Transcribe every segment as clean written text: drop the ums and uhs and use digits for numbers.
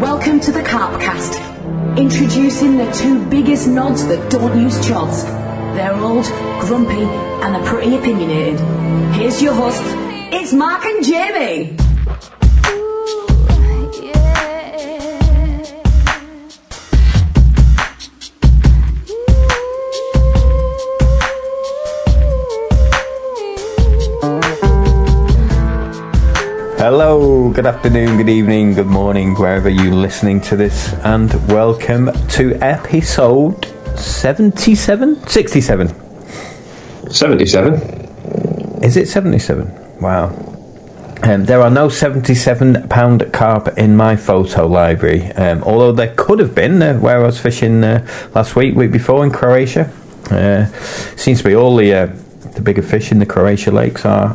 Welcome to the Carpcast. Introducing the two biggest nods that don't use chods. They're old, grumpy, and are pretty opinionated. Here's your hosts, it's Mark and Jamie. Hello, good afternoon, good evening, good morning, wherever you're listening to this, and welcome to episode 77? 67. 77. Is it 77? Wow. There are no £77 carp in my photo library, although there could have been where I was fishing last week before in Croatia. Seems to be all the bigger fish in the Croatia lakes are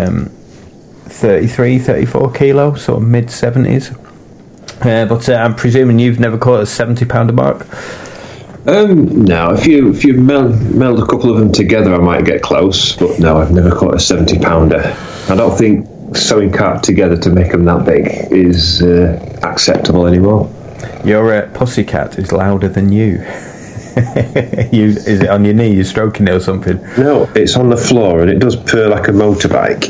33, 34 kilo, sort of mid-70s. But I'm presuming you've never caught a £70 mark? No, if you meld a couple of them together, I might get close. But no, I've never caught a 70-pounder. I don't think sewing carp together to make them that big is acceptable anymore. Your pussycat is louder than you. Is it on your knee? You're stroking it or something? No, it's on the floor and it does purr like a motorbike.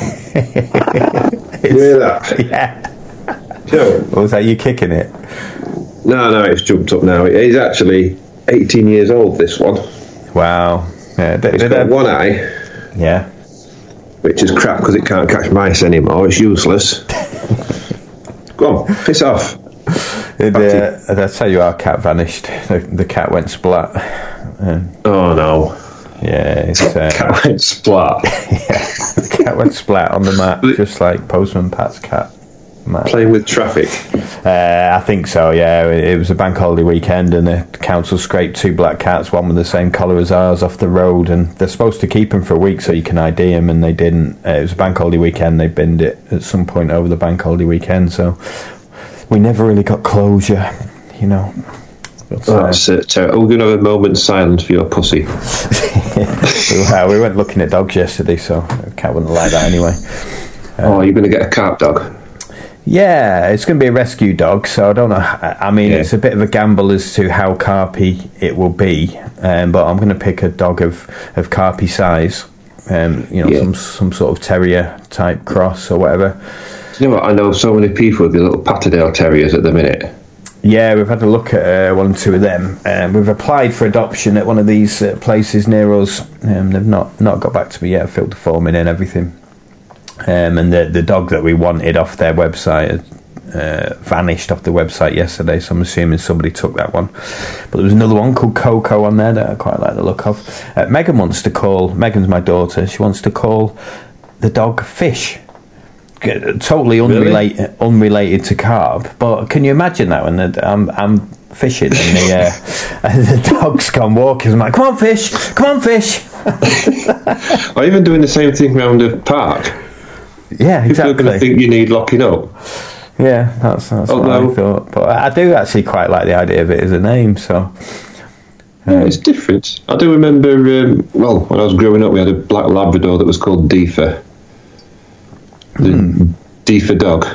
You hear that? Yeah. Sure. Was that you kicking it? No, it's jumped up now. It is actually 18 years old, this one. Wow. Yeah, it's got one eye. Yeah. Which is crap because it can't catch mice anymore. It's useless. Go on, piss off. That's how our cat vanished. The cat went splat. Oh no. Yeah, cat went splat. Yeah, the cat went splat on the mat, just like Postman Pat's cat mat. Playing with traffic. I think so. Yeah, it was a bank holiday weekend, and the council scraped two black cats, one with the same colour as ours, off the road, and they're supposed to keep them for a week so you can ID them, and they didn't. It was a bank holiday weekend. They binned it at some point over the bank holiday weekend, so we never really got closure, you know. But, that's it. We're going to have a moment's silence for your pussy. We went looking at dogs yesterday, so the cat wouldn't like that anyway. You're going to get a carp dog? Yeah, it's going to be a rescue dog, so I don't know. I mean, It's a bit of a gamble as to how carpy it will be, but I'm going to pick a dog of carpy size, some sort of terrier type cross or whatever. You know what? I know so many people with the little Patterdale Terriers at the minute. Yeah, we've had a look at one or two of them. We've applied for adoption at one of these places near us. They've not got back to me yet. Filled the form in and everything. And the dog that we wanted off their website vanished off the website yesterday, so I'm assuming somebody took that one. But there was another one called Coco on there that I quite like the look of. Megan's my daughter, she wants to call the dog Fish. Totally unrelated to carp, but can you imagine that when I'm fishing and the dog's gone walking, I'm like, come on fish. Or even doing the same thing around a park. Yeah, exactly. People are going to think you need locking up. Yeah, that's what I thought. But I do actually quite like the idea of it as a name. So yeah, it's different. I do remember. When I was growing up, we had a black Labrador that was called Deefer. The Deefer dog.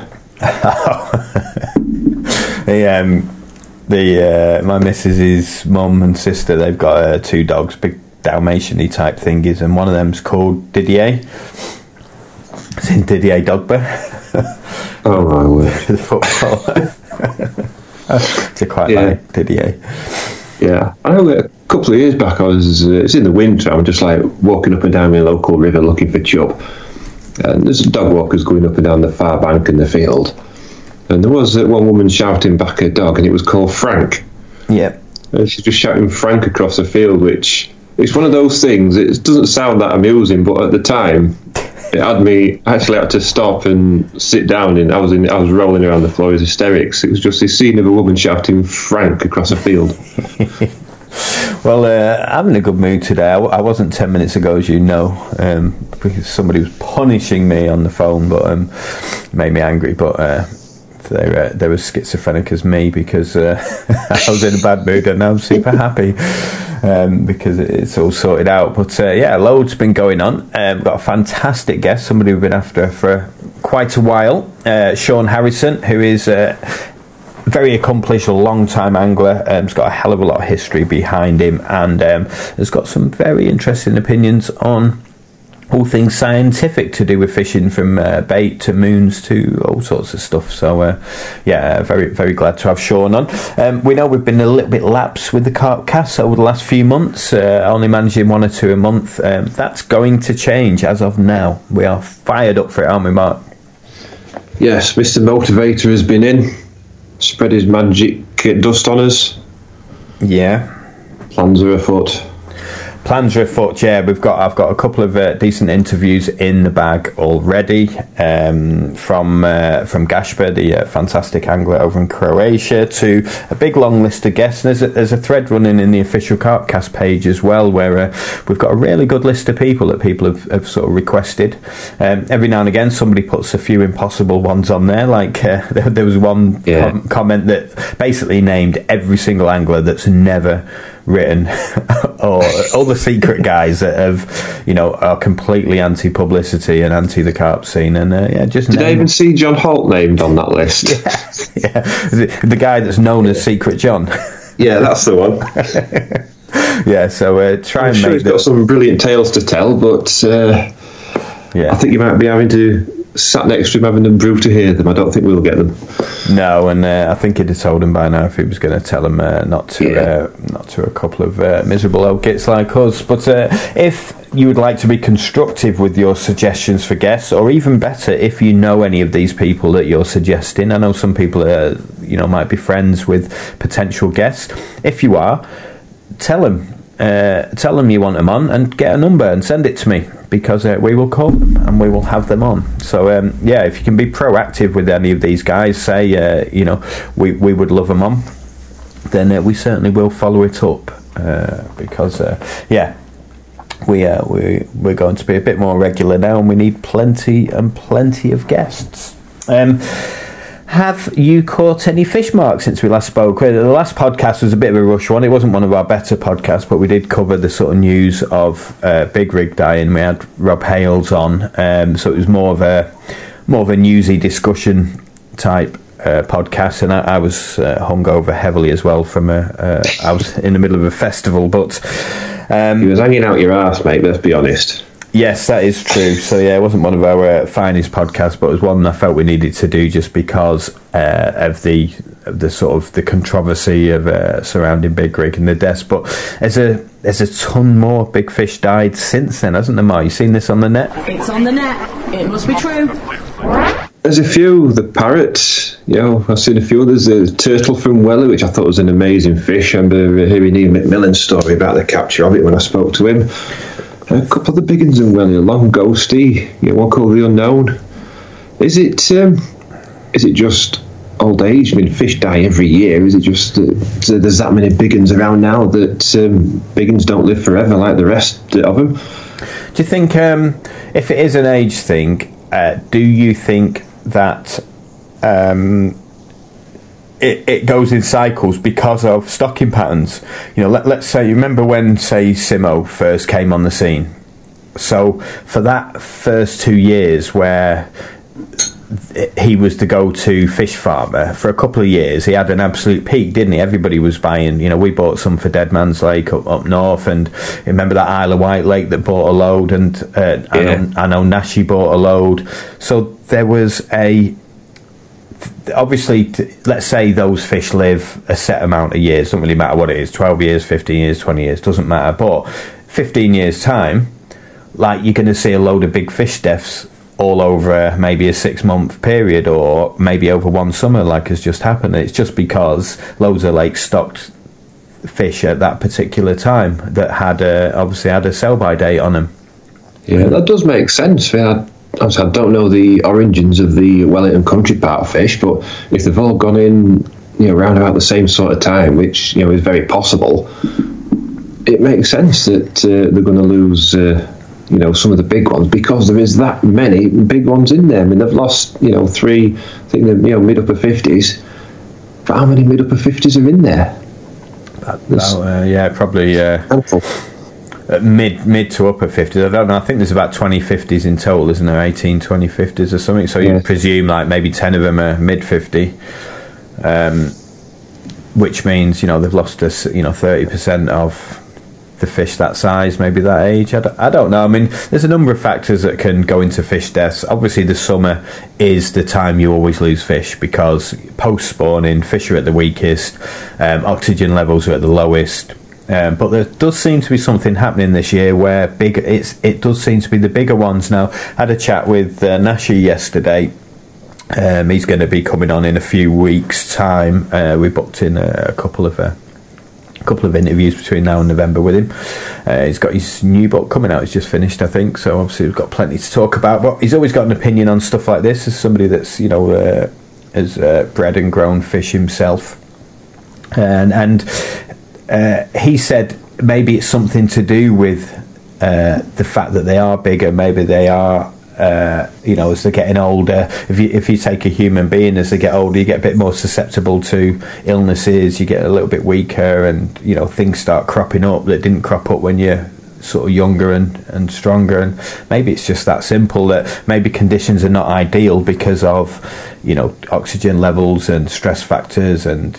My missus's mum and sister, they've got two dogs, big Dalmatian-y type thingies, and one of them's called Didier. It's in Didier Dogba. Oh my word! The footballer. I quite like Didier. Yeah, I know that a couple of years back, it's in the winter. I'm just like walking up and down my local river looking for chub. And there's dog walkers going up and down the far bank in the field. And there was one woman shouting back at a dog, and it was called Frank. Yep. And she's just shouting Frank across the field, which it's one of those things. It doesn't sound that amusing, but at the time, it had me actually had to stop and sit down. And I was rolling around the floor. It was hysterics. It was just this scene of a woman shouting Frank across a field. Well, I'm in a good mood today. I wasn't 10 minutes ago, as you know, because somebody was punishing me on the phone, but made me angry. But they were schizophrenic as me, because I was in a bad mood, and now I'm super happy because it's all sorted out. But loads been going on. We've got a fantastic guest, somebody we've been after for quite a while, Sean Harrison, who is very accomplished, a long-time angler. He's got a hell of a lot of history behind him, and has got some very interesting opinions on all things scientific to do with fishing, from bait to moons to all sorts of stuff. So very, very glad to have Sean on. We know we've been a little bit lapse with the carp casts over the last few months, only managing 1 or 2 a month. That's going to change as of now. We are fired up for it, aren't we, Mark? Yes, Mr. Motivator has been in, spread his magic dust on us. Yeah. Plans are afoot. Plans are afoot, yeah. I've got a couple of decent interviews in the bag already, from Gaspar, the fantastic angler over in Croatia, to a big long list of guests. And there's a thread running in the official Carpcast page as well, where we've got a really good list of people that people have sort of requested. Every now and again somebody puts a few impossible ones on there, like there was one comment that basically named every single angler that's never written, or all the secret guys that have, are completely anti-publicity and anti the carp scene, and did I even see John Holt named on that list? yeah. The guy that's known as Secret John. Yeah, that's the one. Yeah, so try I'm and sure make he's got some brilliant tales to tell, but I think you might be having to sat next to him having them brew to hear them. I don't think we'll get them. No, and I think he'd have told him by now if he was going to tell him not to a couple of miserable old gits like us. But if you would like to be constructive with your suggestions for guests, or even better, if you know any of these people that you're suggesting, I know some people might be friends with potential guests. If you are, tell them you want them on, and get a number and send it to me, because we will call them and we will have them on. So if you can be proactive with any of these guys, say we would love them on, then we certainly will follow it up, because we're going to be a bit more regular now, and we need plenty of guests. Have you caught any fish, Mark, since we last spoke? The last podcast was a bit of a rush one. It wasn't one of our better podcasts, but we did cover the sort of news of Big Rig dying. We had Rob Hales on, so it was more of a newsy discussion type podcast, and I was hungover heavily as well from I was in the middle of a festival, but he was hanging out your arse, mate. Let's be honest. Yes, that is true. So it wasn't one of our finest podcasts, but it was one I felt we needed to do just because of the sort of the controversy of surrounding Big Rig and the deaths. But there's a ton more big fish died since then, hasn't there, Mark? You seen this on the net? It's on the net. It must be true. There's a few. The parrot, I've seen a few. There's a turtle from Weller, which I thought was an amazing fish. I remember hearing Ian McMillan's story about the capture of it when I spoke to him. A couple of the big ones in Welly, a long ghosty, one called the Unknown. Is it just old age? I mean, fish die every year. Is it just there's that many big ones around now that big ones don't live forever like the rest of them? Do you think if it is an age thing, do you think that it goes in cycles because of stocking patterns? Let's say, you remember when, say, Simo first came on the scene. So for that first 2 years where he was the go-to fish farmer, for a couple of years he had an absolute peak, didn't he? Everybody was buying. We bought some for Dead Man's Lake up north, and remember that Isle of Wight lake that bought a load, and I know Nashi bought a load. So there was obviously, let's say those fish live a set amount of years, doesn't really matter what it is, 12 years, 15 years, 20 years, doesn't matter, but 15 years time, like, you're going to see a load of big fish deaths all over maybe a 6-month period, or maybe over one summer, like has just happened. It's just because loads of lakes stocked fish at that particular time that had obviously had a sell-by date on them. Yeah, that does make sense. I don't know the origins of the Wellington country part of fish, but if they've all gone in, around about the same sort of time, which is very possible, it makes sense that they're going to lose, some of the big ones, because there is that many big ones in there. I mean, they've lost, 3, I think they're mid upper 50s. But how many mid upper 50s are in there? Probably. Mid to upper 50s. I don't know. I think there's about 20 50s in total, isn't there? 18, 20 50s or something. So you presume like maybe 10 of them are mid 50. which means they've lost us 30% of the fish that size, maybe that age. I don't know. I mean, there's a number of factors that can go into fish deaths. Obviously, the summer is the time you always lose fish, because post-spawning, fish are at the weakest, oxygen levels are at the lowest. But there does seem to be something happening this year where it does seem to be the bigger ones now. I had a chat with Nashi yesterday. He's going to be coming on in a few weeks' time. We booked in a couple of interviews between now and November with him. He's got his new book coming out. It's just finished, I think. So obviously we've got plenty to talk about. But he's always got an opinion on stuff like this, as somebody that's has bred and grown fish himself. And he said maybe it's something to do with the fact that they are bigger. Maybe they are. As they're getting older, if you take a human being, as they get older, you get a bit more susceptible to illnesses, you get a little bit weaker, and things start cropping up that didn't crop up when you're sort of younger and stronger. And maybe it's just that simple, that maybe conditions are not ideal because of oxygen levels and stress factors, and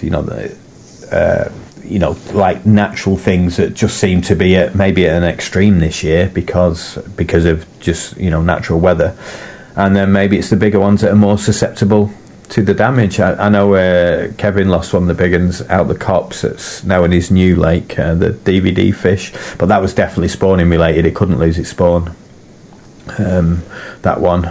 like natural things that just seem to be maybe at an extreme this year because of just natural weather. And then maybe it's the bigger ones that are more susceptible to the damage. I know Kevin lost one of the big ones out the Cops. It's now in his new lake, the DVD fish, but that was definitely spawning related. It couldn't lose its spawn, that one.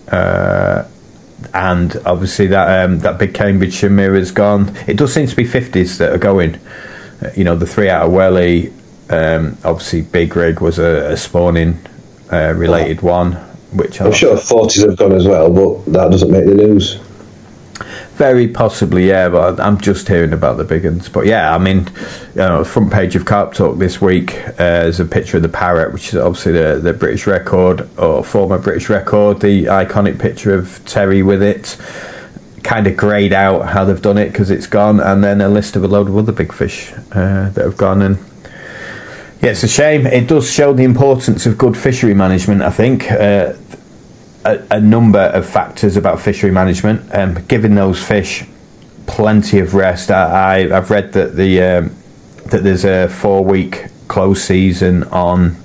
And obviously that big Cambridgeshire mirror's gone. It does seem to be 50s that are going. The 3 out of Welly, obviously Big Rig was a spawning related one, which I'm sure 40s have gone as well, but that doesn't make the news. Very possibly, yeah, but I'm just hearing about the big ones. But yeah, I mean, front page of Carp Talk this week is a picture of the parrot, which is obviously the British record, or former British record, the iconic picture of Terry with it, kind of greyed out how they've done it because it's gone, and then a list of a load of other big fish that have gone. And yeah, it's a shame. It does show the importance of good fishery management, I think. A number of factors about fishery management, giving those fish plenty of rest. I've read that that there's a 4-week close season on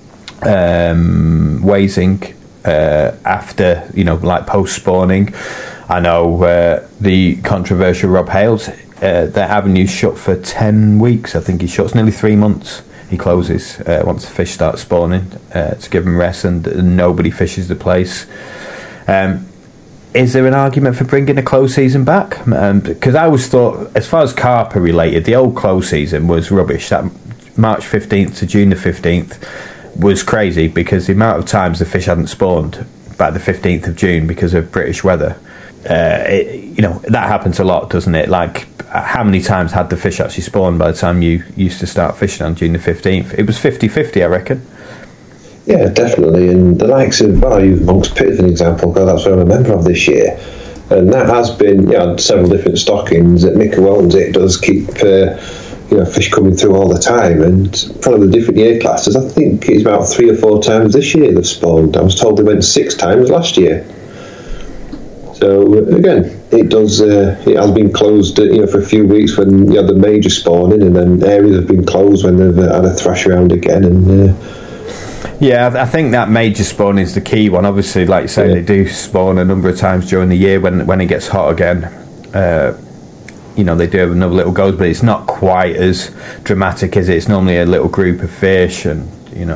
Wasing after like post spawning. I know the controversial Rob Hales, their avenue's shut for 10 weeks. I think he shuts nearly 3 months. He closes once the fish start spawning to give them rest, and nobody fishes the place. Is there an argument for bringing a close season back? Because I always thought, as far as carp are related, the old close season was rubbish. That March 15th to June the 15th was crazy, because the amount of times the fish hadn't spawned by the 15th of June because of British weather. That happens a lot, doesn't it? Like, how many times had the fish actually spawned by the time you used to start fishing on June the 15th? It was 50-50, I reckon. Yeah, definitely. And the likes of, I use Monk's Pit as an example, because that's what I'm a member of this year. And that has been, several different stockings. At Mick Owens, it does keep, fish coming through all the time. And from the different year classes, I think it's about 3 or 4 times this year they've spawned. I was told they went 6 times last year. So again, it does. It has been closed, for a few weeks when you had the major spawning, and then areas have been closed when they've had a thrash around again. And yeah, I think that major spawn is the key one. Obviously, like you say, they do spawn a number of times during the year when it gets hot again. They do have another little goes, but it's not quite as dramatic as it. It's normally a little group of fish, and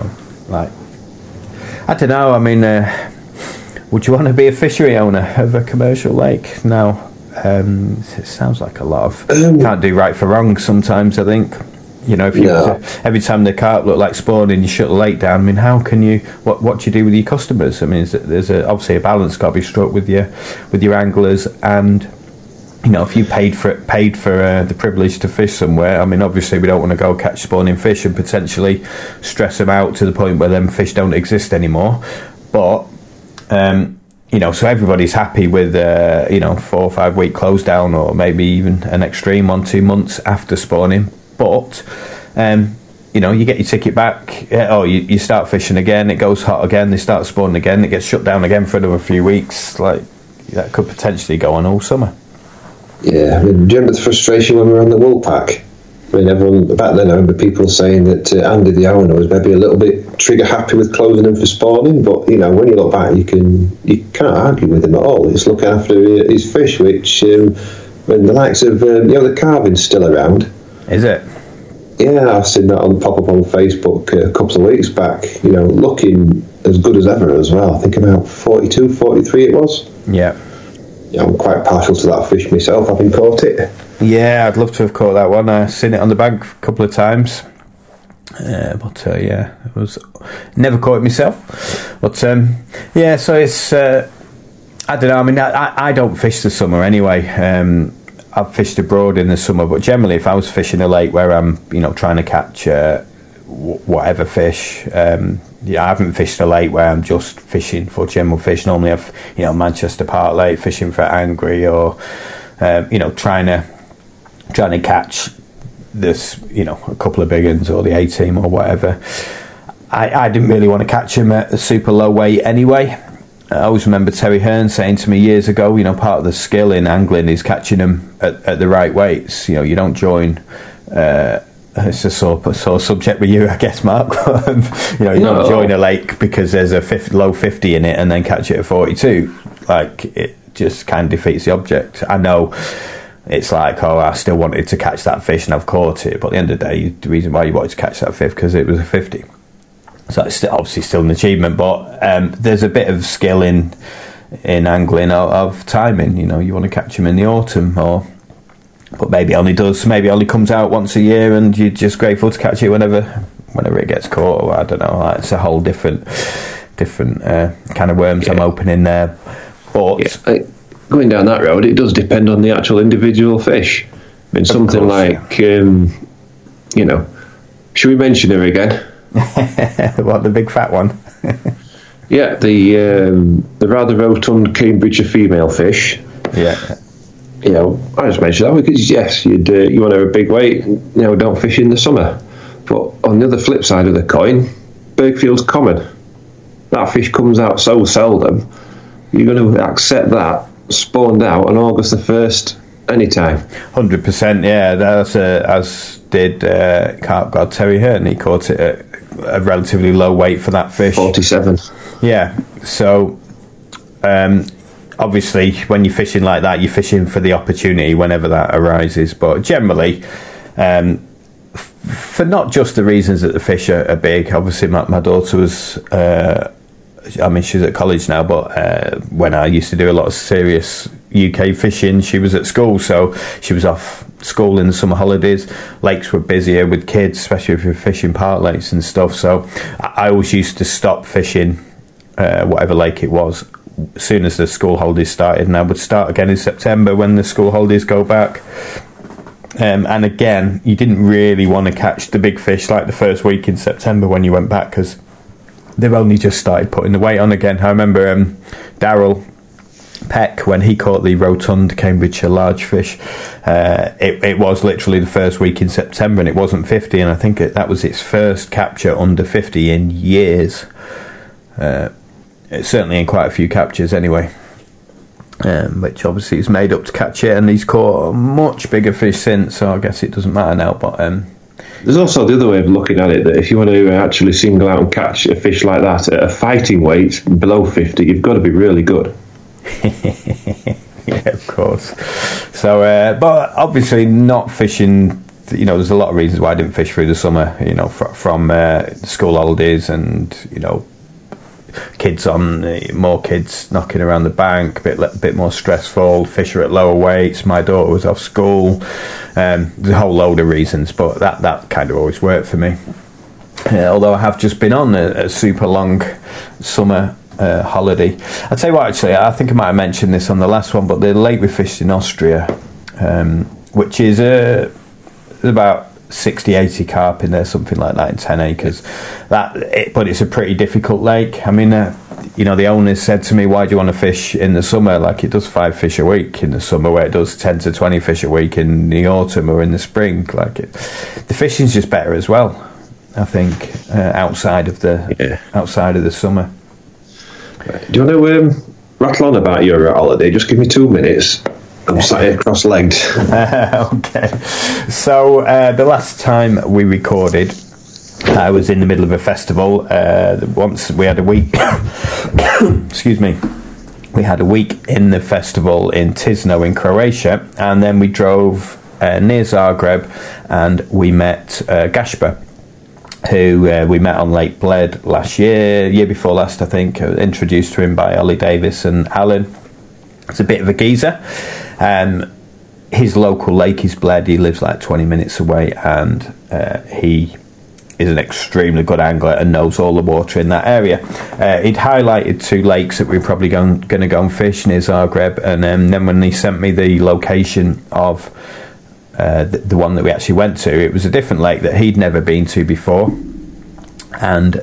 I don't know. I mean. Would you want to be a fishery owner of a commercial lake? No. It sounds like a lot of... can't do right for wrong sometimes, I think. If you every time the carp look like spawning, you shut the lake down. I mean, how can you... What do you do with your customers? I mean, there's obviously a balance got to be struck with your anglers, and... if you paid for the privilege to fish somewhere, I mean, obviously we don't want to go catch spawning fish and potentially stress them out to the point where them fish don't exist anymore. But... so everybody's happy with 4 or 5 week close down, or maybe even an extreme 1-2 months after spawning. But you get your ticket back, or you start fishing again, it goes hot again, they start spawning again, it gets shut down again for another few weeks. Like, that could potentially go on all summer. Yeah, I mean, do you remember the frustration when we were on the Woolpack? I mean, everyone back then, I remember people saying that Andy the owner was maybe a little bit trigger happy with closing them for spawning, but you know, when you look back, you can't argue with him at all. He's looking after his fish, which when the likes of the carving's still around. Is it? Yeah, I've seen that pop up on Facebook a couple of weeks back. You know, looking as good as ever as well. I think about 42, 43 it was. Yeah. Yeah, I'm quite partial to that fish myself, having caught it. Yeah, I'd love to have caught that one. I've seen it on the bank a couple of times. But yeah, it was never caught it myself. But yeah, so it's I don't know. I mean, I don't fish the summer anyway. I've fished abroad in the summer, but generally, if I was fishing a lake where I'm, trying to catch whatever fish, I haven't fished a lake where I'm just fishing for general fish. Normally, I've Manchester Park Lake fishing for angry or trying to catch this, a couple of big ones or the A-team or whatever. I didn't really want to catch them at a super low weight anyway. I always remember Terry Hearn saying to me years ago, part of the skill in angling is catching them at the right weights. You don't join. It's a sore subject with you, I guess, Mark. Don't join a lake because there's a low 50 in it and then catch it at 42. Like, it just kind of defeats the object. I know it's like, I still wanted to catch that fish and I've caught it, but at the end of the day, the reason why you wanted to catch that fish because it was a 50. So it's obviously still an achievement, but there's a bit of skill in angling of timing. You want to catch them in the autumn, but maybe it only comes out once a year, and you're just grateful to catch it whenever it gets caught. Or I don't know. It's a whole different kind of worms I'm opening there. But going down that road, it does depend on the actual individual fish. I mean, something like should we mention her again? What, the big fat one? Yeah, the rather rotund Cambridgeshire female fish. Yeah. I just mentioned that because yes, you want to have a big weight. Don't fish in the summer. But on the other flip side of the coin, Bergfield's common. That fish comes out so seldom. You're going to accept that spawned out on August the 1st anytime. 100%. Yeah, that's as did carp god Terry Hearn. He caught it at a relatively low weight for that fish. 47. Yeah. So obviously, when you're fishing like that, you're fishing for the opportunity whenever that arises. But generally, for not just the reasons that the fish are big. Obviously, my daughter was. She's at college now, but when I used to do a lot of serious UK fishing, she was at school, so she was off school in the summer holidays. Lakes were busier with kids, especially if you're fishing park lakes and stuff. So I always used to stop fishing whatever lake it was as soon as the school holidays started, and I would start again in September when the school holidays go back. And again, you didn't really want to catch the big fish like the first week in September when you went back, because they've only just started putting the weight on again. I remember Darryl Peck, when he caught the rotund Cambridgeshire large fish, it was literally the first week in September, and it wasn't 50, and I think that was its first capture under 50 in years. It's certainly in quite a few captures anyway, which obviously he's made up to catch it, and he's caught a much bigger fish since, so I guess it doesn't matter now. But there's also the other way of looking at it, that if you want to actually single out and catch a fish like that at a fighting weight below 50, you've got to be really good. Yeah, of course. So, but obviously not fishing. There's a lot of reasons why I didn't fish through the summer. From school holidays and more kids knocking around the bank, bit more stressful. Fisher at lower weights. My daughter was off school. There's a whole load of reasons, but that kind of always worked for me. Although I have just been on a super long summer holiday. I'll tell you what, actually, I think I might have mentioned this on the last one, but the lake we fished in Austria, which is about 60-80 carp in there, something like that, in 10 acres. But it's a pretty difficult lake. I mean, the owners said to me, why do you want to fish in the summer? Like, it does 5 fish a week in the summer, where it does 10 to 20 fish a week in the autumn or in the spring. The fishing's just better as well, I think, outside of the summer. Do you want to rattle on about your holiday? Just give me 2 minutes. I'm sat here cross-legged. Okay. So the last time we recorded, I was in the middle of a festival. Once we had a week. Excuse me. We had a week in the festival in Tisno in Croatia, and then we drove near Zagreb, and we met Gaspar, who we met on Lake Bled last year before last, I think. Introduced to him by Ollie Davis and Alan. It's a bit of a geezer. His local lake is Bled. He lives like 20 minutes away, and he is an extremely good angler and knows all the water in that area. He'd highlighted 2 lakes that we were probably going to go and fish near Zagreb, and then when he sent me the location of the one that we actually went to, it was a different lake that he'd never been to before, and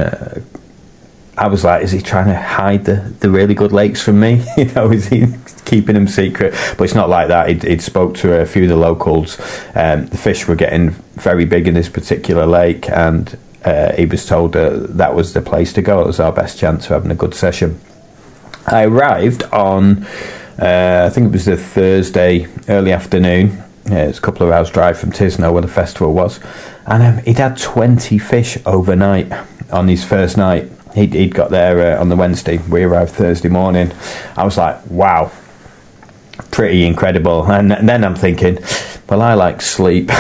I was like, is he trying to hide the really good lakes from me? Is he keeping them secret? But it's not like that. He'd spoke to a few of the locals. The fish were getting very big in this particular lake, and he was told that was the place to go. It was our best chance of having a good session. I arrived on, I think it was the Thursday, early afternoon. It's a couple of hours drive from Tisno where the festival was, and he'd had 20 fish overnight on his first night. He'd got there on the Wednesday. We arrived Thursday morning. I was like, wow, pretty incredible. And then I'm thinking, well, I like sleep.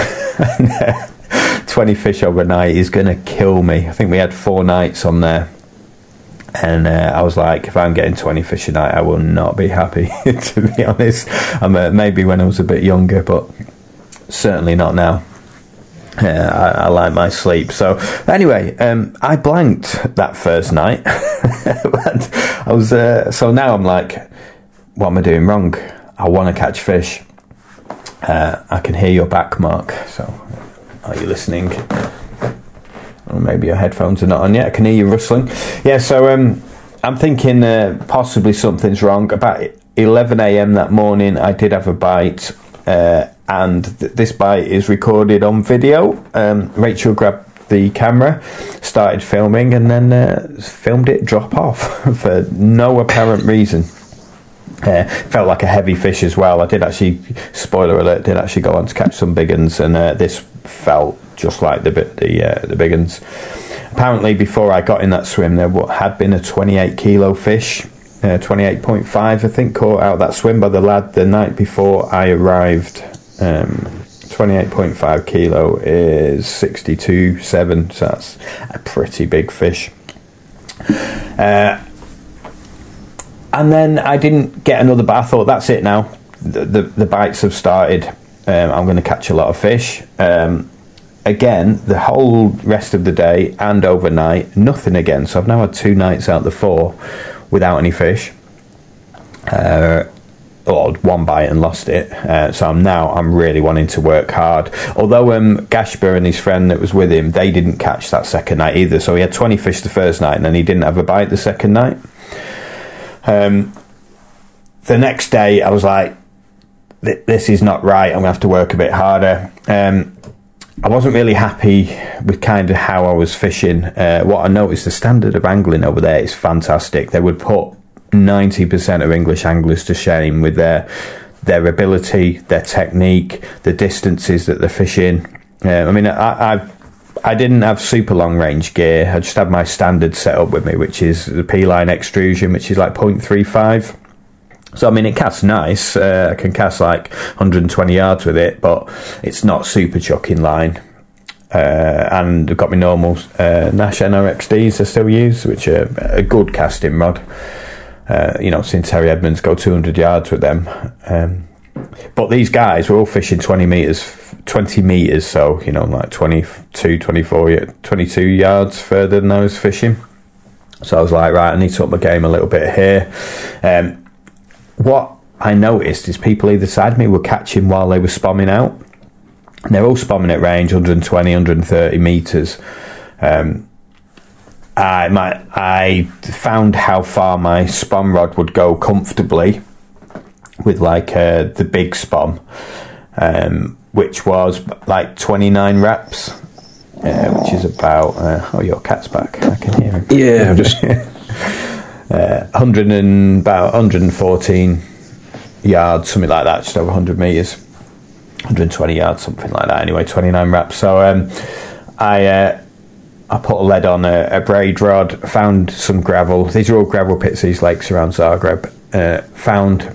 20 fish overnight is going to kill me. I think we had 4 nights on there. And I was like, if I'm getting 20 fish a night, I will not be happy, to be honest. Maybe when I was a bit younger, but certainly not now. I like my sleep. So anyway, I blanked that first night. I was so now I'm like, what am I doing wrong? I want to catch fish. I can hear your back, Mark. So are you listening? Or maybe your headphones are not on yet. I can hear you rustling. Yeah, so I'm thinking possibly something's wrong. About 11 a.m. that morning, I did have a bite. And this bite is recorded on video. Rachel grabbed the camera, started filming, and then filmed it drop off for no apparent reason. Felt like a heavy fish as well. I did actually, spoiler alert, did actually go on to catch some big uns, and this felt just like the big uns. Apparently, before I got in that swim, there had been a 28 kilo fish. 28.5, I think, caught out that swim by the lad the night before I arrived. 28.5 kilo is 62.7, so that's a pretty big fish. And then I didn't get another bite. I thought, that's it now. The bites have started. I'm going to catch a lot of fish. Again, the whole rest of the day and overnight, nothing again. So I've now had 2 nights out of the 4 without any fish. Or 1 bite and lost it. So I'm really wanting to work hard. Although Gaspar and his friend that was with him, they didn't catch that second night either. So he had 20 fish the first night, and then he didn't have a bite the second night. The next day, I was like, this is not right. I'm going to have to work a bit harder. I wasn't really happy with kind of how I was fishing. What I noticed, the standard of angling over there is fantastic. They would put 90% of English anglers to shame with their ability, their technique, the distances that they're fishing. I mean, I didn't have super long range gear. I just had my standard setup with me, which is the P-line extrusion, which is like 0.35. So, I mean, it casts nice. I can cast like 120 yards with it, but it's not super chucking line. And I've got my normal Nash NRXDs I still use, which are a good casting rod. Seen Terry Edmonds go 200 yards with them. But these guys were all fishing 20 metres, so, like 22 yards further than I was fishing. So I was like, right, I need to up my game a little bit here. What I noticed is people either side of me were catching while they were spomming out. And they're all spomming at range, 120, 130 metres. I found how far my spom rod would go comfortably with like the big spom, which was like 29 reps, which is about your cat's back, I can hear him. Yeah, I'm just 114 yards, something like that, just over 100 metres, 120 yards, something like that. Anyway, 29 wraps. So I put a lead on a braid rod, found some gravel. These are all gravel pits, these lakes around Zagreb. Found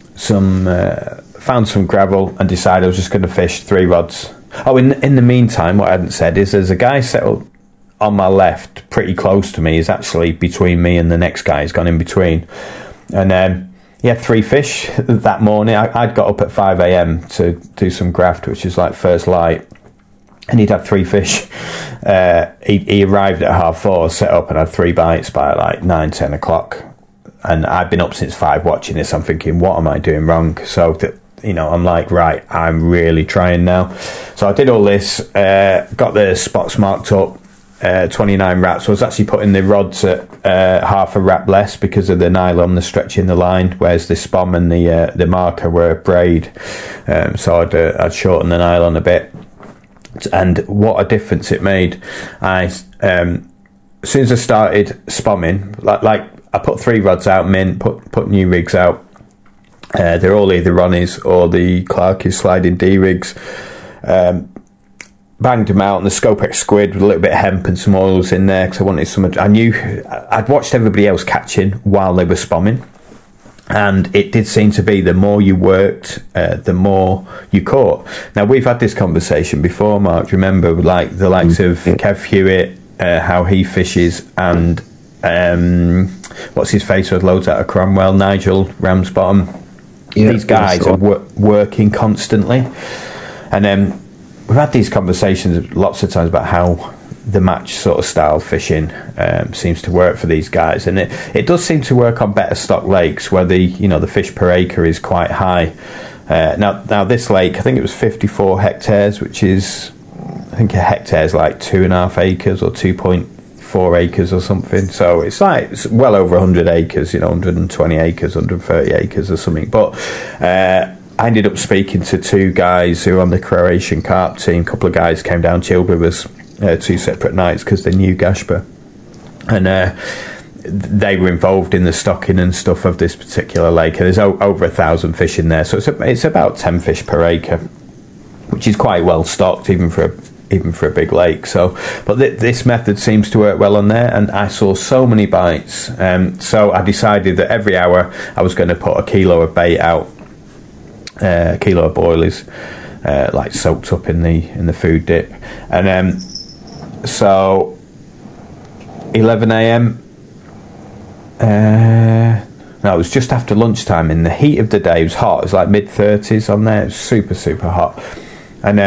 some gravel and decided I was just going to fish 3 rods. Oh, in the meantime, what I hadn't said is there's a guy settled on my left, pretty close to me. He's actually between me and the next guy. He's gone in between. And he had 3 fish that morning. I'd got up at 5 a.m. to do some graft, which is like first light. And he'd had 3 fish. He arrived at 4:30, set up, and had 3 bites by like 9, 10 o'clock. And I've been up since 5 watching this. I'm thinking, what am I doing wrong? So I'm like, right, I'm really trying now. So I did all this, got the spots marked up, 29 wraps. I was actually putting the rods at half a wrap less because of the nylon, the stretching the line, whereas the spom and the marker were braid. So I'd shorten the nylon a bit. And what a difference it made. As soon as I started spomming, like I put 3 rods out, put new rigs out. They're all either Ronnie's or the Clarkie's sliding D rigs. Banged them out, and the Scopex squid with a little bit of hemp and some oils in there because I wanted some. I knew I'd watched everybody else catching while they were spomming, and it did seem to be the more you worked, the more you caught. Now we've had this conversation before, Mark. Remember, like the likes of Kev Hewitt, how he fishes, and what's his face with loads out of Cromwell, Nigel Ramsbottom. Yeah, these guys are working constantly, and we've had these conversations lots of times about how the match sort of style fishing seems to work for these guys, and it does seem to work on better stock lakes where the fish per acre is quite high. Now this lake, I think it was 54 hectares, which is, I think a hectare is like 2.5 acres or 2.4 acres or something. So it's well over 100 acres, 120 acres, 130 acres or something. But I ended up speaking to 2 guys who were on the Croatian carp team. A couple of guys came down, chilled with us 2 separate nights because they knew Gasper, and they were involved in the stocking and stuff of this particular lake. And there's over 1,000 fish in there, so it's about 10 fish per acre, which is quite well stocked even for a big lake. So, but this method seems to work well on there, and I saw so many bites. So I decided that every hour I was going to put a kilo of bait out. A kilo of boilies, like soaked up in the food dip, and so 11 a.m. No, it was just after lunchtime. In the heat of the day, it was hot. It was like mid-30s on there. It was super, super hot, and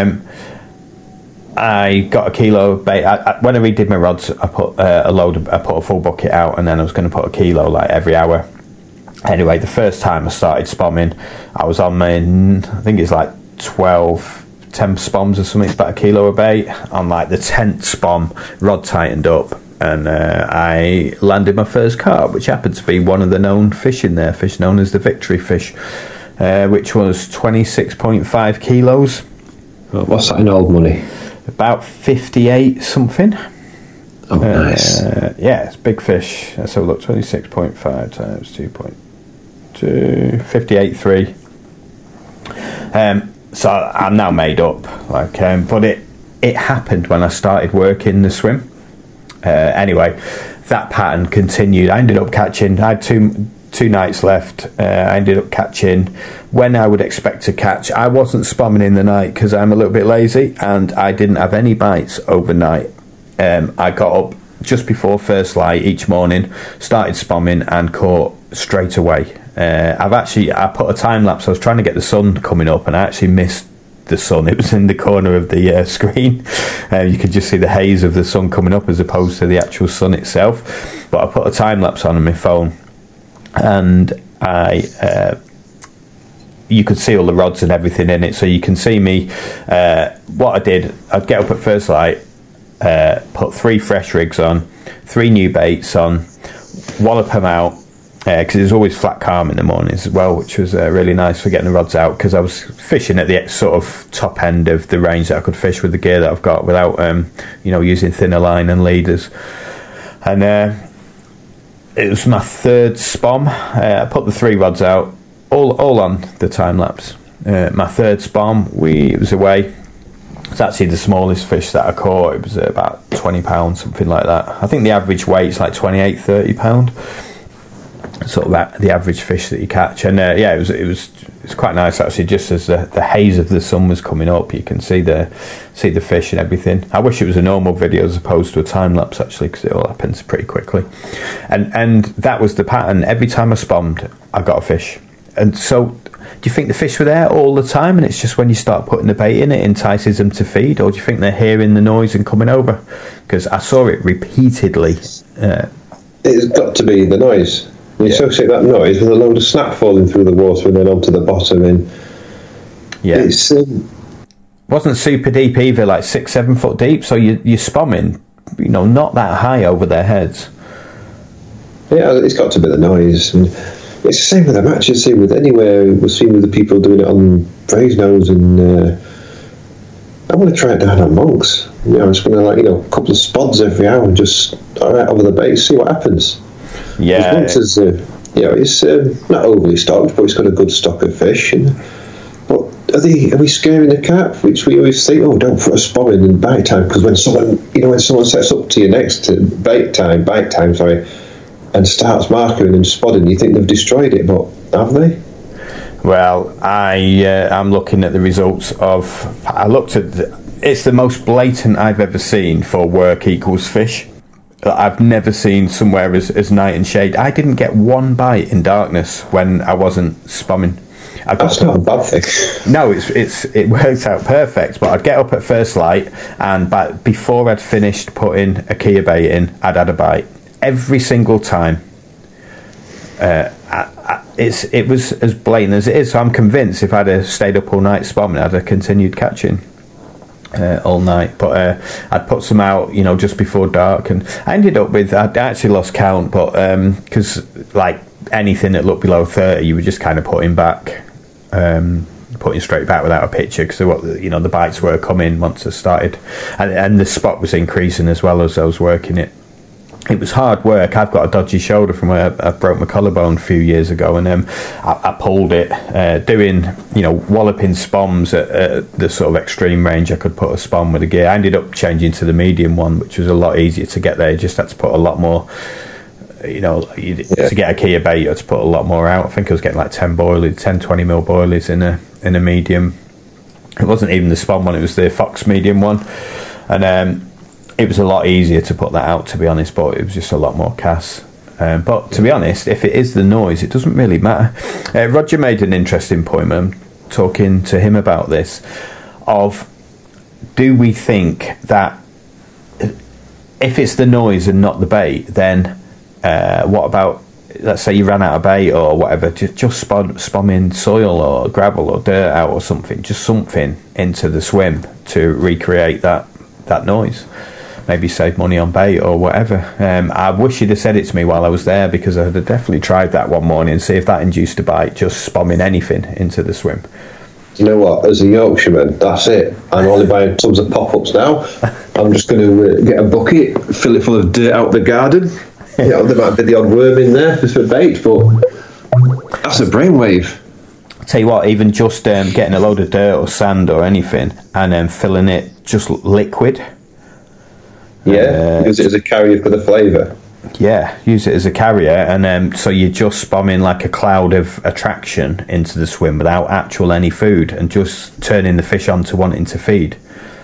I got a kilo of bait. When I redid my rods, I put I put a full bucket out, and then I was going to put a kilo like every hour. Anyway, the first time I started spomming, I was on my, I think it's like 10 spoms or something. It's about a kilo of bait. On like the 10th spom, rod tightened up, and I landed my first carp, which happened to be one of the known fish in there, fish known as the Victory fish, which was 26.5 kilos. What's that in old money? About 58 something. Oh, nice. Yeah, it's big fish. Let's have a look. 26.5 times 2.2, 58.3. So I'm now made up. But it happened when I started working the swim. Anyway, that pattern continued. I ended up catching. I had two nights left. I ended up catching when I would expect to catch. I wasn't spomming in the night because I'm a little bit lazy, and I didn't have any bites overnight. I got up just before first light each morning, started spomming, and caught straight away. I put a time lapse. I was trying to get the sun coming up, and I actually missed the sun. It was in the corner of the screen. You could just see the haze of the sun coming up as opposed to the actual sun itself. But I put a time lapse on my phone, and you could see all the rods and everything in it, so you can see me. What I did, I'd get up at first light, put 3 fresh rigs on, 3 new baits on, wallop them out, because there's always flat calm in the mornings as well, which was really nice for getting the rods out, because I was fishing at the sort of top end of the range that I could fish with the gear that I've got without using thinner line and leaders. And it was my 3rd spom. I put the 3 rods out, all on the time lapse. My third spawn, it was away. It's actually the smallest fish that I caught. It was about £20, something like that. I think the average weight's like £28-30, sort of the average fish that you catch. And it was quite nice actually. Just as the haze of the sun was coming up, you can see the fish and everything. I wish it was a normal video as opposed to a time lapse actually, because it all happens pretty quickly. And that was the pattern. Every time I spawned, I got a fish. And so, do you think the fish were there all the time, and it's just when you start putting the bait in, it entices them to feed, or do you think they're hearing the noise and coming over? Because I saw it repeatedly. It's got to be the noise. You associate that noise with a load of snap falling through the water and then onto the bottom. And it's wasn't super deep either, like 6-7 foot deep. So you're spamming, not that high over their heads. Yeah, it's got to be the noise. And it's the same with the matches, same with anywhere. We've seen with the people doing it on Brasenose, and I want to try it down on Monks. I'm just going to a couple of spods every hour and just over the bait, see what happens. Yeah, Monks is it's not overly stocked, but it's got a good stock of fish. But are we scaring the cat? Which we always think, don't put a spot in bite time, because when someone sets up to you next to bite time, and starts marking and spotting, you think they've destroyed it, but have they? Well, I'm looking at the results of. I looked at. It's the most blatant I've ever seen for work equals fish. I've never seen somewhere as night and shade. I didn't get one bite in darkness when I wasn't spamming. That's not a bad thing. No, it works out perfect. But I'd get up at first light, and before I'd finished putting a Kia bait in, I'd had a bite. Every single time. It was as blatant as it is. So I'm convinced if I'd have stayed up all night spamming, I'd have continued catching all night. But I'd put some out, just before dark, and I ended up with. I actually lost count, but because like anything that looked below 30, you were just kind of putting straight back without a picture, because the bites were coming once I started, and the spot was increasing as well as I was working it. It was hard work. I've got a dodgy shoulder from where I broke my collarbone a few years ago, and I pulled it doing, walloping spoms at the sort of extreme range. I could put a spom with a gear. I ended up changing to the medium one, which was a lot easier to get there. You just had to put a lot more, to get a Kia bait, you had to put a lot more out. I think I was getting like 10 20 mil boilies in a medium. It wasn't even the spom one, it was the Fox medium one, and it was a lot easier to put that out, to be honest, but it was just a lot more CAS. But to be honest, if it is the noise, it doesn't really matter. Roger made an interesting point, I'm talking to him about this, of do we think that if it's the noise and not the bait, then what about, let's say you ran out of bait or whatever, just spam in soil or gravel or dirt out or something, just something into the swim to recreate that noise. Maybe save money on bait or whatever. I wish you'd have said it to me while I was there, because I'd have definitely tried that one morning and see if that induced a bite, just spamming anything into the swim. You know what, as a Yorkshireman, that's it. I'm only buying tons of pop-ups now. I'm just going to get a bucket, fill it full of dirt out the garden. There might be the odd worm in there for bait, but that's a brainwave. I'll tell you what, even just getting a load of dirt or sand or anything and then filling it just liquid. Yeah, use it as a carrier for the flavour. Yeah, use it as a carrier, and so you're just spamming like a cloud of attraction into the swim without actual any food, and just turning the fish on to wanting to feed.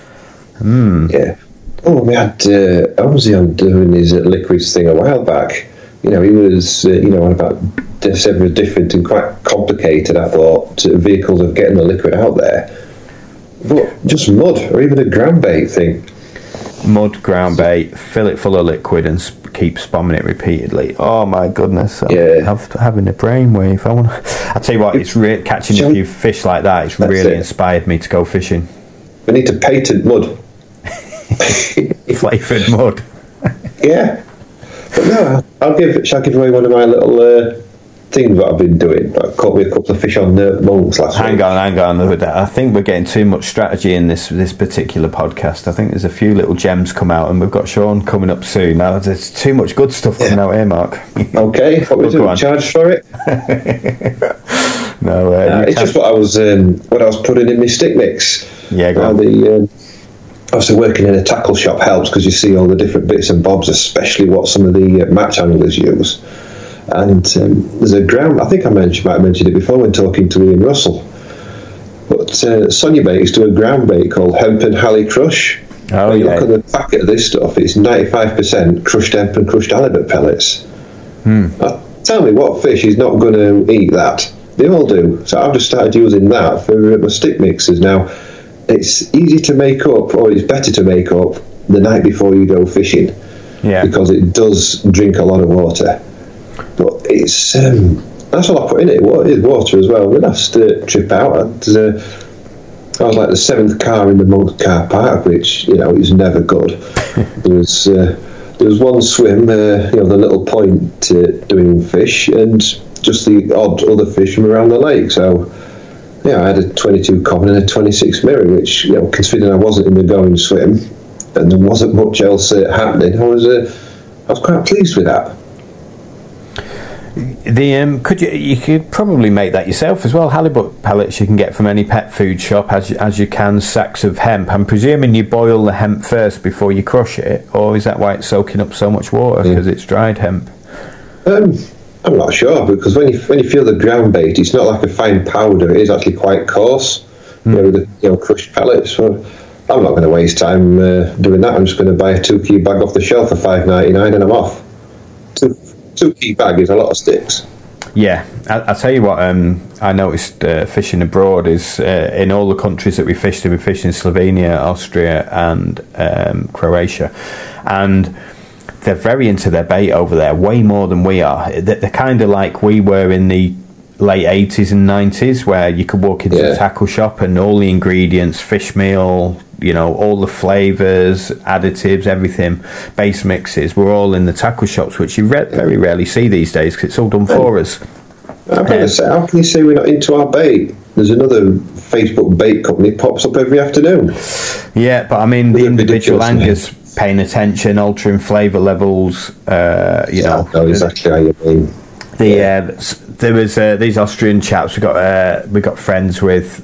Yeah. Oh, we had Ozzy on doing his liquids thing a while back. He was on about several different and quite complicated, I thought, vehicles of getting the liquid out there. But just mud, or even a ground bait thing. Mud, ground bait, fill it full of liquid and keep spamming it repeatedly. Oh my goodness! Having a brainwave. I tell you what, it's catching a few fish like that. It's really inspired me to go fishing. We need to patent mud, flavoured mud. Yeah, but no, shall I give away one of my little things that I've been doing. I caught me a couple of fish on Monks last week. Hang on. I think we're getting too much strategy in this particular podcast. I think there's a few little gems come out, and we've got Sean coming up soon. Now there's too much good stuff coming out here, Mark. Okay, what we do? Charge for it? No, it's just what I was putting in my stick mix. Yeah, go on. Obviously, working in a tackle shop helps because you see all the different bits and bobs, especially what some of the match anglers use. And there's a ground. I think might have mentioned it before when talking to Ian Russell. But Sonia Baits do a ground bait called Hemp and Halley Crush. Oh, when you yeah. look at the packet of this stuff, it's 95% crushed hemp and crushed halibut pellets. Tell me what fish is not going to eat that? They all do. So I've just started using that for my stick mixers. Now, it's easy to make up, or it's better to make up the night before you go fishing. Yeah. Because it does drink a lot of water. But it's that's all I put in it. It is water as well. The last trip out, I was like the 7th car in the Monk car park, which is never good. There was one swim, the little point doing fish, and just the odd other fish from around the lake. So I had a 22 common and a 26 mirror, which considering I wasn't in the going swim and there wasn't much else happening, I was quite pleased with that. You could probably make that yourself as well. Halibut pellets you can get from any pet food shop, as you can sacks of hemp. I'm presuming you boil the hemp first before you crush it, or is that why it's soaking up so much water because it's dried hemp? I'm not sure, because when you feel the ground bait, it's not like a fine powder. It is actually quite coarse. With the crushed pellets. So I'm not going to waste time doing that. I'm just going to buy a 2-key bag off the shelf for $5.99 and I'm off. 2-key bag is a lot of sticks. Yeah, I'll tell you what, I noticed fishing abroad is in all the countries that we fished in Slovenia, Austria and Croatia, and they're very into their bait over there, way more than we are. They're kind of like we were in the late 80s and 90s, where you could walk into the tackle shop and all the ingredients, fish meal, all the flavours, additives, everything, base mixes, were all in the tackle shops, which you very rarely see these days because it's all done for us. I'm going to say, how can you say we're not into our bait? There's another Facebook bait company pops up every afternoon. Yeah, but I mean, the individual anglers paying attention, altering flavour levels, I know exactly how you mean. There was these Austrian chaps we got friends with.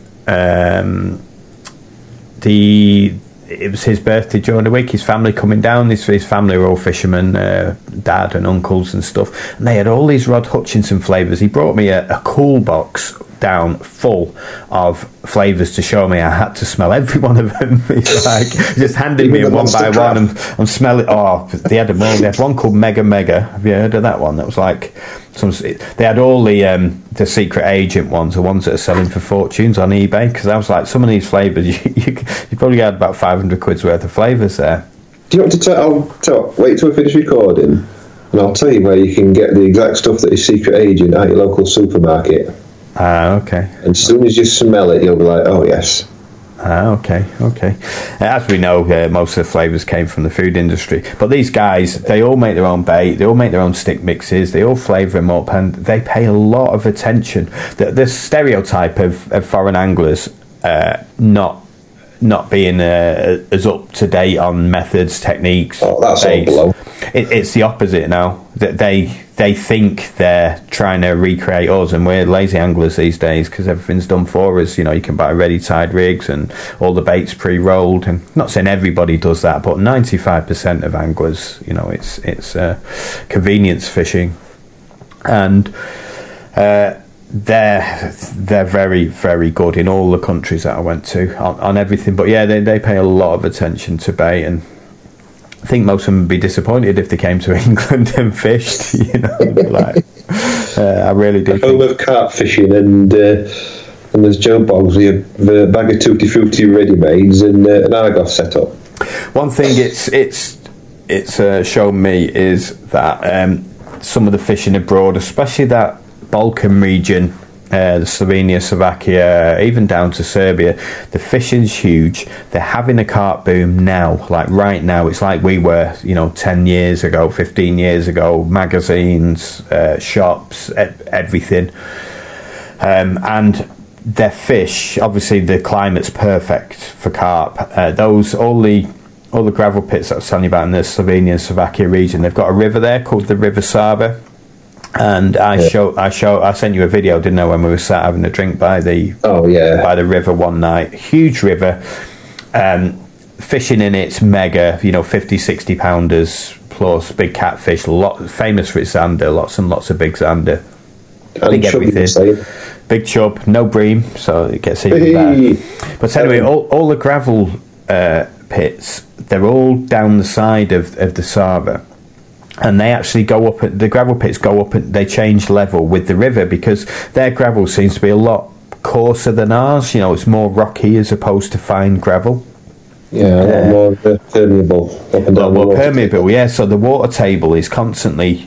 It was his birthday during the week. His family coming down. His family were all fishermen, dad and uncles and stuff. And they had all these Rod Hutchinson flavours. He brought me a cool box down full of flavours to show me. I had to smell every one of them. He's like, just handed me one by one. I'm smelling. Oh, they had them all. They had one called Mega Mega. Have you heard of that one? That was like they had all the secret agent ones, the ones that are selling for fortunes on eBay. Because I was like, some of these flavours, you probably had about 500 quid's worth of flavours there. Do you want to wait till we finish recording, and I'll tell you where you can get the exact stuff that is secret agent at your local supermarket. Okay. And as soon as you smell it, you'll be like, oh, yes. Okay. As we know, most of the flavours came from the food industry. But these guys, they all make their own bait, they all make their own stick mixes, they all flavour them up, and they pay a lot of attention. The stereotype of foreign anglers not being as up to date on methods, techniques. Oh, that's all below. It's the opposite now. That they think they're trying to recreate us, and we're lazy anglers these days because everything's done for us. You can buy ready tied rigs and all the baits pre-rolled. And not saying everybody does that, but 95% of anglers, it's convenience fishing, and they're very, very good in all the countries that I went to on everything. But yeah, they pay a lot of attention to bait, and I think most of them would be disappointed if they came to England and fished. I really do. Home of carp fishing, and there's Joe Boggs with a bag of Tutti Frutti ready-mades and an Argos set up. One thing it's shown me is that some of the fishing abroad, especially that Balkan region, the Slovenia, Slovakia, even down to Serbia, the fishing's huge. They're having a carp boom now, like right now. It's like we were, 10 years ago, 15 years ago, magazines, shops, everything. And their fish, obviously the climate's perfect for carp. All the gravel pits that I was telling you about in the Slovenia and Slovakia region, they've got a river there called the River Sava. And I sent you a video, didn't I, when we were sat having a drink by the by the river one night. Huge river, fishing in its mega, 50, 60 pounders plus, big catfish, famous for its zander, lots and lots of big zander, big everything, big chub, no bream, so it gets even better. But anyway, all the gravel pits, they're all down the side of the Sava. And they actually go up, the gravel pits go up, and they change level with the river because their gravel seems to be a lot coarser than ours. It's more rocky as opposed to fine gravel. Yeah, a lot more permeable. A lot more permeable, yeah. So the water table is constantly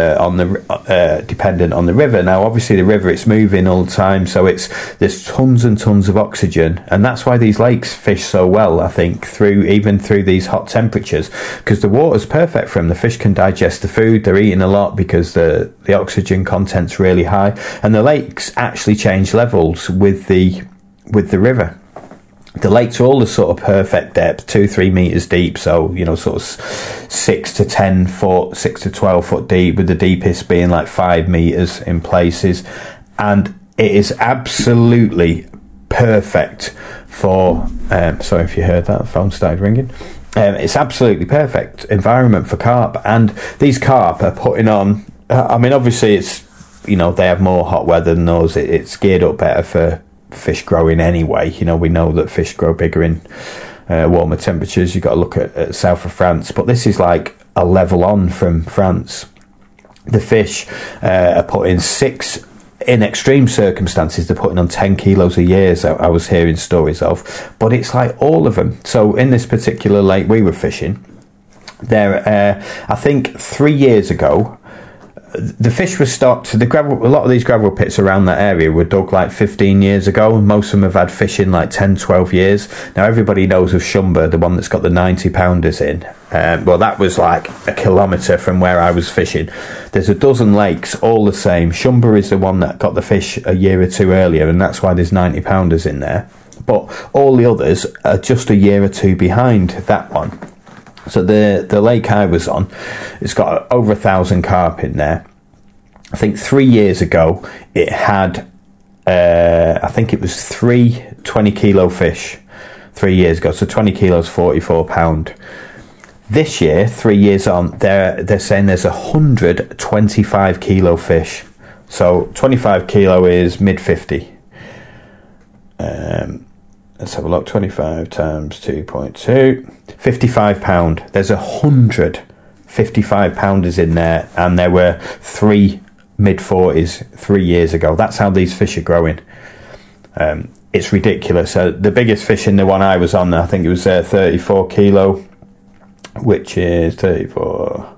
dependent on the river. Now, obviously, the river, it's moving all the time, so there's tons and tons of oxygen, and that's why these lakes fish so well. I think even through these hot temperatures, because the water's perfect for them. The fish can digest the food. They're eating a lot because the oxygen content's really high, and the lakes actually change levels with the river. The lakes are all the sort of perfect depth, 2-3 meters deep, so sort of 6 to 10 foot, 6 to 12 foot deep, with the deepest being like 5 meters in places, and it is absolutely perfect for. Sorry if you heard that, the phone started ringing. It's absolutely perfect environment for carp, and these carp are putting on. I mean, obviously, it's they have more hot weather than us. It's geared up better for fish growing anyway. We know that fish grow bigger in warmer temperatures. You've got to look at south of France, but this is like a level on from France. The fish are putting in extreme circumstances, they're putting on 10 kilos a year, so I was hearing stories of, but it's like all of them. So in this particular lake we were fishing there, I think 3 years ago, the fish was stopped. A lot of these gravel pits around that area were dug like 15 years ago, and most of them have had fish in like 10, 12 years. Now, everybody knows of Shumba, the one that's got the 90 pounders in. Well, that was like a kilometre from where I was fishing. There's a dozen lakes, all the same. Shumba is the one that got the fish a year or two earlier, and that's why there's 90 pounders in there. But all the others are just a year or two behind that one. So the lake I was on, it's got over 1,000 carp in there. I think 3 years ago it had, I think it was 3 20-kilo fish 3 years ago. So 20 kilos, £44. This year, 3 years on, they're saying there's 125-kilo fish. So 25 kilo is mid-50. Let's have a look. 25 times 2.2, £55. There's 100 55-pounders in there, and there were 3 mid-40s 3 years ago. That's how these fish are growing. It's ridiculous. The biggest fish in the one I was on, I think it was 34 kilo, which is 34,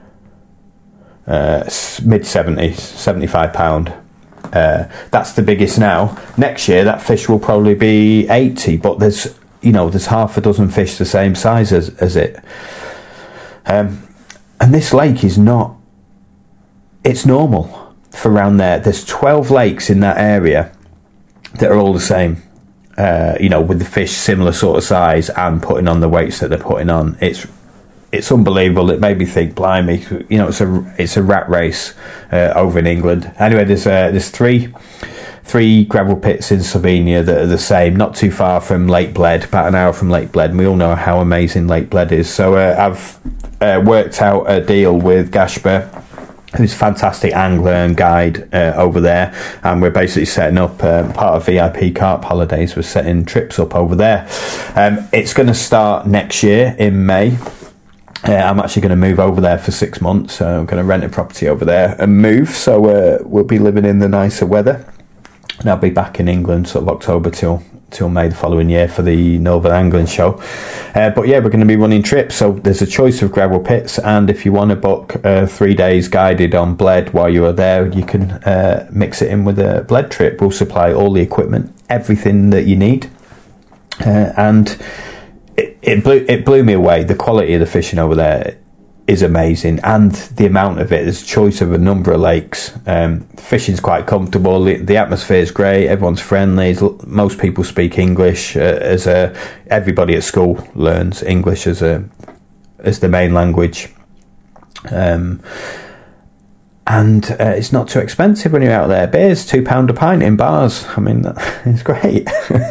mid-70s, 75 pound. That's the biggest now. Next year that fish will probably be 80, but there's half a dozen fish the same size as it. And this lake is not, it's normal for around there. There's 12 lakes in that area that are all the same, with the fish similar sort of size and putting on the weights that they're putting on. It's unbelievable. It made me think, blimey, it's a rat race over in England. Anyway, there's three gravel pits in Slovenia that are the same, not too far from Lake Bled, about an hour from Lake Bled, and we all know how amazing Lake Bled is. So I've worked out a deal with Gasper, who's a fantastic angler and guide over there, and we're basically setting up part of VIP Carp Holidays. We're setting trips up over there. It's going to start next year in May. I'm actually going to move over there for 6 months, so I'm going to rent a property over there and move, so we'll be living in the nicer weather, and I'll be back in England sort of October till May the following year for the Northern Angling Show. But yeah, we're going to be running trips, so there's a choice of gravel pits, and if you want to book 3 days guided on Bled while you are there, you can mix it in with a Bled trip. We'll supply all the equipment, everything that you need, and it blew me away. The quality of the fishing over there is amazing, and the amount of it. There's a choice of a number of lakes. Fishing's quite comfortable. The atmosphere is great. Everyone's friendly. Most people speak English. Everybody at school learns English as the main language. And And it's not too expensive when you're out there. Beer's £2 a pint in bars. I mean, it's great.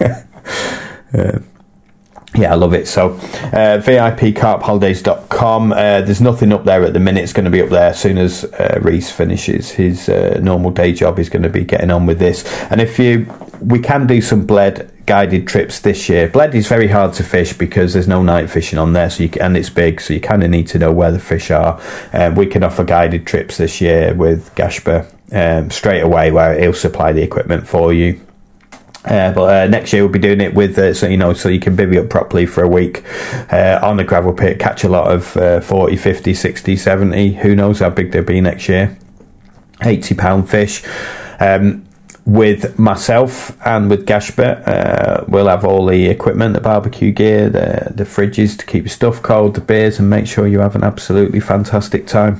Yeah, I love it. So, VIPcarpholidays.com. There's nothing up there at the minute. It's going to be up there as soon as Reese finishes his normal day job. He's going to be getting on with this. And we can do some Bled guided trips this year. Bled is very hard to fish because there's no night fishing on there, and it's big, so you kind of need to know where the fish are. We can offer guided trips this year with Gashper straight away, where he'll supply the equipment for you. But next year we'll be doing it with so you can bivvy up properly for a week on the gravel pit, catch a lot of 40, 50, 60, 70, who knows how big they'll be next year, £80 fish. With myself and with Gashper, we'll have all the equipment, the barbecue gear, the fridges to keep your stuff cold, the beers, and make sure you have an absolutely fantastic time.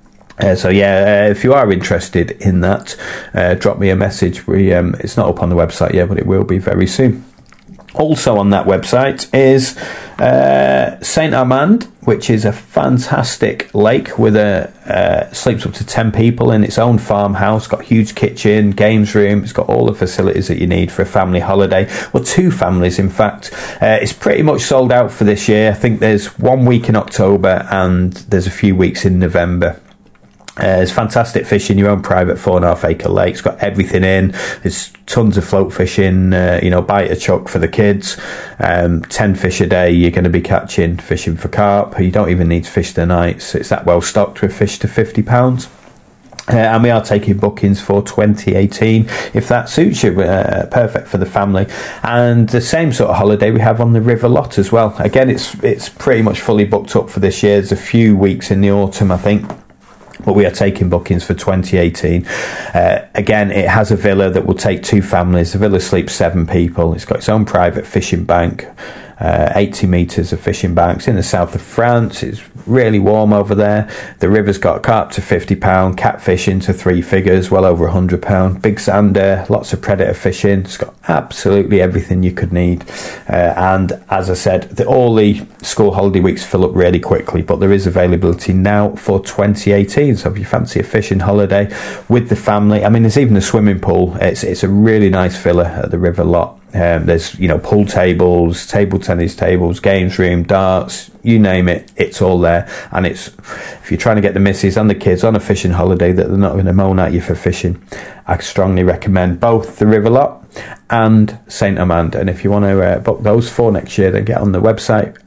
If you are interested in that, drop me a message. It's not up on the website yet, but it will be very soon. Also on that website is Saint Armand, which is a fantastic lake with sleeps up to 10 people in its own farmhouse. Got huge kitchen, games room. It's got all the facilities that you need for a family holiday. Well, 2 families, in fact. It's pretty much sold out for this year. I think there's 1 week in October and there's a few weeks in November. There's fantastic fishing, your own private 4.5 acre lake. It's got everything in. There's tons of float fishing, bite a chuck for the kids. 10 fish a day you're going to be catching, fishing for carp. You don't even need to fish the nights. It's that well stocked with fish to £50. And we are taking bookings for 2018 if that suits you. Perfect for the family. And the same sort of holiday we have on the River Lot as well. Again, it's pretty much fully booked up for this year. There's a few weeks in the autumn, I think, but we are taking bookings for 2018. Again, it has a villa that will take 2 families. The villa sleeps 7 people. It's got its own private fishing bank, 80 metres of fishing banks in the south of France. It's really warm over there. The river's got carp to £50, catfish into 3 figures, well over £100. Big sander, lots of predator fishing. It's got absolutely everything you could need. And as I said, all the school holiday weeks fill up really quickly, but there is availability now for 2018. So if you fancy a fishing holiday with the family, I mean, there's even a swimming pool. It's a really nice villa at the River Lot. There's pool tables, table tennis tables, games room, darts, you name it, it's all there. And if you're trying to get the missus and the kids on a fishing holiday that they're not going to moan at you for fishing, I strongly recommend both the River Lot and Saint Amand. And if you want to book those for next year, then get on the website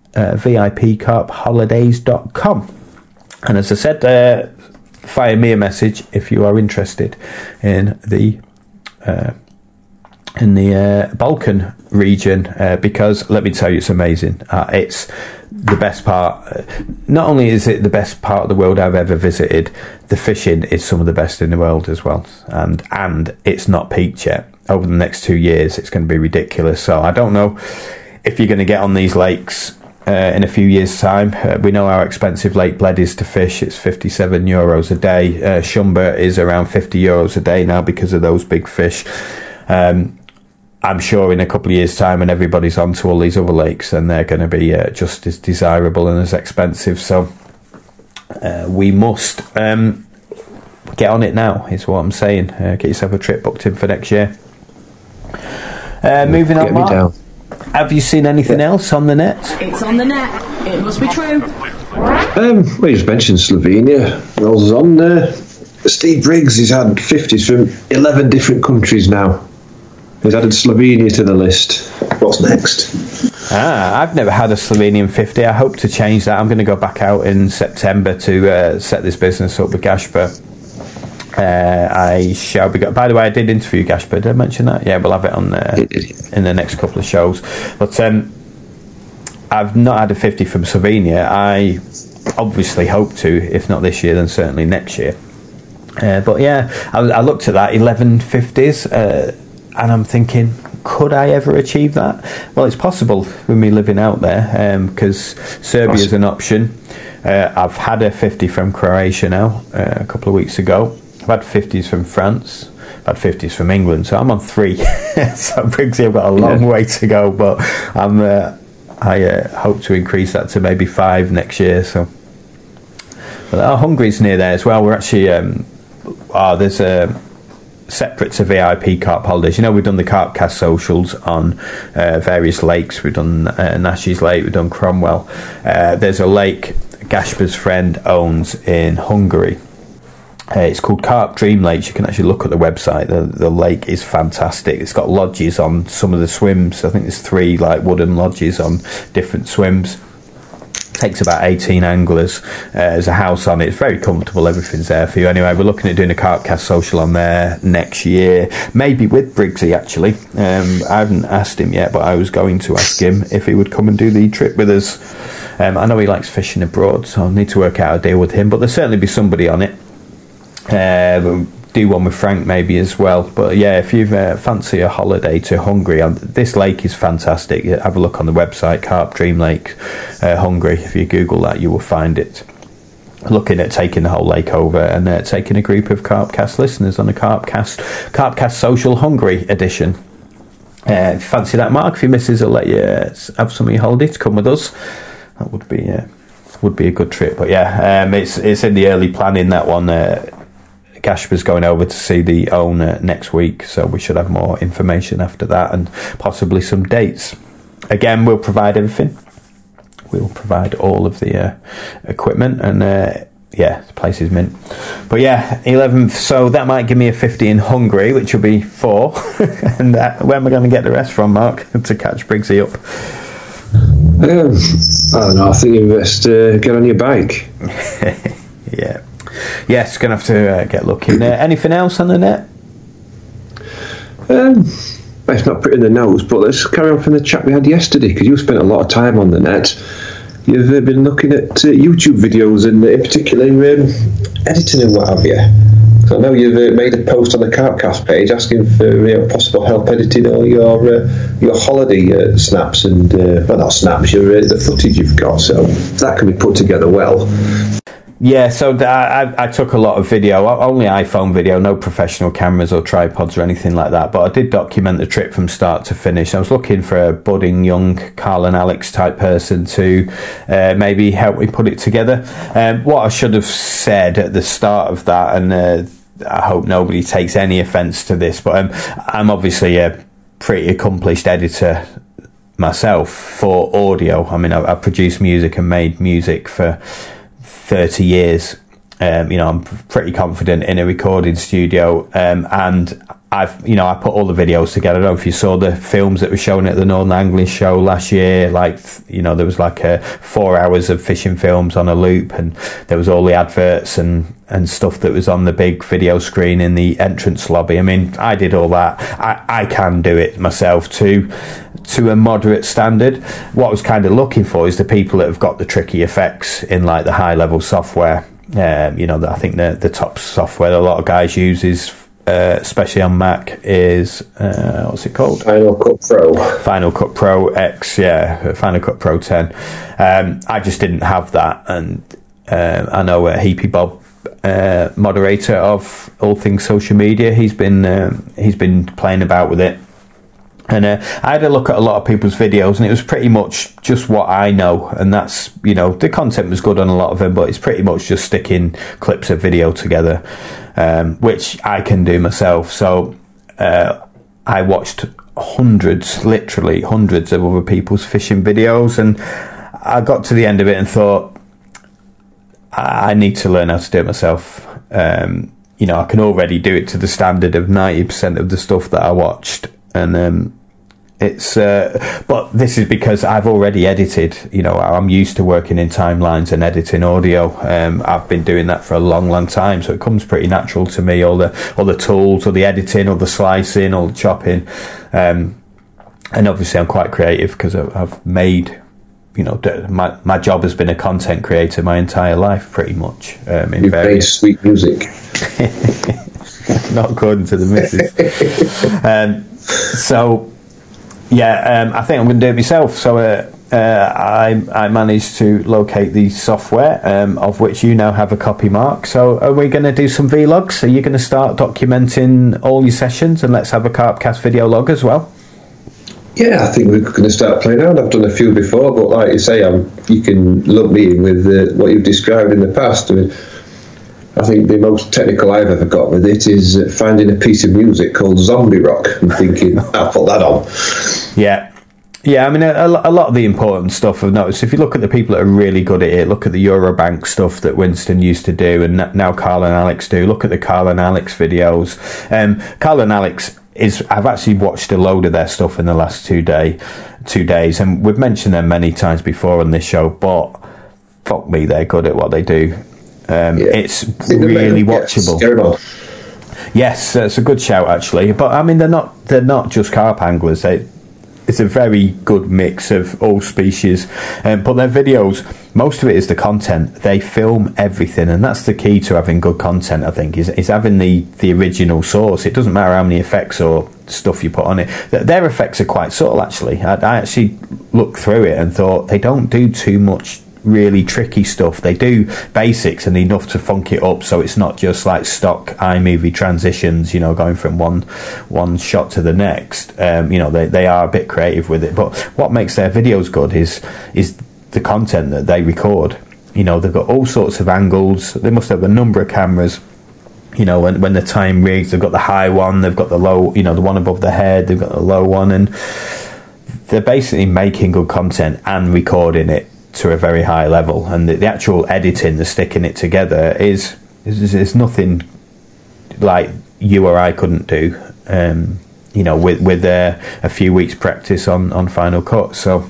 VIPcarpholidays.com. And as I said, fire me a message if you are interested in the Balkan region, because let me tell you, it's amazing. It's the best part. Not only is it the best part of the world I've ever visited, the fishing is some of the best in the world as well, and it's not peaked yet. Over the next 2 years it's going to be ridiculous. So I don't know if you're going to get on these lakes in a few years' time. We know how expensive Lake Bled is to fish. It's €57 a day. Shumba is around €50 a day now because of those big fish. I'm sure in a couple of years' time, when everybody's on to all these other lakes, and they're going to be just as desirable and as expensive. So we must get on it now, is what I'm saying. Get yourself a trip booked in for next year. Moving on, Mark. Have you seen anything else on the net? It's on the net. It must be true. We just mentioned Slovenia. Rolls on there. Steve Briggs, he's had 50s from 11 different countries now. He's added Slovenia to the list. What's next? I've never had a Slovenian 50. I hope to change that. I'm going to go back out in September to set this business up with Gashper. I shall be. By the way, I did interview Gashper. Did I mention that? Yeah, we'll have it on in the next couple of shows. But I've not had a 50 from Slovenia. I obviously hope to, if not this year, then certainly next year. But yeah, I looked at that 11 50s, and I'm thinking, could I ever achieve that? Well, it's possible with me living out there, because Serbia's an option. I've had a 50 from Croatia now, a couple of weeks ago. I've had 50s from France. I've had 50s from England, so I'm on 3. So Briggsy, I've got a long way to go, but I hope to increase that to maybe 5 next year. So Hungary's near there as well. We're actually there's a separate to VIP carp holidays. We've done the Carpcast socials on various lakes. We've done Nash's Lake, we've done Cromwell. There's a lake Gaspar's friend owns in Hungary. It's called Carp Dream Lakes. You can actually look at the website. The lake is fantastic. It's got lodges on some of the swims. I think there's 3 like wooden lodges on different swims. Takes about 18 anglers. There's a house on it. It's very comfortable. Everything's there for you. Anyway, we're looking at doing a Carpcast social on there next year. Maybe with Briggsy, actually. I haven't asked him yet, but I was going to ask him if he would come and do the trip with us. I know he likes fishing abroad, so I'll need to work out a deal with him. But there'll certainly be somebody on it. Do one with Frank maybe as well. But yeah, if you fancy a holiday to Hungary, this lake is fantastic. Have a look on the website, Carp Dream Lake Hungary. If you Google that, you will find it. Looking at taking the whole lake over and taking a group of Carpcast listeners on a Carpcast Social Hungary edition. Fancy that, Mark? If your missus will let you have some of your holiday to come with us, that would be a good trip. But yeah, it's in the early planning, that one. Gaspar's going over to see the owner next week, so we should have more information after that and possibly some dates. Again, we'll provide everything. We'll provide all of the equipment, and the place is mint. But yeah, 11th, so that might give me a 50 in Hungary, which will be 4. And where am I going to get the rest from, Mark, to catch Briggsy up? I don't know. I think you best get on your bike. Yeah. Yes, going to have to get looking. Anything else on the net? It's not pretty in the nose, but let's carry on from the chat we had yesterday, because you spent a lot of time on the net. You've been looking at YouTube videos and in particular editing and what have you. So I know you've made a post on the Carpcast page asking for possible help editing all your holiday snaps and not snaps, the footage you've got. So that can be put together well. Yeah, so I took a lot of video, only iPhone video, no professional cameras or tripods or anything like that, but I did document the trip from start to finish. I was looking for a budding young Carl and Alex type person to maybe help me put it together. What I should have said at the start of that, and I hope nobody takes any offence to this, but I'm obviously a pretty accomplished editor myself for audio. I mean, I've produced music and made music for 30 years. I'm pretty confident in a recording studio, and I put all the videos together. I don't know if you saw the films that were shown at the Northern Angling Show last year. There was 4 hours of fishing films on a loop, and there was all the adverts and stuff that was on the big video screen in the entrance lobby. I mean, I did all that. I can do it myself to a moderate standard. What I was kind of looking for is the people that have got the tricky effects in the high level software. I think the top software that a lot of guys use is, especially on Mac, is what's it called? Final Cut Pro X, Final Cut Pro 10. I just didn't have that, and I know Heapy Bob, moderator of all things social media, he's been playing about with it. And I had a look at a lot of people's videos, and it was pretty much just what I know. And that's, the content was good on a lot of them, but it's pretty much just sticking clips of video together, which I can do myself. So I watched literally hundreds of other people's fishing videos, and I got to the end of it and thought, I need to learn how to do it myself. I can already do it to the standard of 90% of the stuff that I watched. And but this is because I've already edited. I'm used to working in timelines and editing audio. I've been doing that for a long time, so it comes pretty natural to me. All the tools, all the editing, all the slicing, all the chopping, and obviously I'm quite creative because I've made. My job has been a content creator my entire life, pretty much. You've made sweet music. Not according to the missus. I think I'm going to do it myself. So I managed to locate the software, of which you now have a copy, Mark. So are we going to do some vlogs? Are you going to start documenting all your sessions, and let's have a Carpcast video log as well? Yeah, I think we're going to start playing around. I've done a few before, but like you say, you can lump me in with what you've described in the past. I mean, I think the most technical I've ever got with it is finding a piece of music called zombie rock and thinking, I'll put that on. Yeah. Yeah, I mean, a lot of the important stuff I've noticed, if you look at the people that are really good at it, look at the Eurobank stuff that Winston used to do and now Carl and Alex do, look at the Carl and Alex videos. Carl and Alex, I've actually watched a load of their stuff in the last 2 days, and we've mentioned them many times before on this show, but fuck me, they're good at what they do. It's really watchable. Yes, it's a good shout actually, but I mean they're not just carp anglers. It's a very good mix of all species, but their videos, most of it is the content. They film everything, and that's the key to having good content, I think, is having the original source. It doesn't matter how many effects or stuff you put on it. Their effects are quite subtle, actually. I actually looked through it and thought they don't do too much really tricky stuff. They do basics and enough to funk it up so it's not just like stock iMovie transitions, going from one shot to the next. They are a bit creative with it, but what makes their videos good is the content that they record. They've got all sorts of angles. They must have a number of cameras. When the time rigs, they've got the high one, they've got the low, the one above the head, they've got the low one, and they're basically making good content and recording it to a very high level, and the actual editing, the sticking it together is nothing like you or I couldn't do, with a few weeks practice on Final Cut. So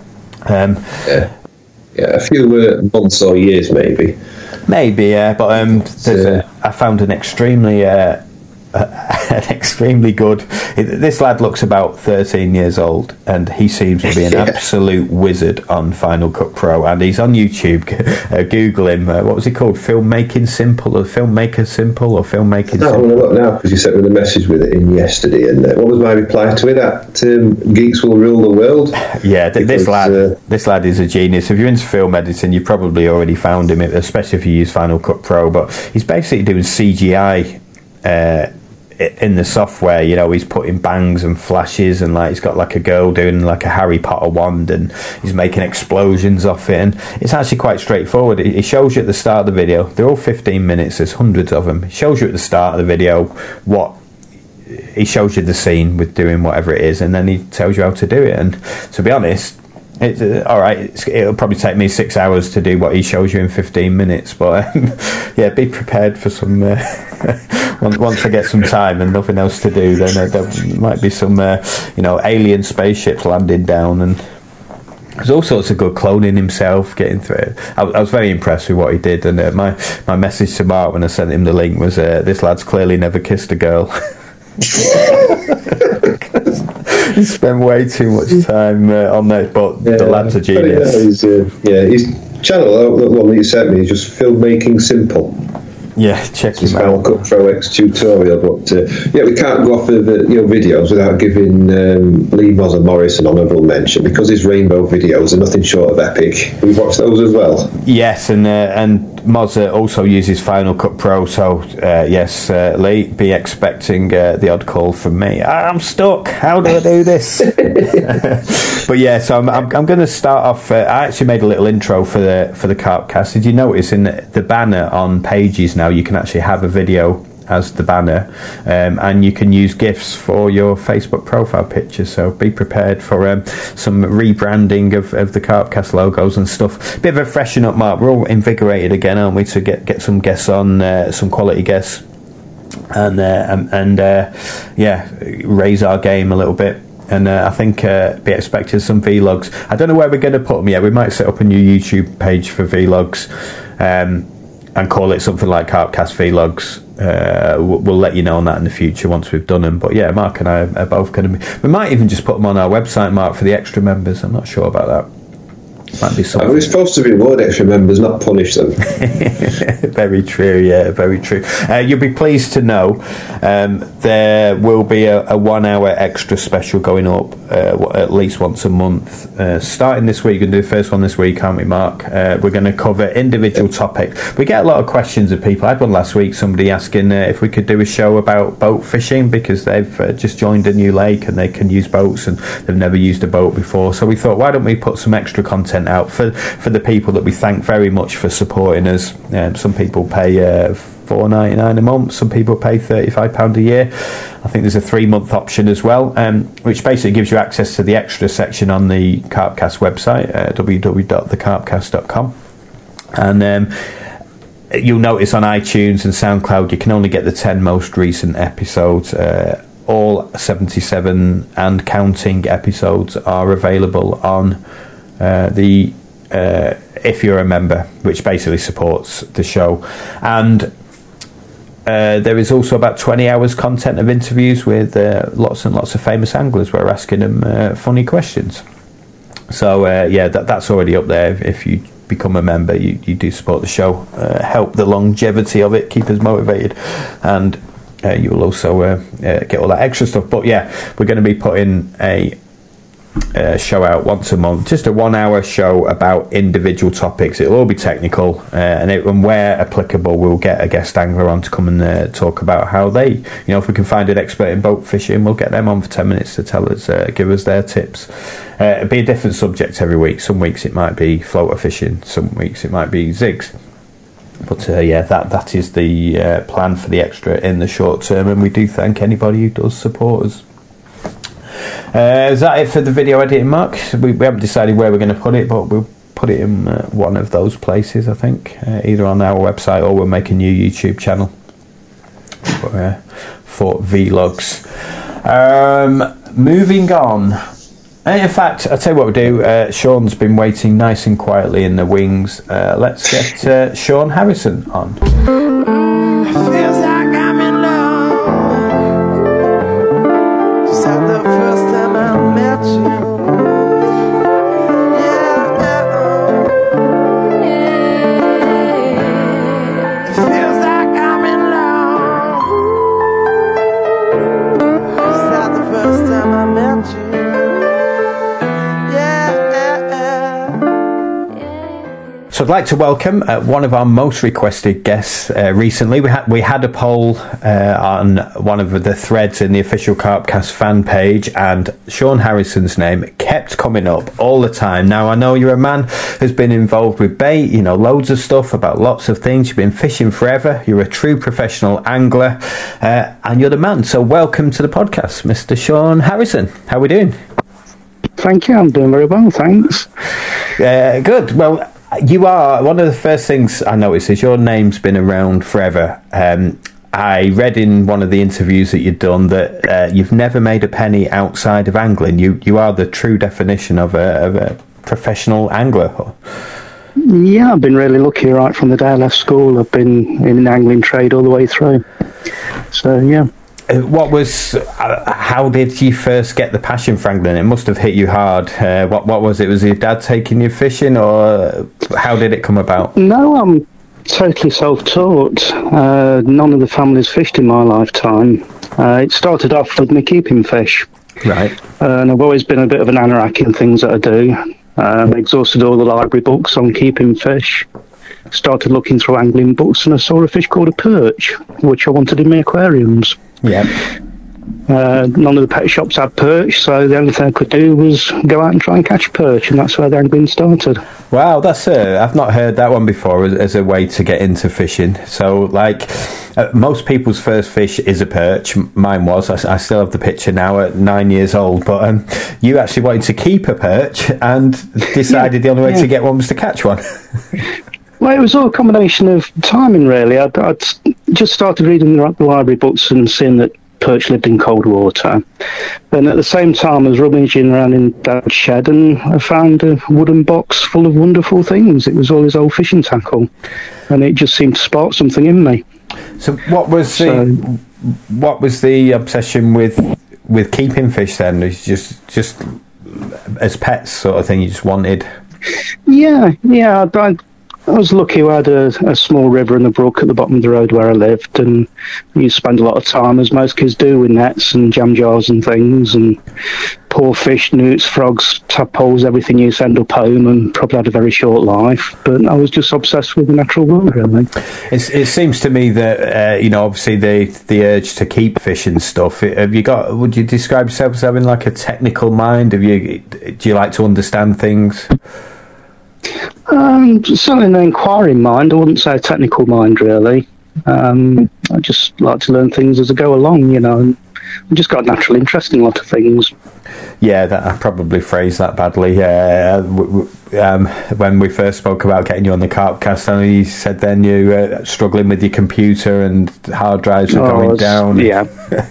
a few months or years maybe, but I found an extremely good. This lad looks about 13 years old, and he seems to be an absolute wizard on Final Cut Pro. And he's on YouTube. Google him. What was he called? Filmmaking Simple, or Filmmaker Simple, or Filmmaking Simple? I'm going to look now because you sent me the message with it in yesterday. And what was my reply to it? That geeks will rule the world. Yeah, this lad is a genius. If you're into film editing, you've probably already found him, especially if you use Final Cut Pro. But he's basically doing CGI. In the software, he's putting bangs and flashes, and he's got like a girl doing like a Harry Potter wand, and he's making explosions off it, and it's actually quite straightforward. It shows you at the start of the video. They're all 15 minutes. There's hundreds of them. It shows you at the start of the video he shows you the scene with doing whatever it is, and then he tells you how to do it. And to be honest, it's all right. It'll probably take me 6 hours to do what he shows you in 15 minutes, but be prepared for some. Once I get some time and nothing else to do, then there might be some, alien spaceships landing down, and there's all sorts of good cloning himself, getting through it. I was very impressed with what he did, and my message to Mark when I sent him the link was, "This lad's clearly never kissed a girl." He spent way too much time on that, but the lad's a genius. His channel, the one that you sent me, is just Filmmaking Simple. Yeah, check him out. Final Cut Pro X tutorial, but we can't go off of videos without giving Lee Moser Morris an honourable mention, because his rainbow videos are nothing short of epic. We've watched those as well. Yes, and Moser also uses Final Cut Pro, so yes, Lee, be expecting the odd call from me. I'm stuck. How do I do this? But yeah, so I'm going to start off. I actually made a little intro for the Carpcast. Did you notice in the banner on Pages now? You can actually have a video as the banner, and you can use GIFs for your Facebook profile picture, so be prepared for some rebranding of the Carpcast logos and stuff. Bit of a freshen up, Mark. We're all invigorated again, aren't we, to get some guests on, some quality guests, and raise our game a little bit. And I think be expecting some vlogs. I don't know where we're going to put them yet. We might set up a new YouTube page for vlogs, and call it something like Carpcast Vlogs. We'll let you know on that in the future once we've done them. But yeah, Mark and I are both going to be. We might even just put them on our website, Mark, for the extra members. I'm not sure about that. Might be something. We're supposed to reward extra members, not punish them. Very true, yeah, very true. You'll be pleased to know there will be a 1 hour extra special going up at least once a month. Starting this week, we're going to do the first one this week, aren't we, Mark? We're going to cover individual topics. We get a lot of questions of people. I had one last week, somebody asking if we could do a show about boat fishing because they've just joined a new lake and they can use boats and they've never used a boat before. So we thought, why don't we put some extra content out for the people that we thank very much for supporting us. Some people pay $4.99 a month, some people pay £35 a year. I think there's a 3-month option as well, which basically gives you access to the extra section on the Carpcast website, www.thecarpcast.com. And you'll notice on iTunes and SoundCloud you can only get the 10 most recent episodes. All 77 and counting episodes are available on the If You're a Member, which basically supports the show. And there is also about 20 hours content of interviews with lots and lots of famous anglers. We're asking them funny questions. So that's already up there. If you become a member, you do support the show, help the longevity of it, keep us motivated, and you will also get all that extra stuff. But yeah, we're going to be putting a show out once a month, just a 1 hour show about individual topics. It'll all be technical, and where applicable we'll get a guest angler on to come and talk about how they, if we can find an expert in boat fishing, we'll get them on for 10 minutes to tell us, give us their tips. It'll be a different subject every week. Some weeks it might be floater fishing, some weeks it might be zigs. But that is the plan for the extra in the short term, and we do thank anybody who does support us. Is that it for the video editing, Mark? We haven't decided where we're going to put it, but we'll put it in one of those places, I think, either on our website or we'll make a new YouTube channel for vlogs. Moving on. In fact, I'll tell you what we'll do. Sean's been waiting nice and quietly in the wings. Let's get Sean Harrison on. Feels like I'm in love. Just like the first time I met you. It feels like I'm in love. Just like the first time I met you. So I'd like to welcome one of our most requested guests recently. We had a poll on one of the threads in the official Carpcast fan page, and Sean Harrison's name kept coming up all the time. Now, I know you're a man who's been involved with bait, loads of stuff about lots of things. You've been fishing forever. You're a true professional angler, and you're the man. So welcome to the podcast, Mr. Sean Harrison. How are we doing? Thank you. I'm doing very well, thanks. Good. Well, you are one of the first things I noticed is your name's been around forever. I read in one of the interviews that you'd done that you've never made a penny outside of angling. You are the true definition of a professional angler. Yeah, I've been really lucky right from the day I left school. I've been in an angling trade all the way through. So, yeah. How did you first get the passion for angling? It must have hit you hard. What was it? Was your dad taking you fishing, or how did it come about? No, I'm totally self-taught. None of the families fished in my lifetime. It started off with me keeping fish. Right. And I've always been a bit of an anorak in things that I do. Exhausted all the library books on keeping fish. Started looking through angling books, and I saw a fish called a perch, which I wanted in my aquariums. Yeah. None of the pet shops had perch, so the only thing I could do was go out and try and catch a perch, and that's where the angling started. Wow, that's I've not heard that one before as a way to get into fishing. So, most people's first fish is a perch. Mine was. I still have the picture now at 9 years old. But you actually wanted to keep a perch and decided the only way to get one was to catch one. Well, it was all a combination of timing, really. I'd just started reading the library books and seeing that perch lived in cold water. And at the same time, I was rummaging around in Dad's shed, and I found a wooden box full of wonderful things. It was all his old fishing tackle, and it just seemed to spark something in me. So what was the obsession with keeping fish then? It was just as pets sort of thing you just wanted? Yeah. I was lucky. We had a small river and a brook at the bottom of the road where I lived, and we used to spend a lot of time, as most kids do, with nets and jam jars and things, and poor fish, newts, frogs, tadpoles, everything you send up home, and probably had a very short life. But I was just obsessed with the natural world, really. It seems to me that obviously the urge to keep fish and stuff. Have you got? Would you describe yourself as having like a technical mind? Do you like to understand things? Certainly an inquiring mind. I wouldn't say a technical mind, really. I just like to learn things as I go along, and I've just got a natural interest in a lot of things. Yeah, I probably phrased that badly. When we first spoke about getting you on the Carpcast, I know you said then you were struggling with your computer and hard drives were going down. Yeah.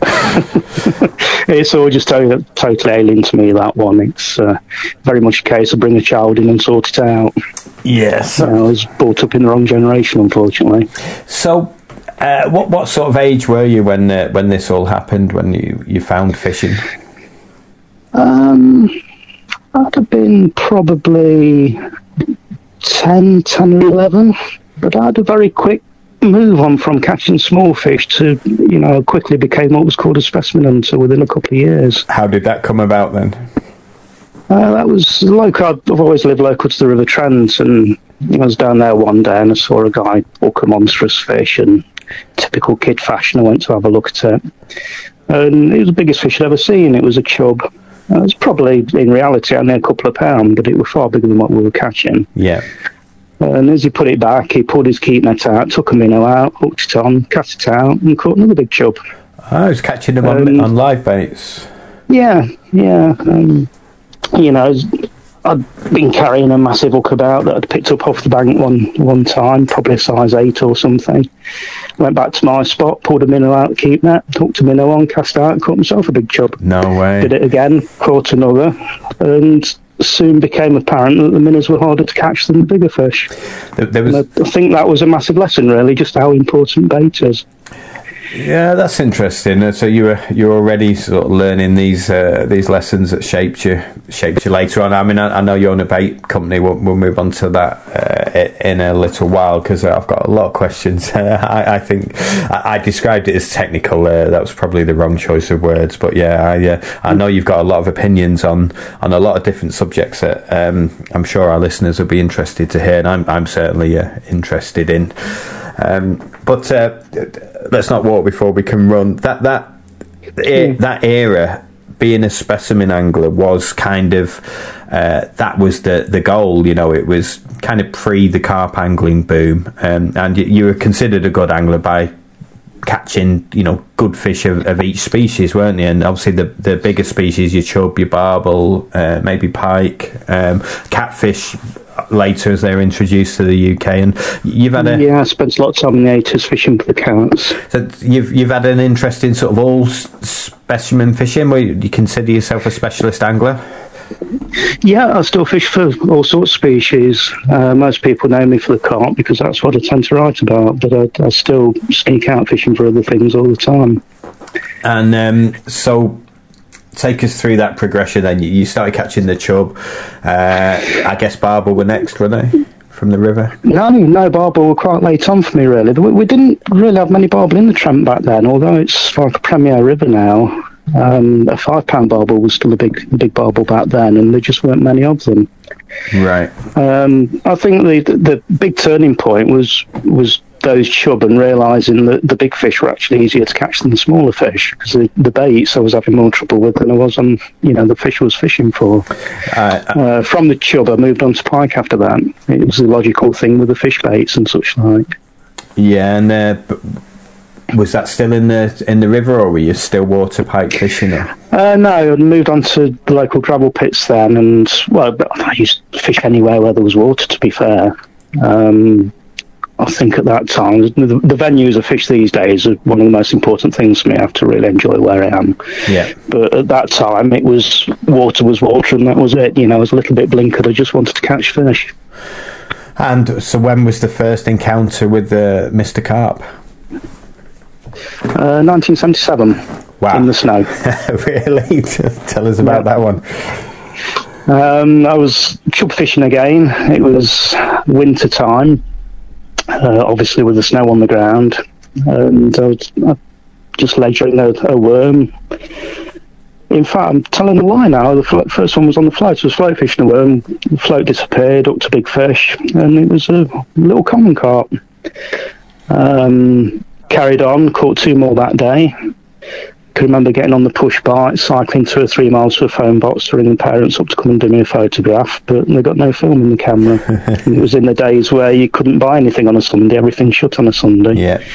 It's all just totally alien to me, that one. It's very much a case of bring a child in and sort it out. Yes. I was brought up in the wrong generation, unfortunately. So, what sort of age were you when this all happened, when you found fishing? I'd have been probably 10 or 11, but I had a very quick move on from catching small fish to, quickly became what was called a specimen hunter within a couple of years. How did that come about then? That was local. I've always lived local to the River Trent, and I was down there one day and I saw a guy hook a monstrous fish, and typical kid fashion, I went to have a look at it. And it was the biggest fish I'd ever seen. It was a chub. It was probably, in reality, only a couple of pounds, but it was far bigger than what we were catching. Yeah. And as he put it back, he pulled his keep net out, took a minnow out, hooked it on, cast it out, and caught another big chub. I was catching them on live baits. Yeah. I'd been carrying a massive hook about that I'd picked up off the bank one time, probably a size 8 or something. Went back to my spot, pulled a minnow out of the keep net, hooked a minnow on, cast out, and caught myself a big chub. No way. Did it again, caught another, and soon became apparent that the minnows were harder to catch than the bigger fish. I think that was a massive lesson, really, just how important bait is. Yeah, that's interesting. So you were already sort of learning these lessons that shaped you later on. I mean, I know you own a bait company. We'll move on to that in a little while, because I've got a lot of questions. I think I described it as technical. That was probably the wrong choice of words, but I know you've got a lot of opinions on a lot of different subjects that I'm sure our listeners will be interested to hear, and I'm certainly interested in. But let's not walk before we can run. That era, being a specimen angler, was kind of that was the goal. It was kind of pre the carp angling boom, and you were considered a good angler by catching good fish of each species, weren't you? And obviously the bigger species, your chub, your barbel, maybe pike, catfish later as they were introduced to the UK. And you've had I spent a lot of time in the 80s fishing for the cats. So you've had an interest in sort of all specimen fishing. Where you consider yourself a specialist angler? Yeah, I still fish for all sorts of species. Most people know me for the carp because that's what I tend to write about, but I still sneak out fishing for other things all the time. And so take us through that progression then. You started catching the chub. I guess barbel were next, were they, from the river? No, barbel were quite late on for me, really. We didn't really have many barbel in the Trent back then, although it's like a premier river now. A £5 barbel was still a big barbel back then, and there just weren't many of them. Right. I think the big turning point was those chub, and realising that the big fish were actually easier to catch than the smaller fish, because the baits I was having more trouble with than I was on the fish I was fishing for. From the chub I moved on to pike after that. It was the logical thing with the fish baits and such like. Yeah, and was that still in the river, or were you still water pike fishing? No, I moved on to the local gravel pits then, and I used to fish anywhere where there was water, to be fair. I think at that time, the venues of fish these days are one of the most important things for me. I have to really enjoy where I am. Yeah. But at that time, it was water, and that was it. I was a little bit blinkered. I just wanted to catch fish. And so when was the first encounter with Mr. Carp? 1977. Wow. In the snow. Really? Tell us about that one. I was chub fishing again. It was winter time, obviously with the snow on the ground, and I just ledgering a worm. In fact, I'm telling a lie now. The first one was on the float. I was float fishing a worm. The float disappeared, hooked a big fish, and it was a little common carp. Carried on, caught 2 more that day. Can remember getting on the push bike, cycling 2 or 3 miles to a phone box to ring the parents up to come and do me a photograph, but they got no film in the camera. It was in the days where you couldn't buy anything on a Sunday, everything shut on a Sunday. Yeah.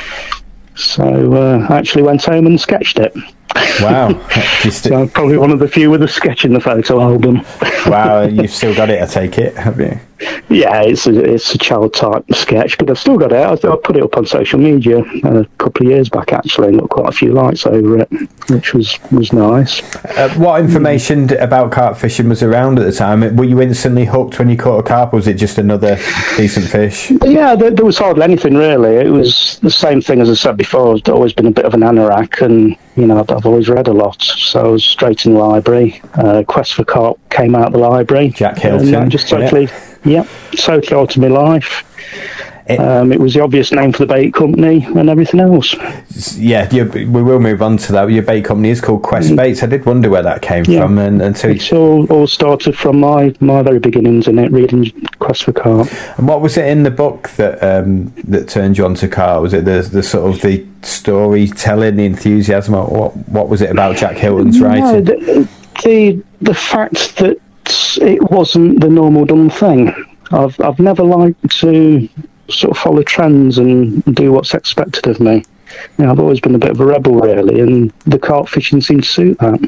So I actually went home and sketched it. Wow. So I'm probably one of the few with a sketch in the photo album. Wow, you've still got it, I take it, have you? Yeah, it's a child type sketch, but I've still got it. I put it up on social media a couple of years back actually, and got quite a few likes over it, which was nice. What information about carp fishing was around at the time? Were you instantly hooked when you caught a carp, or was it just another decent fish? Yeah, there was hardly anything really. It was the same thing as I said before. I've always been a bit of an anorak, and I've always read a lot, so I was straight in the library. Quest for Carp came out of the library. Jack Hilton. And just totally, totally altered my life. It was the obvious name for the bait company and everything else. Yeah, we will move on to that. Your bait company is called Quest Baits. I did wonder where that came from. And so it's all started from my very beginnings in it, reading Quest for Carp. And what was it in the book that turned you on to carp? Was it the sort of the storytelling, the enthusiasm? Or what was it about Jack Hilton's writing? The fact that it wasn't the normal done thing. I've never liked to sort of follow trends and do what's expected of me. I've always been a bit of a rebel, really, and the carp fishing seemed to suit that.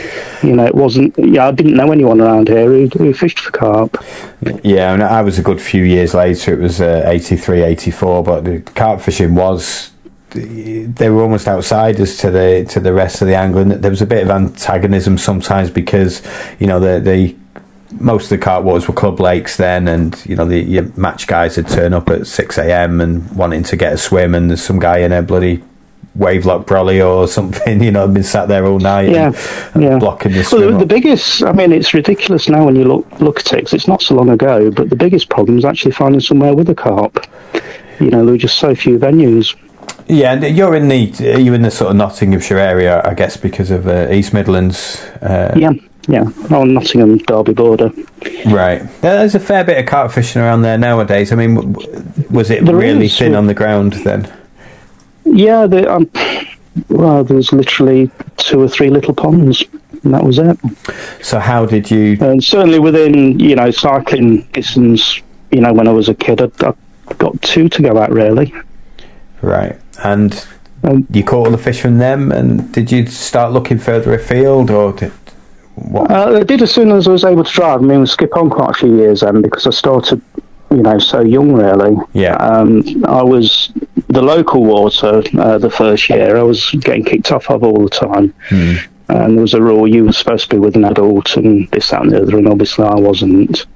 It wasn't. I didn't know anyone around here who fished for carp. Yeah, and I was a good few years later. It was 83, 84, but the carp fishing was. They were almost outsiders to the rest of the angling. There was a bit of antagonism sometimes because the most of the carp waters were club lakes then, and your match guys would turn up at 6 a.m. and wanting to get a swim, and there's some guy in a bloody wavelock brolly or something, been sat there all night and blocking the swim. Well, the biggest, it's ridiculous now when you look at it, 'cause it's not so long ago, but the biggest problem is actually finding somewhere with a carp. There were just so few venues. Yeah, and you're in the sort of Nottinghamshire area, I guess, because of East Midlands. Yeah, on Nottingham Derby border. Right. There's a fair bit of carp fishing around there nowadays. Was it really thin on the ground then? Yeah, there was literally 2 or 3 little ponds, and that was it. So how did you... And certainly within, cycling distance, when I was a kid, I got 2 to go at, really. Right. And you caught all the fish from them, and did you start looking further afield, or... I did as soon as I was able to drive. We skip on quite a few years then, because I started, so young really. Yeah. I was the local water the first year. I was getting kicked off of all the time. And there was a rule you were supposed to be with an adult and this, that and the other, and obviously I wasn't.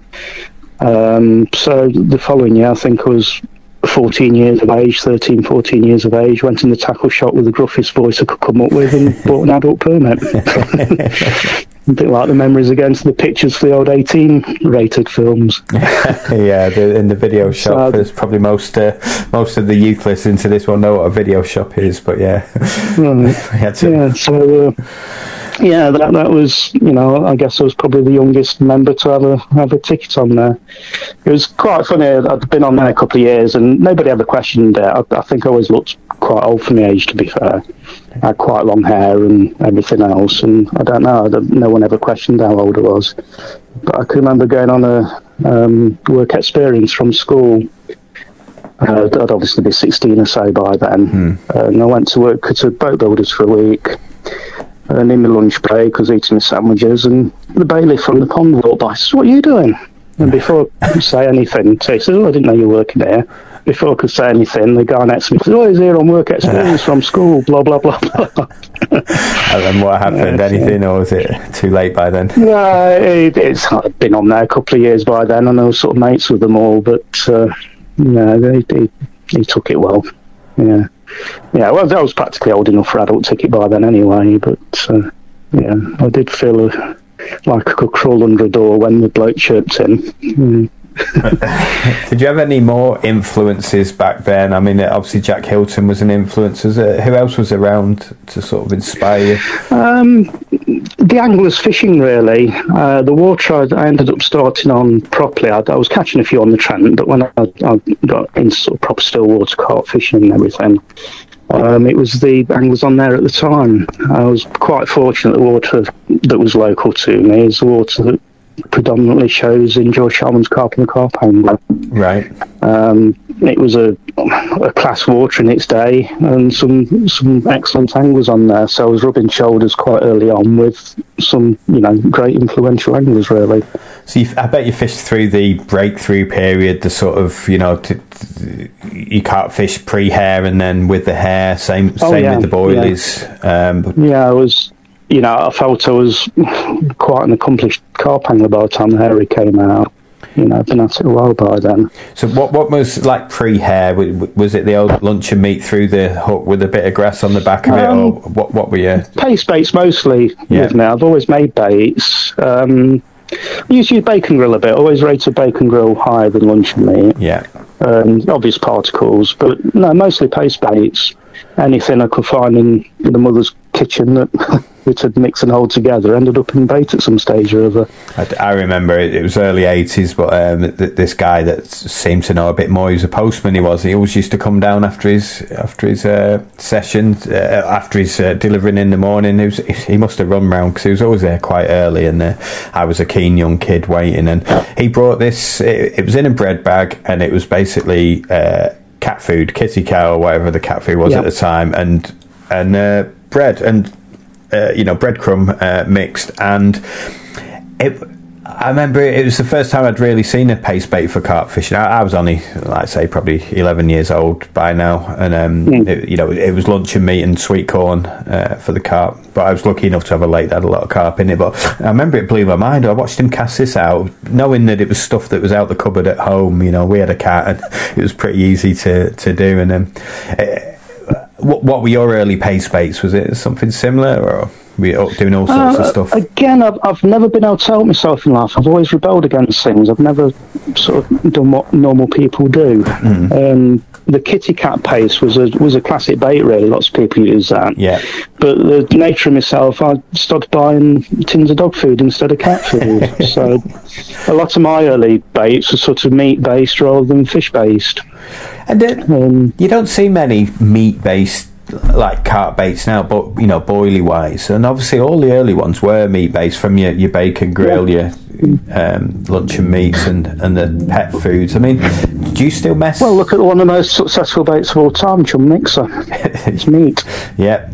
So the following year, I think I was 14 years of age, 13, 14 years of age, went in the tackle shop with the gruffest voice I could come up with and bought an adult permit. A bit like the memories against the pictures for the old 18-rated films. Yeah, in the video shop, there's probably most of the youth listening to this will know what a video shop is, but yeah. Yeah, that was, I guess I was probably the youngest member to have a ticket on there. It was quite funny. I'd been on there a couple of years and nobody ever questioned it. I think I always looked quite old for my age, to be fair. I had quite long hair and everything else, and I don't know, no one ever questioned how old I was. But I can remember going on a work experience from school. I'd obviously be 16 or so by then. And I went to work at a boat builders for a week. And in my lunch break, I was eating my sandwiches, and the bailiff from the pond walked by. Says, "What are you doing?" And before I could say anything, he said, "I didn't know you were working here." Before I could say anything, the guy next to me said, "Oh, he's here on work experience from school, blah, blah, blah, blah." And then what happened? Anything, or was it too late by then? No, I'd been on there a couple of years by then, and I was sort of mates with them all, but he took it well. Yeah, well, I was practically old enough for adult ticket by then anyway, but I did feel like I could crawl under a door when the bloke chirped in. Did you have any more influences back then? I mean, obviously Jack Hilton was an influence. Who else was around to sort of inspire you? The anglers fishing, really. The water I ended up starting on properly. I was catching a few on the Trent, but when I got into sort of proper still water carp fishing and everything, it was the anglers on there at the time. I was quite fortunate. The water that was local to me is the water that predominantly shows in George Sharman's Carp and the Carp Angler. Right. It was a class water in its day, and some excellent anglers on there. So I was rubbing shoulders quite early on with some, great influential anglers, really. So I bet you fished through the breakthrough period, the sort of, you can't fish pre-hair and then with the hair, same with the boilies. Yeah. I was. I felt I was quite an accomplished carp angler by the time the hairy came out. I've been at it a while by then. So what was like pre-hair? Was it the old lunch and meat through the hook with a bit of grass on the back of it, or what were you? Paste baits mostly with me. I've always made baits. I used to use bacon grill a bit. Always rated bacon grill higher than lunch and meat. Yeah. Obvious particles, but no, mostly paste baits. Anything I could find in the mother's kitchen that we could mix and hold together ended up in bait at some stage or other. I remember it was early 80s, but this guy that seemed to know a bit more, he was a postman. He always used to come down after his session, after his delivering in the morning. He must have run round because he was always there quite early, and I was a keen young kid waiting, and he brought this. It was in a bread bag, and it was basically cat food, kitty cow or whatever the cat food was at the time, and bread and breadcrumb mixed, and I remember it was the first time I'd really seen a paste bait for carp fishing. I was only, like say, probably 11 years old by now, and it was lunch and meat and sweet corn for the carp. But I was lucky enough to have a lake that had a lot of carp in it. But I remember it blew my mind. I watched him cast this out, knowing that it was stuff that was out the cupboard at home. We had a cat, and it was pretty easy to do. And what were your early paste baits? Was it something similar, or were you doing all sorts of stuff? Again, I've never been able to help myself in life. I've always rebelled against things. I've never sort of done what normal people do. The kitty cat paste was a classic bait, really. Lots of people use that. Yeah. But the nature of myself, I started buying tins of dog food instead of cat food. So a lot of my early baits were sort of meat-based rather than fish-based. And you don't see many meat-based like carp baits now, but boilie wise, and obviously all the early ones were meat based, from your bacon grill, your lunch and meats, and the pet foods. I mean, do you still mess? Well, look at one of the most successful baits of all time, Chum Mixer. It's meat. Yeah.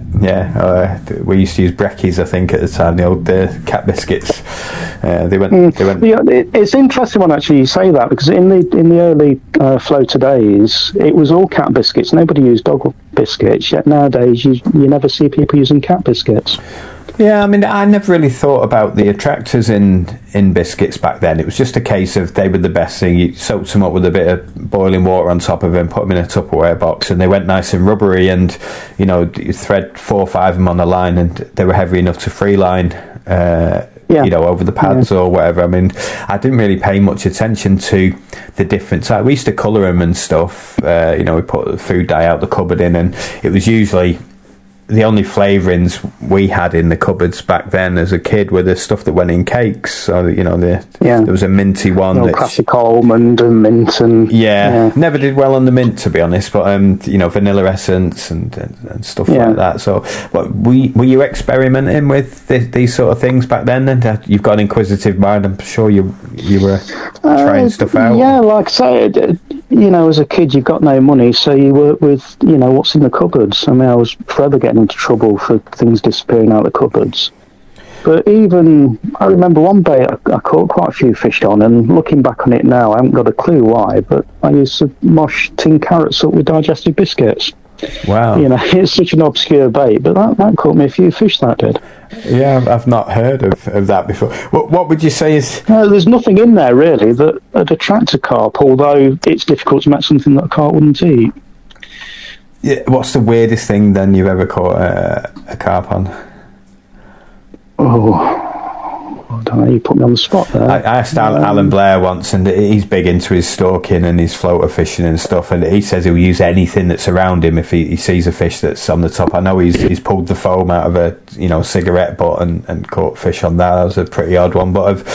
We used to use brekkies, I think, at the time, the old cat biscuits. They went. Yeah, it's interesting one actually you say that, because in the early floater days, it was all cat biscuits. Nobody used dog biscuits. Yet nowadays, you never see people using cat biscuits. Yeah, I mean, I never really thought about the attractors in biscuits back then. It was just a case of they were the best thing. You soaked them up with a bit of boiling water on top of them, put them in a Tupperware box, and they went nice and rubbery, and you thread 4 or 5 of them on the line, and they were heavy enough to free line over the pads or whatever. I mean, I didn't really pay much attention to the difference. We used to colour them and stuff. We put food dye out the cupboard in, and it was usually the only flavourings we had in the cupboards back then as a kid were the stuff that went in cakes. So, there was a minty one. Classic almond and mint. And never did well on the mint, to be honest, but, vanilla essence and stuff like that. So, were you experimenting with these sort of things back then? And you've got an inquisitive mind. I'm sure you were trying stuff out. Yeah, like I say, as a kid, you've got no money, so you work with, what's in the cupboards. I mean, I was forever getting into trouble for things disappearing out of the cupboards. But even, I remember one bait I caught quite a few fish on, and looking back on it now, I haven't got a clue why, but I used to mosh tin carrots up with digestive biscuits. Wow. It's such an obscure bait, but that caught me a few fish, that did. Yeah, I've not heard of that before. What would you say is... there's nothing in there, really, that attracts a carp, although it's difficult to make something that a carp wouldn't eat. Yeah, what's the weirdest thing, then, you've ever caught a carp on? I don't know, you put me on the spot there. I asked Alan Blair once, and he's big into his stalking and his floater fishing and stuff, and he says he'll use anything that's around him if he sees a fish that's on the top. I know he's pulled the foam out of a cigarette butt and caught fish on that. That was a pretty odd one, but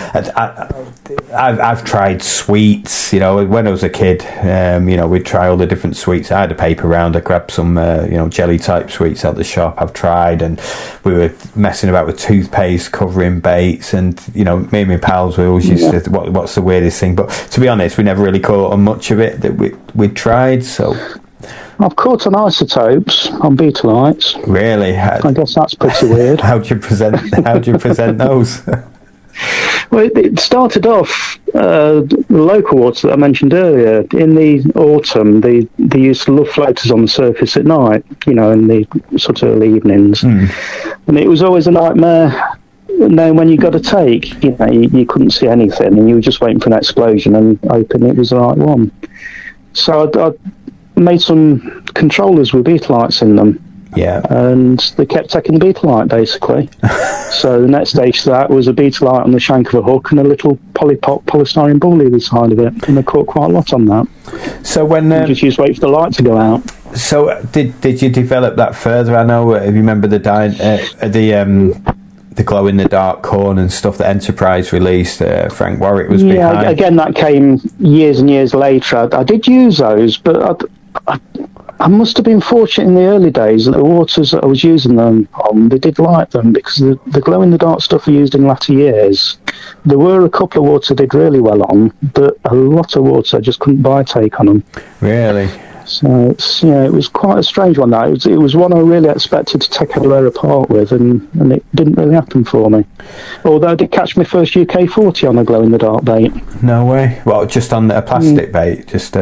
I've tried sweets. When I was a kid, we'd try all the different sweets. I had a paper round. I grabbed some jelly type sweets out the shop. I've tried, and we were messing about with toothpaste covering baits, and me and my pals we always used to what's the weirdest thing, but to be honest we never really caught on much of it that we tried. So I've caught on isotopes on Beetleites. Really? I guess that's pretty weird. How do you present those? Well, it started off the local water that I mentioned earlier. In the autumn, they used to love floaters on the surface at night, in the sort of early evenings. And it was always a nightmare knowing when you got to take. You couldn't see anything, and you were just waiting for an explosion and hoping it was the right one. So I made some controllers with Beetleites in them. Yeah. And they kept taking the Beetlelite, basically. So the next stage to that was a Beetlelite on the shank of a hook and a little polystyrene ball either side of it. And I caught quite a lot on that. So when... you just wait for the light to go out. So did you develop that further? I know, if you remember the glow-in-the-dark corn and stuff that Enterprise released, Frank Warwick was behind. Yeah, again, that came years and years later. I did use those, but I must have been fortunate in the early days that the waters that I was using them on, they did like them, because the glow-in-the-dark stuff I used in latter years, there were a couple of waters I did really well on, but a lot of water I just couldn't buy take on them. Really? So it was quite a strange one. That it was one I really expected to take everywhere apart with, and it didn't really happen for me. Although I did catch my first UK 40 on a glow-in-the-dark bait. No way. Well, just on a plastic bait, just.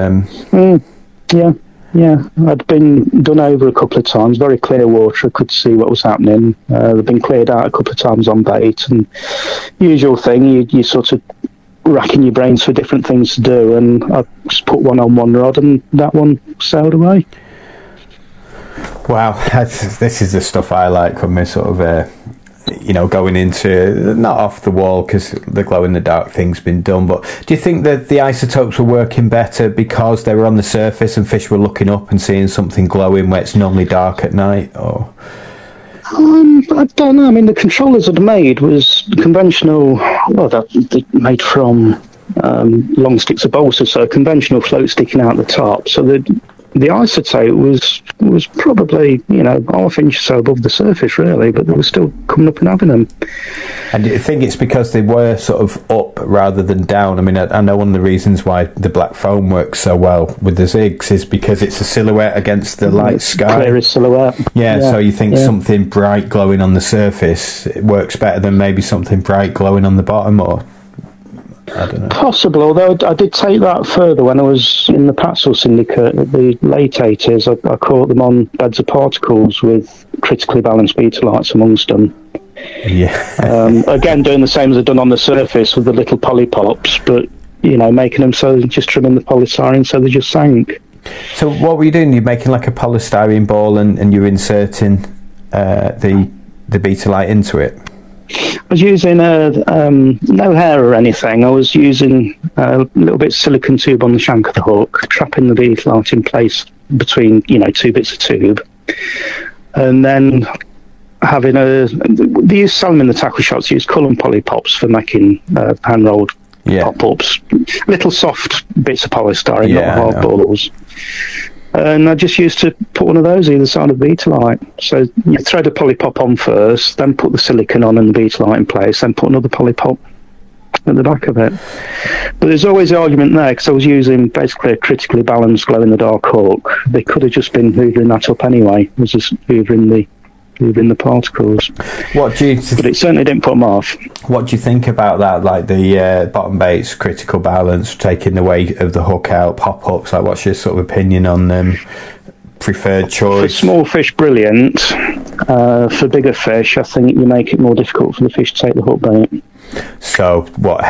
Yeah. I'd been done over a couple of times. Very clear water. I could see what was happening. They'd been cleared out a couple of times on bait, and usual thing. You sort of racking your brains for different things to do, and I just put one on one rod and that one sailed away. Wow, this is the stuff I like when we're sort of going into, not off the wall because the glow in the dark thing's been done, but do you think that the isotopes were working better because they were on the surface and fish were looking up and seeing something glowing where it's normally dark at night? Or I don't know. I mean, the controllers I'd made was conventional. Well, they're made from long sticks of balsa, so conventional float sticking out the top. So the isotope was probably half inch or so above the surface, really, but they were still coming up and having them. And do you think it's because they were sort of up rather than down? I mean, I know one of the reasons why the black foam works so well with the zigs is because it's a silhouette against the light sky. Clearest silhouette. Yeah, so you think something bright glowing on the surface, it works better than maybe something bright glowing on the bottom, or I don't know. Possible, although I did take that further when I was in the Patzel Syndicate at the late 80s. I caught them on beds of particles with critically balanced Beetleites amongst them. Yeah. Again, doing the same as I've done on the surface with the little polypops, but making them so just trimming the polystyrene so they just sank. So what were you doing? You're making like a polystyrene ball and you're inserting the Beetlelite into it? I was using no hair or anything. I was using a little bit of silicone tube on the shank of the hook, trapping the Beetlelite in place between two bits of tube, and then having they used to sell them in the tackle shops. They used Cullen polypops for making hand rolled pop-ups, little soft bits of polystyrene, not hard balls. And I just used to put one of those either side of the Beetlelite. So you throw the polypop on first, then put the silicone on and the Beetlelite in place, then put another polypop at the back of it. But there's always the argument there, because I was using basically a critically balanced glow-in-the-dark hook. They could have just been hoovering that up anyway. It was just hoovering the particles. But it certainly didn't put them off. What do you think about that? Like the bottom baits, critical balance, taking the weight of the hook out, pop-ups. Like, what's your sort of opinion on them? Preferred choice? For small fish, brilliant. For bigger fish, I think you make it more difficult for the fish to take the hook bait. So,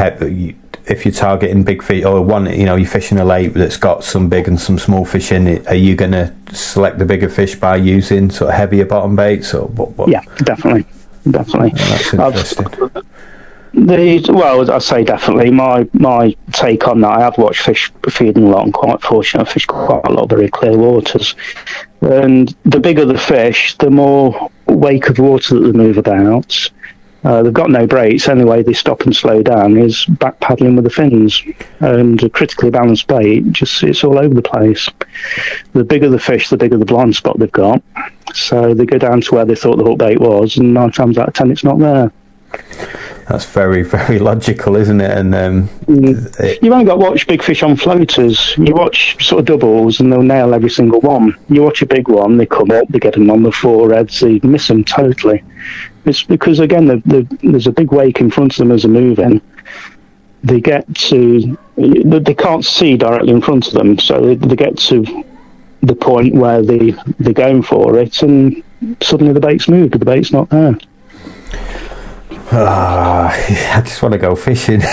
if you're targeting big fish, or you're fishing a lake that's got some big and some small fish in it, are you going to select the bigger fish by using sort of heavier bottom baits, or what? Yeah, definitely. Oh, that's interesting. Well, I say definitely. My take on that, I have watched fish feeding a lot. I'm quite fortunate. I fish quite a lot of very clear waters. And the bigger the fish, the more wake of water that they move about. They've got no brakes. The only way they stop and slow down is back paddling with the fins. And a critically balanced bait, it's all over the place. The bigger the fish, the bigger the blind spot they've got. So they go down to where they thought the hook bait was, and 9 times out of 10 it's not there. That's very, very logical, isn't it? And you've only got to watch big fish on floaters. You watch sort of doubles, and they'll nail every single one. You watch a big one, they come up, they get them on the foreheads, they miss them totally. It's because, again, there's a big wake in front of them as they're moving. They can't see directly in front of them, so they get to the point where they're going for it, and suddenly the bait's moved, but the bait's not there. I just want to go fishing.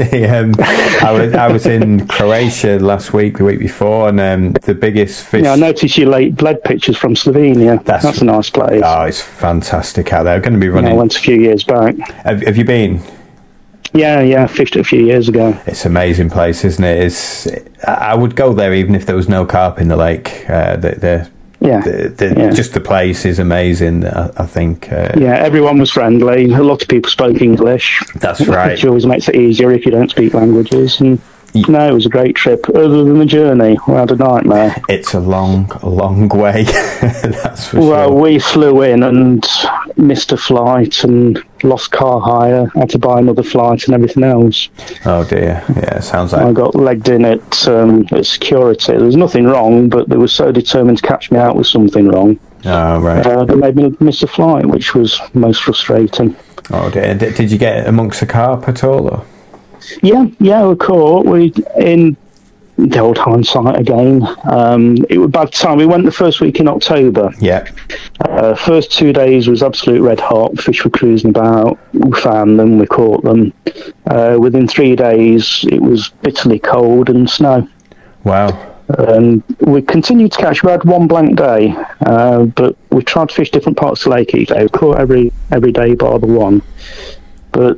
I was in Croatia last week, the week before, and the biggest fish. Yeah, I noticed your late bled pictures from Slovenia. That's a nice place. Oh, it's fantastic out there. I'm going to be running. I went a few years back. Have you been? Yeah, I fished it a few years ago. It's an amazing place, isn't it? I would go there even if there was no carp in the lake. Just the place is amazing, I think. Everyone was friendly. A lot of people spoke English. That's right. Which always makes it easier if you don't speak languages. And no, it was a great trip. Other than the journey, we had a nightmare. It's a long way. That's for sure. Well, we flew in and missed a flight and lost car hire. Had to buy another flight and everything else. Oh dear. Yeah, sounds like I got legged in at security. There was nothing wrong, but they were so determined to catch me out with something wrong. Oh right. They made me miss a flight, which was most frustrating. Oh dear. Did you get amongst the carp at all? Or? Yeah, we caught. In the old hindsight again. It was bad time. We went the first week in October. Yeah. First 2 days was absolute red hot. Fish were cruising about. We found them. We caught them. Within 3 days, it was bitterly cold and snow. Wow. We continued to catch. We had one blank day, but we tried to fish different parts of the lake each day. We caught every day bar the one. But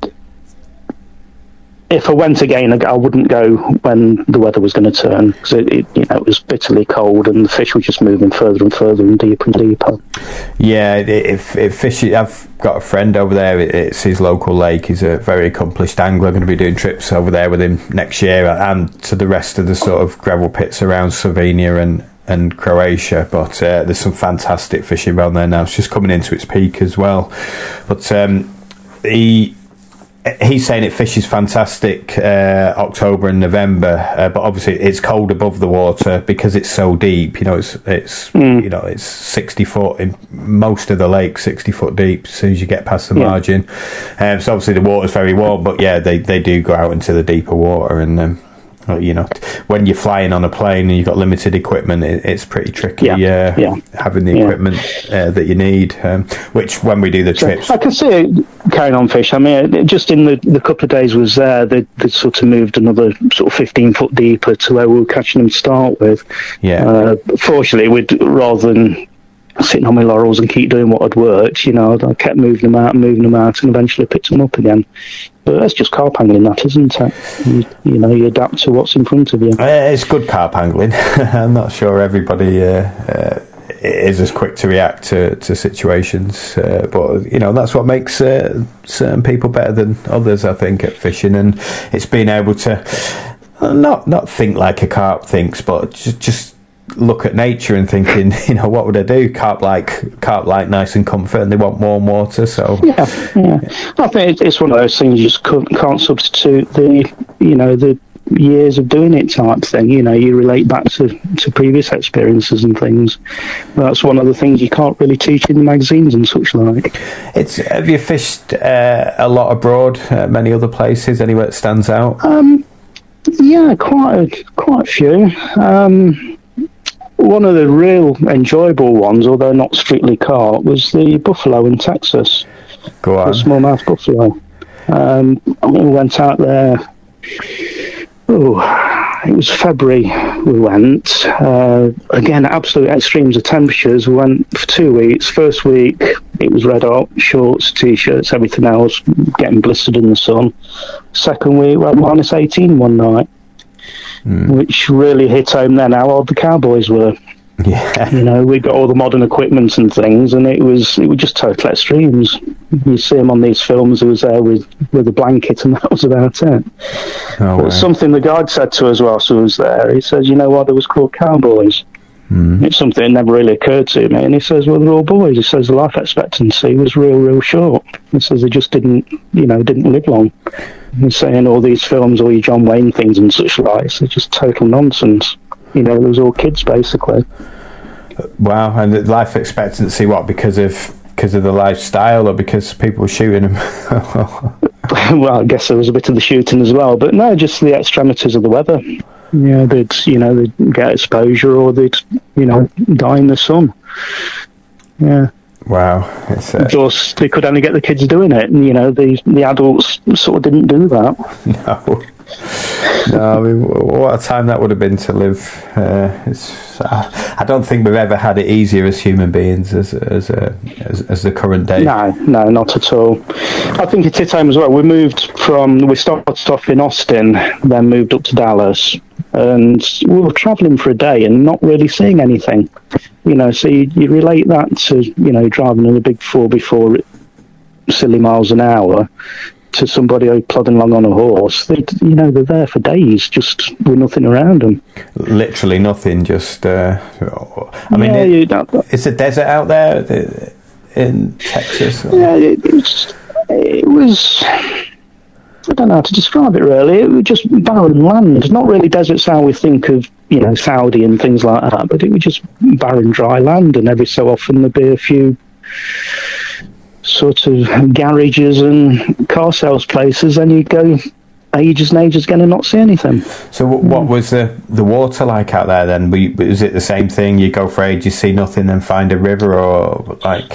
if I went again, I wouldn't go when the weather was going to turn, because it was bitterly cold and the fish were just moving further and further and deeper and deeper. Yeah, if fishing, I've got a friend over there. It's his local lake. He's a very accomplished angler. I'm going to be doing trips over there with him next year, and to the rest of the sort of gravel pits around Slovenia and Croatia. But there's some fantastic fishing around there now. It's just coming into its peak as well. But he's saying it fishes fantastic October and November, but obviously it's cold above the water because it's so deep. It's 60 foot in most of the lake, 60 foot deep as soon as you get past the margin. So obviously the water's very warm, but they do go out into the deeper water, and when you're flying on a plane and you've got limited equipment, it's pretty tricky having the equipment that you need, which when we do the trips, I can see it carrying on fish. I mean, just in the couple of days was there, they sort of moved another sort of 15 foot deeper to where we were catching them to start with. Fortunately, rather than sitting on my laurels and keep doing what had worked, I kept moving them out and eventually picked them up again. But that's just carp angling, that, isn't it? You adapt to what's in front of you. It's good carp angling. I'm not sure everybody is as quick to react to situations, but that's what makes certain people better than others, I think, at fishing. And it's being able to not think like a carp thinks, but just look at nature and thinking, what would I do? Carp like nice and comfort, and they want warm water. So yeah. I think it's one of those things you just can't substitute the years of doing it type thing. You relate back to previous experiences and things. That's one of the things you can't really teach in the magazines and such like. Have you fished a lot abroad? Many other places? Anywhere that stands out? Yeah, quite a few. One of the real enjoyable ones, although not strictly carp, was the buffalo in Texas. Go on. The smallmouth buffalo. We went out there. it was February we went. Again, absolute extremes of temperatures. We went for 2 weeks. First week, it was red hot, shorts, T-shirts, everything else, getting blistered in the sun. Second week, we had minus 18 one night, which really hit home then how old the cowboys were. Yeah. You know, we got all the modern equipment and things, and it was just total extremes. You see him on these films, he was there with a blanket, and that was about it. But something the guide said to us whilst he was there, he says, you know what, they was called cowboys. It's something that never really occurred to me. And he says, well, they're all boys. He says the life expectancy was real short. He says they just didn't live long. He's saying all these films, all your John Wayne things and such like, it's just total nonsense. You know, it was all kids, basically. Wow, and the life expectancy, what, because of the lifestyle, or because people were shooting them? Well, I guess there was a bit of the shooting as well, but no, just the extremities of the weather. Yeah, they'd get exposure, or they'd, die in the sun. Yeah. Wow. Just, they could only get the kids doing it, and, the adults sort of didn't do that. No, I mean, what a time that would have been to live. I don't think we've ever had it easier as human beings as the current day. No, not at all. I think it hit home as well. We started off in Austin, then moved up to Dallas, and we were travelling for a day and not really seeing anything. So you relate that to, driving in a big 4x4 at silly miles an hour, to somebody plodding along on a horse. They're there for days, just with nothing around them. Literally nothing, just... it's a desert out there in Texas? Or? Yeah, it was... I don't know how to describe it, really. It was just barren land. Not really deserts how we think of, Saudi and things like that, but it was just barren, dry land, and every so often there'd be a few sort of garages and car sales places, and you go ages and ages again and not see anything. So what was the water like out there then? Was it the same thing? You go for ages, see nothing, then find a river, or like...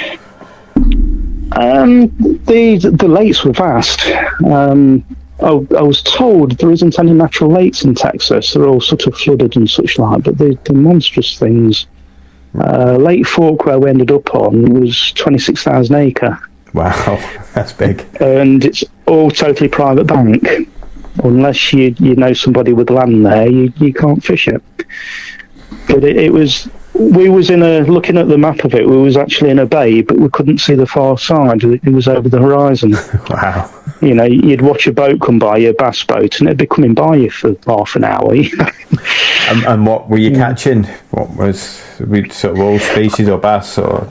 The lakes were vast. I was told there isn't any natural lakes in Texas. They're all sort of flooded and such like, but they're monstrous things. Lake Fork, where we ended up on, was 26,000 acre. Wow, that's big. And it's all totally private bank. Unless you know somebody with land there, you can't fish it. But it was... We was looking at the map of it, we was actually in a bay, but we couldn't see the far side. It was over the horizon. Wow. You'd watch a boat come by, a bass boat, and it'd be coming by you for half an hour. And what were you catching? What was sort of all species or bass, or?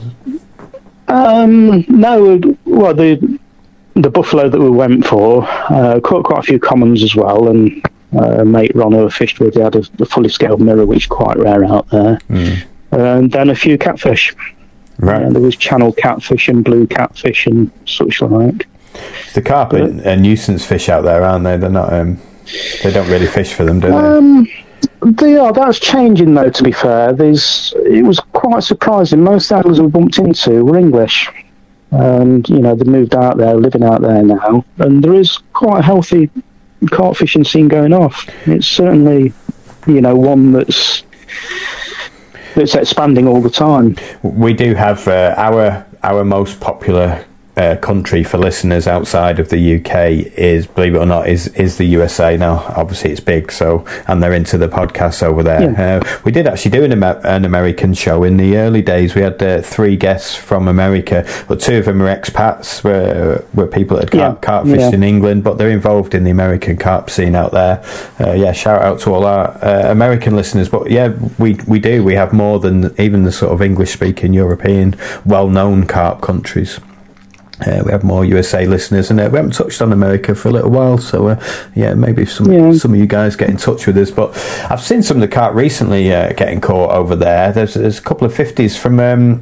No, well, the buffalo that we went for, caught quite a few commons as well, and mate Ron, who I fished with, he had a fully scaled mirror, which is quite rare out there. And then a few catfish. Right. There was channel catfish and blue catfish and such like. The carp a nuisance fish out there, aren't they? They're not. They don't really fish for them, do they? They are. That's changing, though. To be fair, it was quite surprising. Most anglers we bumped into were English, and they moved out there, living out there now, and there is quite a healthy carp fishing scene going off. It's certainly, one that's expanding all the time. We do have our most popular country for listeners outside of the UK is, believe it or not, is the USA now. Obviously it's big, and they're into the podcasts over there. Yeah. We did actually do an American show in the early days. We had 3 guests from America, but 2 of them were expats, were people that had carp fished in England, but they're involved in the American carp scene out there. Shout out to all our American listeners. But we have more than even the sort of English speaking European well-known carp countries. We have more USA listeners, and we haven't touched on America for a little while, so maybe some of you guys get in touch with us. But I've seen some of the carp recently getting caught over there. There's a couple of 50s from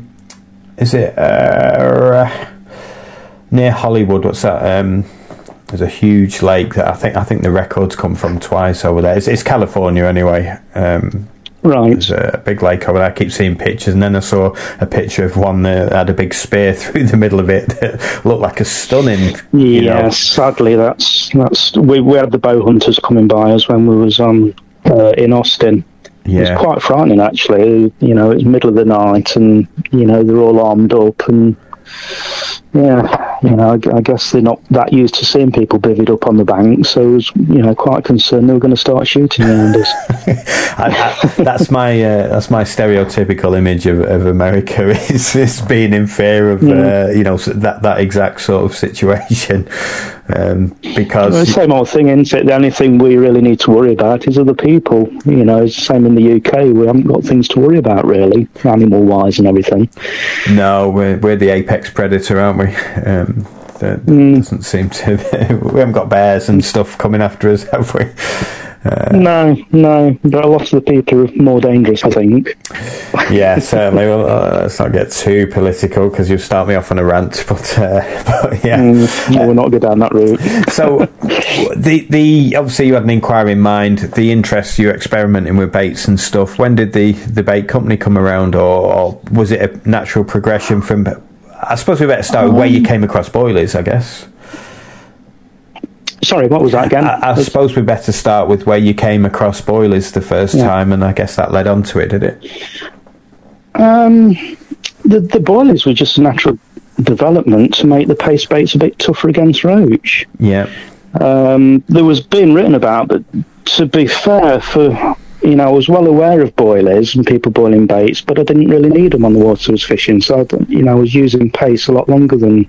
near Hollywood? What's that? There's a huge lake that I think the records come from twice over there. It's California anyway. Right. There's a big lake over there. I keep seeing pictures, and then I saw a picture of one that had a big spear through the middle of it that looked like a stunning. Sadly, that's we had the bow hunters coming by us when we was on in Austin. Yeah. It was quite frightening, actually. You know, it was middle of the night, and you know they're all armed up, and yeah, you know, I guess they're not that used to seeing people bivvied up on the bank, so I was, you know, quite concerned they were going to start shooting around us. That's my stereotypical image of America is being in fear of you know, that exact sort of situation. Because the same old thing, isn't it? The only thing we really need to worry about is other people. You know, it's the same in the UK. We haven't got things to worry about, really, animal-wise and everything. No, we're the apex predator, aren't we? That doesn't seem to... we haven't got bears and stuff coming after us, have we? No, but a lot of the people are more dangerous, I think. Yeah, certainly. Well, let's not get too political because you'll start me off on a rant. But yeah, no, we're not good down that route. So, the obviously you had an inquiry in mind. The interest, you're experimenting with baits and stuff. When did the bait company come around, or was it a natural progression from? I suppose we better start with where you came across boilies, I guess. Sorry, what was that again? I suppose we better start with where you came across boilies the first time, and I guess that led on to it, did it? The boilies were just a natural development to make the paste baits a bit tougher against roach. Yeah. There was being written about, but to be fair, you know, I was well aware of boilies and people boiling baits, but I didn't really need them on the water I was fishing, so I was using paste a lot longer than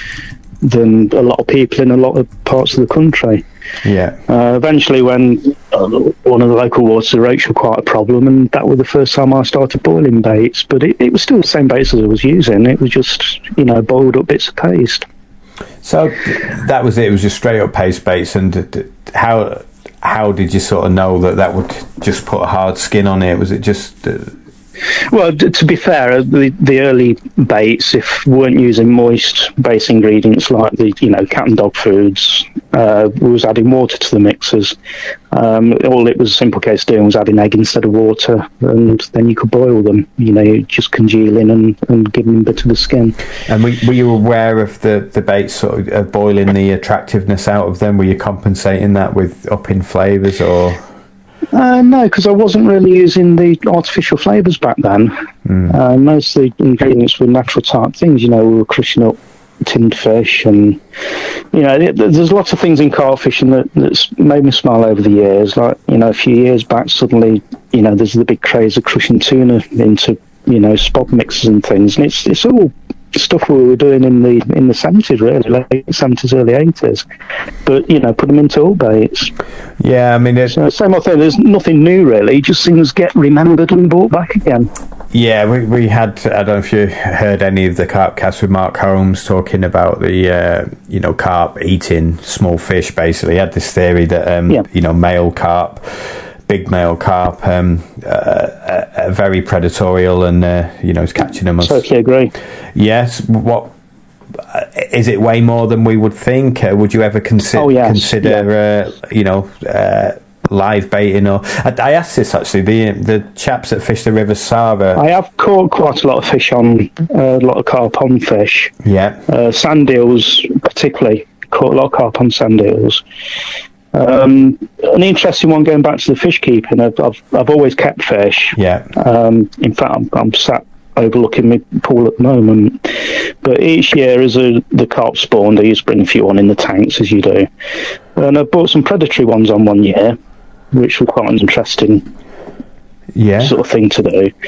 a lot of people in a lot of parts of the country. Yeah. Eventually, when one of the local waters, the roach were quite a problem, and that was the first time I started boiling baits. But it was still the same baits as I was using. It was just, you know, boiled up bits of paste. So that was it. It was just straight up paste baits. And how did you sort of know that would just put a hard skin on it? Was it just? Well, to be fair, the early baits, if we weren't using moist base ingredients like the, you know, cat and dog foods, we was adding water to the mixers. All it was a simple case of doing was adding egg instead of water, and then you could boil them, you know, just congealing and giving them a bit of the skin. And were you aware of the baits sort of boiling the attractiveness out of them? Were you compensating that with upping flavours, or...? No, because I wasn't really using the artificial flavours back then. Most of the ingredients were natural type things. You know, we were crushing up tinned fish, and you know, there's lots of things in carp fishing that's made me smile over the years. Like, you know, a few years back, suddenly, you know, there's the big craze of crushing tuna into, you know, spot mixes and things, and it's all stuff we were doing in the 70s, really, late 70s, early 80s. But, you know, put them into all baits. Yeah, I mean... So, same old thing, there's nothing new, really, just things get remembered and brought back again. Yeah, we had, I don't know if you heard any of the carp cast with Mark Holmes talking about the, you know, carp eating small fish, basically. He had this theory that, you know, male carp, big male carp, very predatorial, and you know, is catching them. Totally agree. Yes. What is it? Way more than we would think. Would you ever consider you know, live baiting? Or I asked this actually. The chaps that fish the River Sava. I have caught quite a lot of fish on a lot of carp on fish. Yeah. Sand eels, particularly, caught a lot of carp on sand eels. An interesting one, going back to the fish keeping. I've always kept fish. Yeah. In fact, I'm sat overlooking my pool at the moment. But each year, as the carp spawned, I used to bring a few on in the tanks, as you do. And I bought some predatory ones on one year, which were quite an interesting sort of thing to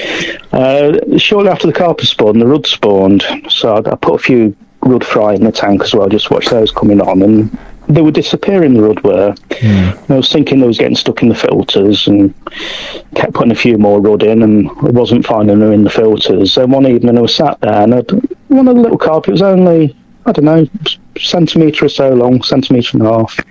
do. Shortly after the carp spawned, the rudd spawned. So I put a few rudd fry in the tank as well, just watch those coming on, and they were disappearing, the rudd were. I was thinking they was getting stuck in the filters, and kept putting a few more rudd in, and I wasn't finding them in the filters. So one evening I was sat there, and one of the little carp, it was only, I don't know, centimetre or so long, centimetre and a half.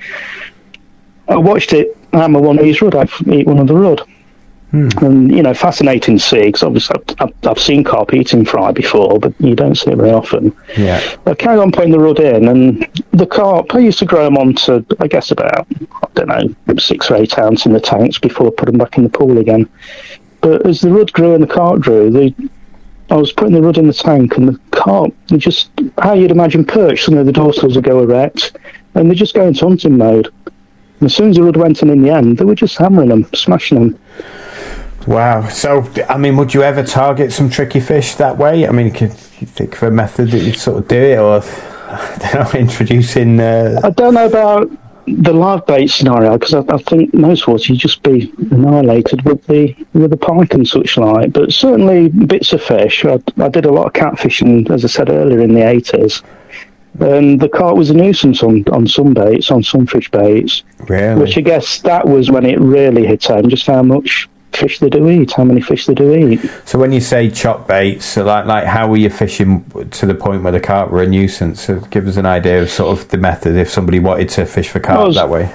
I watched it hammer one of these rudd, I'd eat one of the rudd. And, you know, fascinating to see, because obviously I've seen carp eating fry before, but you don't see it very often. Yeah. I carried on putting the rudd in, and the carp, I used to grow them on to, I guess, about, I don't know, 6 or 8 ounce in the tanks before I put them back in the pool again. But as the rudd grew and the carp grew, I was putting the rudd in the tank, and the carp, they just, how you'd imagine perch, suddenly the dorsals would go erect, and they just go into hunting mode. As soon as the rud went in the end, they were just hammering them, smashing them. Wow. So, I mean, would you ever target some tricky fish that way? I mean, could you think of a method that you'd sort of do it, or I don't know, introducing... I don't know about the live bait scenario, because I think most waters you'd just be annihilated with the pike and such like. But certainly bits of fish. I did a lot of catfishing, as I said earlier, in the 80s. And the carp was a nuisance on some baits, on some fish baits. Really? Which I guess that was when it really hit home, just how much fish they do eat, how many fish they do eat. So when you say chop baits, so like how were you fishing to the point where the carp were a nuisance? So give us an idea of sort of the method if somebody wanted to fish for carp that way.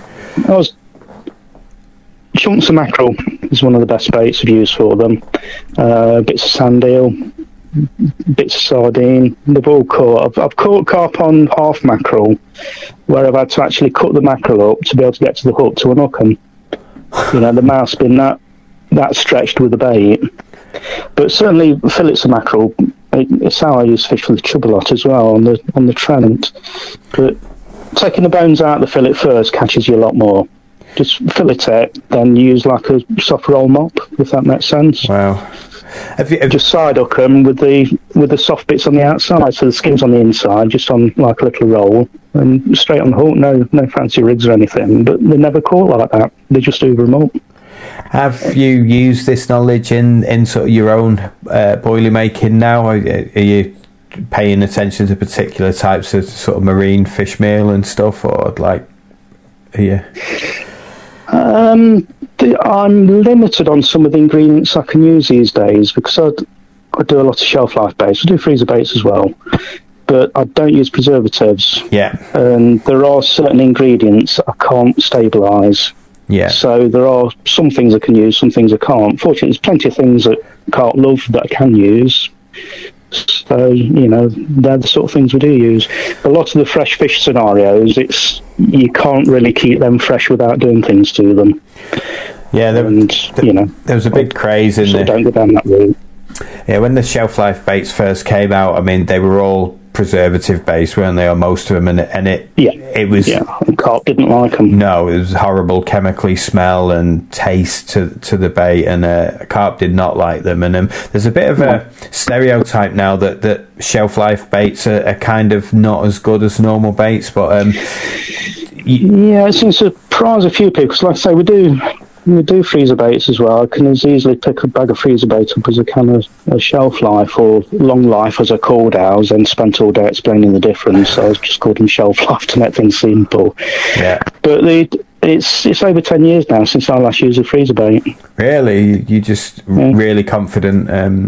Chunks of mackerel is one of the best baits I've used for them. Bits of sand eel, bits of sardine. They've all caught. I've caught carp on half mackerel, where I've had to actually cut the mackerel up to be able to get to the hook to unhook them. You know, the mouth's been that stretched with the bait. But certainly fillets of mackerel, it's how I use fish for the chub a lot as well on the Trent. But taking the bones out of the fillet first catches you a lot more. Just fillet it, then use like a soft roll mop, if that makes sense. Wow. Have you just side hook them with the soft bits on the outside, so the skin's on the inside, just on like a little roll, and straight on the hook. No fancy rigs or anything, but they're never caught like that. They just hoover them up. Have you used this knowledge in sort of your own boilie making now? Are you paying attention to particular types of sort of marine fish meal and stuff, or like, are you? I'm limited on some of the ingredients I can use these days because I do a lot of shelf life baits. I do freezer baits as well, but I don't use preservatives. Yeah. And there are certain ingredients I can't stabilise. Yeah. So there are some things I can use, some things I can't. Fortunately, there's plenty of things that I can't love that I can use. So, you know, they're the sort of things we do use. A lot of the fresh fish scenarios, you can't really keep them fresh without doing things to them. Yeah, there was a big craze in there. Don't go down that route. Yeah, when the shelf life baits first came out, I mean, they were all preservative based, weren't they, or most of them, and it was and carp didn't like them. No, it was horrible chemically smell and taste to the bait, and carp did not like them. And there's a bit of a stereotype now that shelf life baits are kind of not as good as normal baits, but yeah, it seems to surprise a few people. Because like I say, we do freezer baits as well. I can as easily pick a bag of freezer bait up as I can a shelf life or long life, as I called ours, and spent all day explaining the difference. So I just called them shelf life to make things simple. Yeah. But it's over 10 years now since I last used a freezer bait. Really? You just really confident?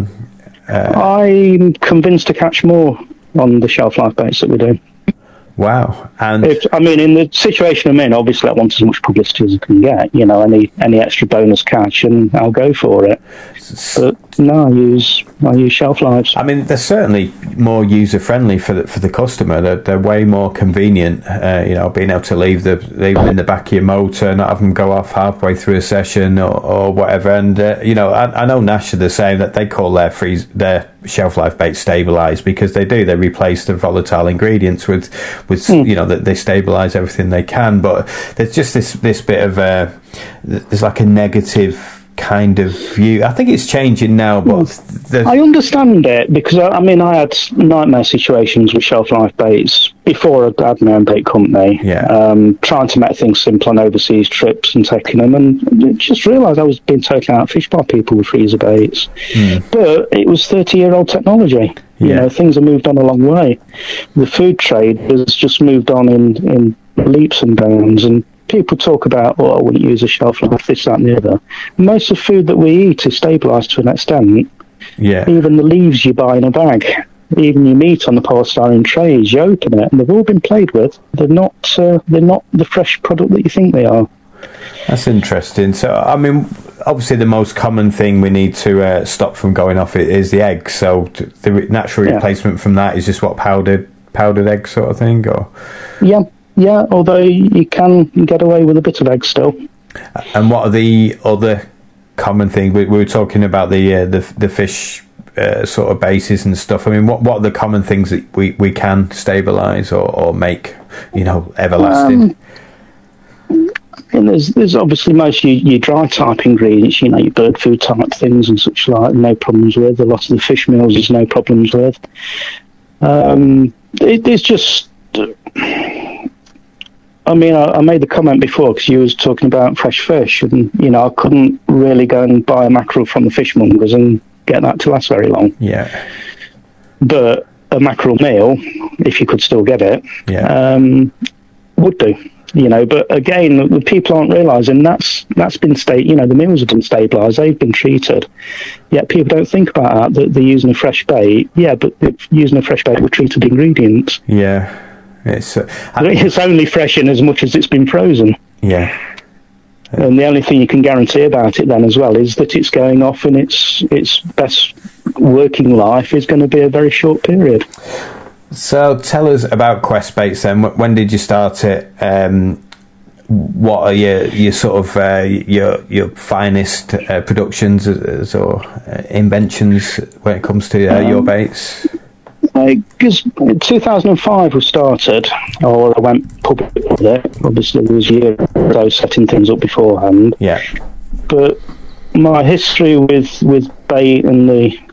I'm convinced to catch more on the shelf life baits that we do. Wow. And in the situation I'm in, obviously I want as much publicity as I can get. You know, any extra bonus catch, and I'll go for it. But no, I use shelf lives. I mean, they're certainly more user friendly for the customer. They're way more convenient. Being able to leave them in the back of your motor, not have them go off halfway through a session or whatever. And I know Nash are the same, that they call their shelf life bait stabilised, because they replace the volatile ingredients with that they stabilise everything they can. But there's just this bit of there's like a negative kind of view. I think it's changing now, but I understand it, because I had nightmare situations with shelf life baits before I had my own bait company. Trying to make things simple on overseas trips and taking them, and just realised I was being taken out fish by people with freezer baits. But it was 30-year-old technology. You know, things have moved on a long way. The food trade has just moved on in leaps and bounds, and people talk about, I wouldn't use a shelf life, this, that and the other. Most of the food that we eat is stabilised to an extent. Yeah. Even the leaves you buy in a bag, even your meat on the polystyrene trays, you open it and they've all been played with. They're not the fresh product that you think they are. That's interesting. So, I mean, obviously the most common thing we need to stop from going off is the egg. So the natural replacement from that is just powdered egg sort of thing, or? Yeah, although you can get away with a bit of egg still. And what are the other common things? We were talking about the fish sort of bases and stuff. I mean, what are the common things that we can stabilise or make, everlasting? And there's obviously most your dry type ingredients, you know, your bird food type things and such like, no problems with. A lot of the fish meals there's no problems with. It's just, I mean, I made the comment before because you was talking about fresh fish, and you know, I couldn't really go and buy a mackerel from the fishmongers and get that to last very long. Yeah. But a mackerel meal, if you could still get it, would do. You know, but again, the people aren't realising that's been you know, the meals have been stabilised, they've been treated. Yet people don't think about that they're using a fresh bait. Yeah, but they're using a fresh bait with treated ingredients. Yeah, it's only fresh in as much as it's been frozen. Yeah. And the only thing you can guarantee about it then as well is that it's going off and its best working life is going to be a very short period. So tell us about Quest Baits then. When did you start it? What are your sort of your finest productions or inventions when it comes to your baits? Because 2005 was started, or I went public with it. Obviously, there was a year I was setting things up beforehand. Yeah. But my history with bait and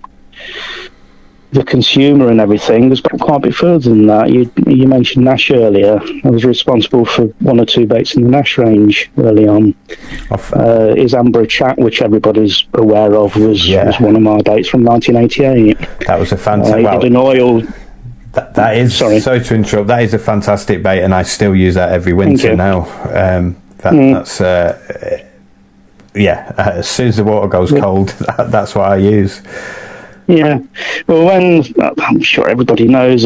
the consumer and everything has gone quite a bit further than that. You mentioned Nash earlier. I was responsible for one or two baits in the Nash range early on. His Amber Chat, which everybody's aware of, was one of my baits from 1988. That was a fantastic. He did an oil. That is sorry to interrupt. That is a fantastic bait, and I still use that every winter now. That's as soon as the water goes cold, that's what I use. Yeah, well, when I'm sure everybody knows,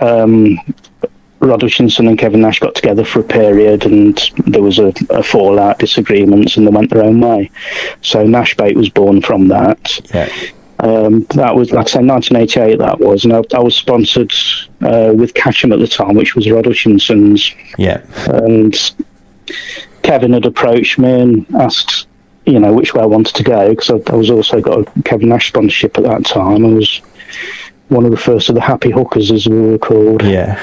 Rod Hutchinson and Kevin Nash got together for a period, and there was a fallout, disagreements, and they went their own way. So Nash Bait was born from that. Yeah. That was, like I say, 1988. That was, and I was sponsored with Catchem at the time, which was Rod Hutchinson's. Yeah. And Kevin had approached me and asked, you know, which way I wanted to go, because I was also got a Kevin Nash sponsorship at that time. I was one of the first of the Happy Hookers, as we were called. Yeah.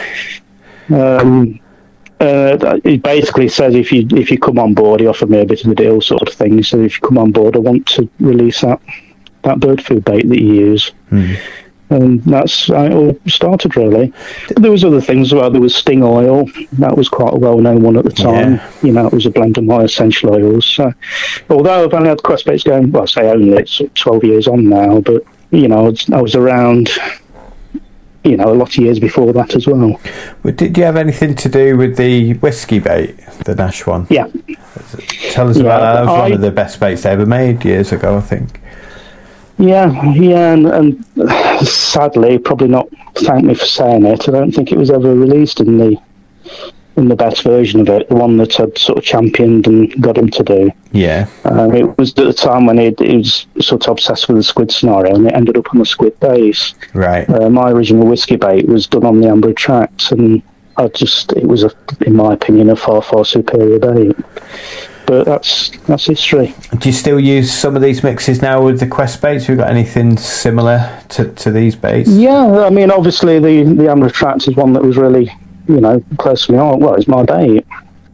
He basically says if you come on board, he offered me a bit of a deal sort of thing. He said, if you come on board, I want to release that bird food bait that you use. And that's how it all started, really. There was other things as well. There was Sting Oil. That was quite a well-known one at the time. Yeah. You know, it was a blend of my essential oils. So, although I've only had Quest Baits going, well, I say only, it's 12 years on now, but, you know, I was around, you know, a lot of years before that as well. Did you have anything to do with the whiskey bait, the Nash one? Yeah. Tell us about that. That was one of the best baits they ever made years ago, I think. Yeah, and sadly, probably not thank me for saying it, I don't think it was ever released in the best version of it, the one that I'd sort of championed and got him to do. Yeah. It was at the time when he was sort of obsessed with the squid scenario, and it ended up on the squid base. Right. My original whiskey bait was done on the Amber Attract, and it was, in my opinion, a far, far superior bait. But that's history. Do you still use some of these mixes now with the Quest baits? Have you got anything similar to these baits? Yeah, I mean, obviously the Amber Attract is one that was really, you know, close to me. Well, it's my bait.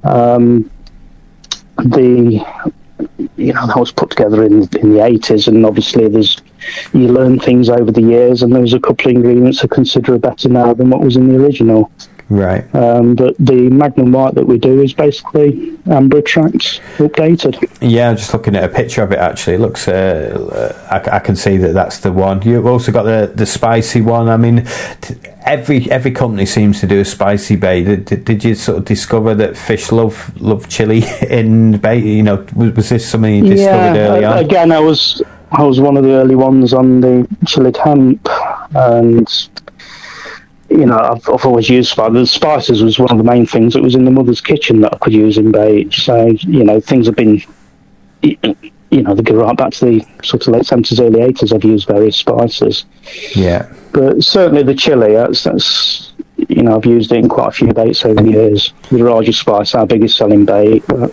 That was put together in the 80s, and obviously you learn things over the years, and there's a couple of ingredients I consider better now than what was in the original. Right. But the Magnum White that we do is basically Amber Attract updated. Yeah, I'm just looking at a picture of it, actually. It looks, I can see that's the one. You've also got the spicy one. I mean, every company seems to do a spicy bait. Did you sort of discover that fish love chili in bait? You know, was this something you discovered early on? Again, I was one of the early ones on the chilled hemp, and you know, I've always used spices. The spices was one of the main things that was in the mother's kitchen that I could use in bait. So, you know, things have been, you know, they go right back to the sort of late 70s, early 80s. I've used various spices. Yeah. But certainly the chili, that's you know, I've used it in quite a few baits over the years. The Raja spice, our biggest selling bait, that's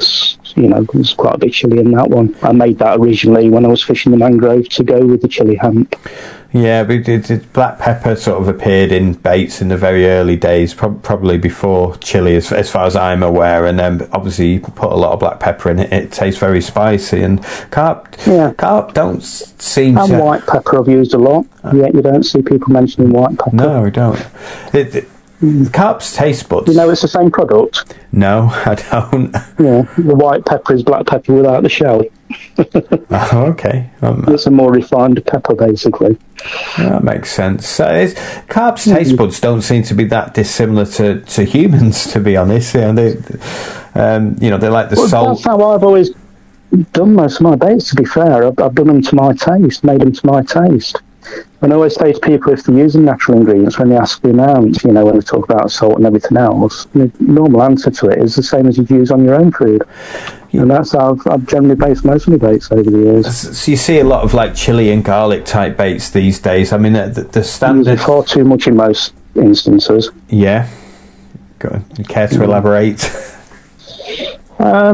There's quite a big chili in that one. I made that originally when I was fishing the mangrove to go with the chili hamp. Yeah, but black pepper sort of appeared in baits in the very early days, probably before chili, as far as I'm aware. And then obviously you put a lot of black pepper in it; it tastes very spicy. And carp don't seem and to. White pepper I've used a lot. Yet you don't see people mentioning white pepper. No, we don't. Carp's taste buds. It's the same product. No, I don't. Yeah, the white pepper is black pepper without the shell. Oh, okay. It's a more refined pepper, basically. That makes sense. So Carp's taste buds don't seem to be that dissimilar to humans, to be honest. They like the salt. That's how I've always done most of my baits, to be fair. I've done them to my taste, made them to my taste. And I always say to people, if they're using natural ingredients, when they ask the amount, when they talk about salt and everything else, the normal answer to it is the same as you'd use on your own food. Yeah. And that's how I've generally based most of my baits over the years. So you see a lot of like chili and garlic type baits these days. I mean, the standard... Far too much in most instances. Yeah. Go on. You care to elaborate? I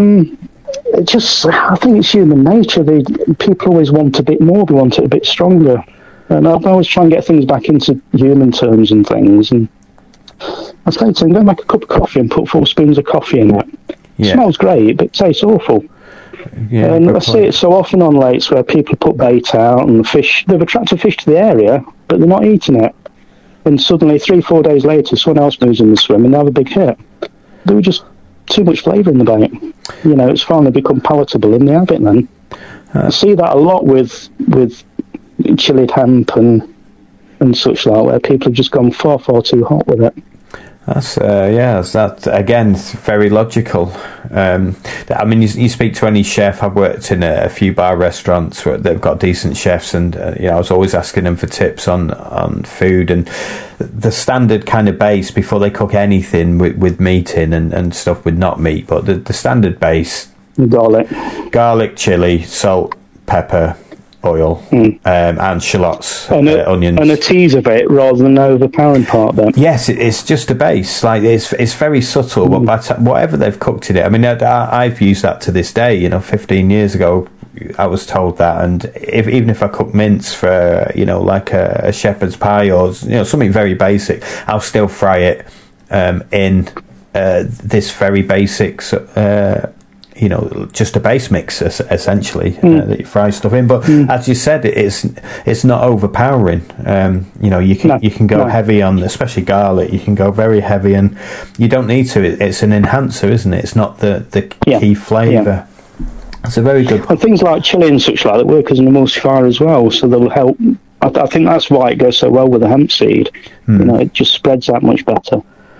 think it's human nature. People always want a bit more. They want it a bit stronger. And I always try and get things back into human terms and things. And I say to them, go make a cup of coffee and put 4 spoons of coffee in it. Yeah. It smells great, but it tastes awful. Yeah, and I see it so often on lakes where people put bait out and they've attracted fish to the area, but they're not eating it. And suddenly, 3-4 days later, someone else moves in the swim and they have a big hit. There was just too much flavour in the bait. It's finally become palatable and they have it then. I see that a lot with chilled hemp and such like, where people have just gone far too hot with it. That's that again. It's very logical. I mean, you speak to any chef. I've worked in a few bar restaurants where they've got decent chefs, and I was always asking them for tips on food and the standard kind of base before they cook anything with meat in and stuff with not meat. But the standard base: garlic, chili, salt, pepper, oil, and shallots, onions, and a tease of it rather than overpowering part. Then yes, it's just a base. Like it's very subtle, but by whatever they've cooked in it, I mean, I've used that to this day. 15 years ago, I was told that, and even if I cook mince for like a shepherd's pie or something very basic, I'll still fry it in this very basic. Just a base mix essentially that you fry stuff in. But as you said, it's not overpowering. You can go heavy on, especially garlic. You can go very heavy, and you don't need to. It's an enhancer, isn't it? It's not the key flavour. It's a very good. And things like chili and such like that work as an emulsifier as well, so they'll help. I think that's why it goes so well with the hemp seed. It just spreads that much better.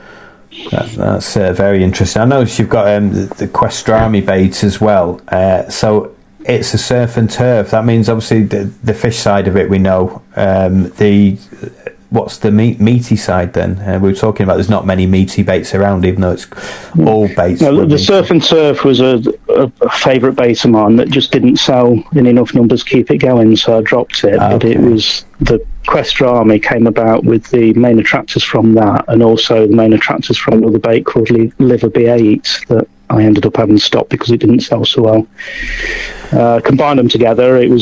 That's very interesting. I noticed you've got the Questrami bait as well. So it's a surf and turf. That means obviously the fish side of it we know. What's the meaty side then? We were talking about there's not many meaty baits around, even though it's all baits. No, the surf and turf was a favourite bait of mine that just didn't sell in enough numbers to keep it going, so I dropped it. But it was the Questrami came about with the main attractors from that, and also the main attractors from another bait called Liver B8 that I ended up having to stop because it didn't sell so well. Combined them together, it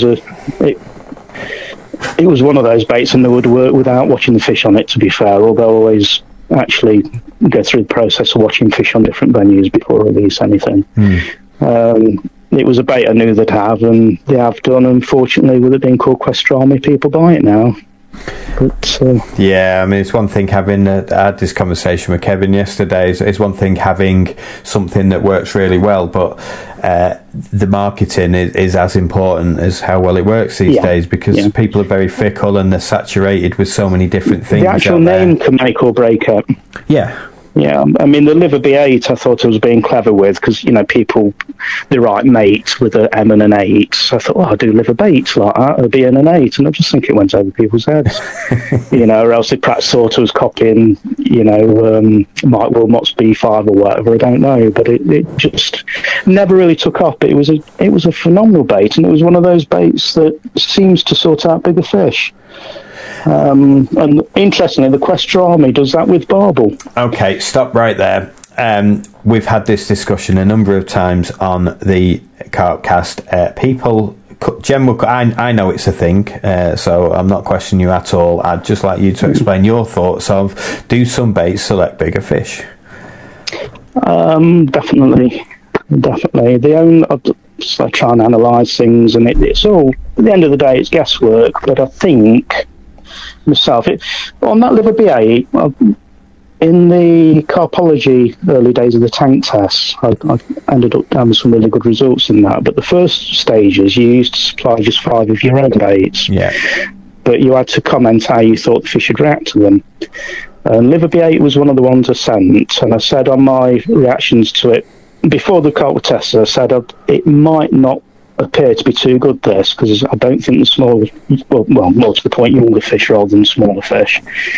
was one of those baits, and they would work without watching the fish on it, to be fair, although I always actually go through the process of watching fish on different venues before I release anything. It was a bait I knew they'd have, and they have done. Unfortunately, with it being called Questrami, people buy it now. But yeah, I mean, it's one thing having I had this conversation with Kevin yesterday. It's one thing having something that works really well, but the marketing is as important as how well it works these days, because people are very fickle and they're saturated with so many different things. The actual name can make or break it. Yeah, I mean, the Liver B8 I thought I was being clever with, because, people, they write mate with an M and an 8. So I thought, I'll do liver bait like that, it'll be an 8. And I just think it went over people's heads. Or else they perhaps thought I was copying, Mike Wilmot's B5 or whatever, I don't know. But it just never really took off. But it was a phenomenal bait, and it was one of those baits that seems to sort out bigger fish. And interestingly, the Questrami does that with barbel. Okay, stop right there. we've had this discussion a number of times on the Carpcast. People, general, I know it's a thing, so I'm not questioning you at all. I'd just like you to explain your thoughts of, do some baits select bigger fish? Definitely. I try and analyse things, and it's all, at the end of the day, it's guesswork. But I think myself, on that liver B8, in the carpology early days of the tank tests, I ended up having some really good results in that. But the first stages, you used to supply just 5 of your own baits. Yeah. But you had to comment how you thought the fish would react to them. And liver B8 was one of the ones I sent, and I said on my reactions to it, before the carp test, I said it might not appear to be too good, this, because I don't think the smaller, well, more to the point, younger fish rather than smaller fish.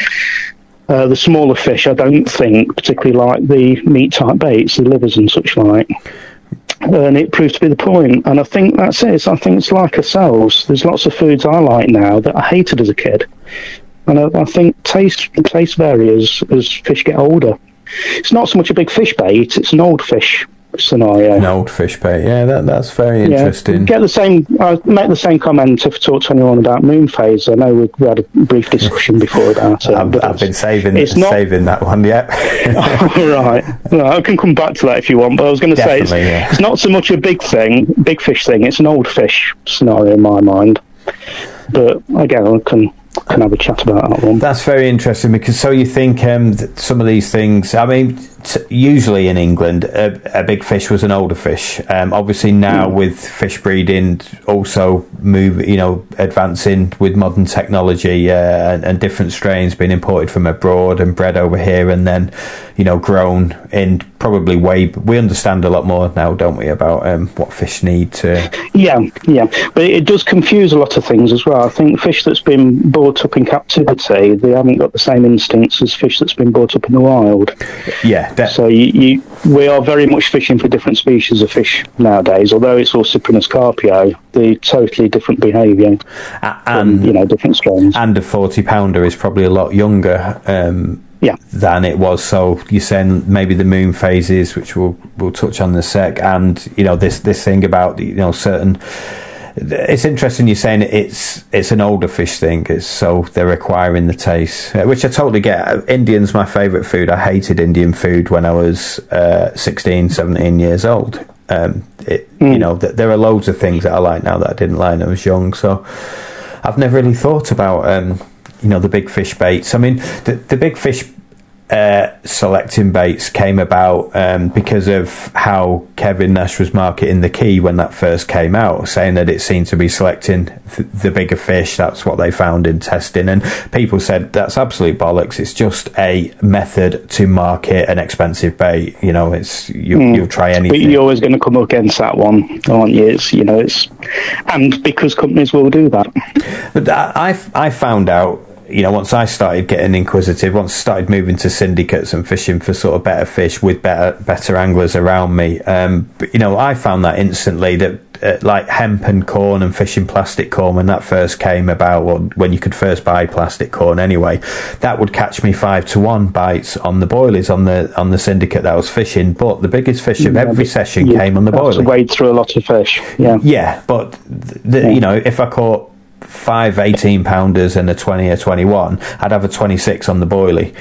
The smaller fish, I don't think particularly like the meat-type baits, the livers and such like. And it proved to be the point. And I think that's it. I think it's like ourselves. There's lots of foods I like now that I hated as a kid. And I think taste varies as fish get older. It's not so much a big fish bait, it's an old fish scenario. An old fish bait, yeah, that's very interesting. I make the same comment if I talk to anyone about moon phase. I know we had a brief discussion before about it. I've been saving that one, yeah. Right. No, I can come back to that if you want, but I was going to say it's not so much a big fish thing, it's an old fish scenario in my mind. But again, I can have a chat about that one. That's very interesting, because so you think that some of these things, I mean, usually in England a big fish was an older fish. Obviously now with fish breeding also advancing with modern technology, and different strains being imported from abroad and bred over here, and then grown in probably we understand a lot more now, don't we, about what fish need to... Yeah, but it does confuse a lot of things as well. I think fish that's been brought up in captivity, they haven't got the same instincts as fish that's been brought up in the wild. Yeah. So we are very much fishing for different species of fish nowadays, although it's all Cyprinus carpio, the totally different behaviour and different strains. And a 40-pounder is probably a lot younger than it was. So you're saying maybe the moon phases, which we'll touch on in a sec, and this thing about certain... It's interesting you're saying it's an older fish thing, so they're acquiring the taste, which I totally get. Indian's my favourite food. I hated Indian food when I was 16, 17 years old. There are loads of things that I like now that I didn't like when I was young, so I've never really thought about the big fish baits. I mean, the big fish selecting baits came about because of how Kevin Nash was marketing the Key when that first came out, saying that it seemed to be selecting the bigger fish. That's what they found in testing, and people said that's absolute bollocks. It's just a method to market an expensive bait. You'll try anything. But you're always going to come up against that one, aren't you? And because companies will do that. But I found out, once I started getting inquisitive, once I started moving to syndicates and fishing for sort of better fish with better anglers around me, I found that instantly that like hemp and corn and fishing plastic corn, when that first came about, when you could first buy plastic corn anyway, that would catch me 5-1 bites on the boilies on the syndicate that I was fishing. But the biggest fish of every session came on the boilie. To wade through a lot of fish. Yeah, but if I caught 5 18-pounders and a 20 or 21, I'd have a 26 on the boilie.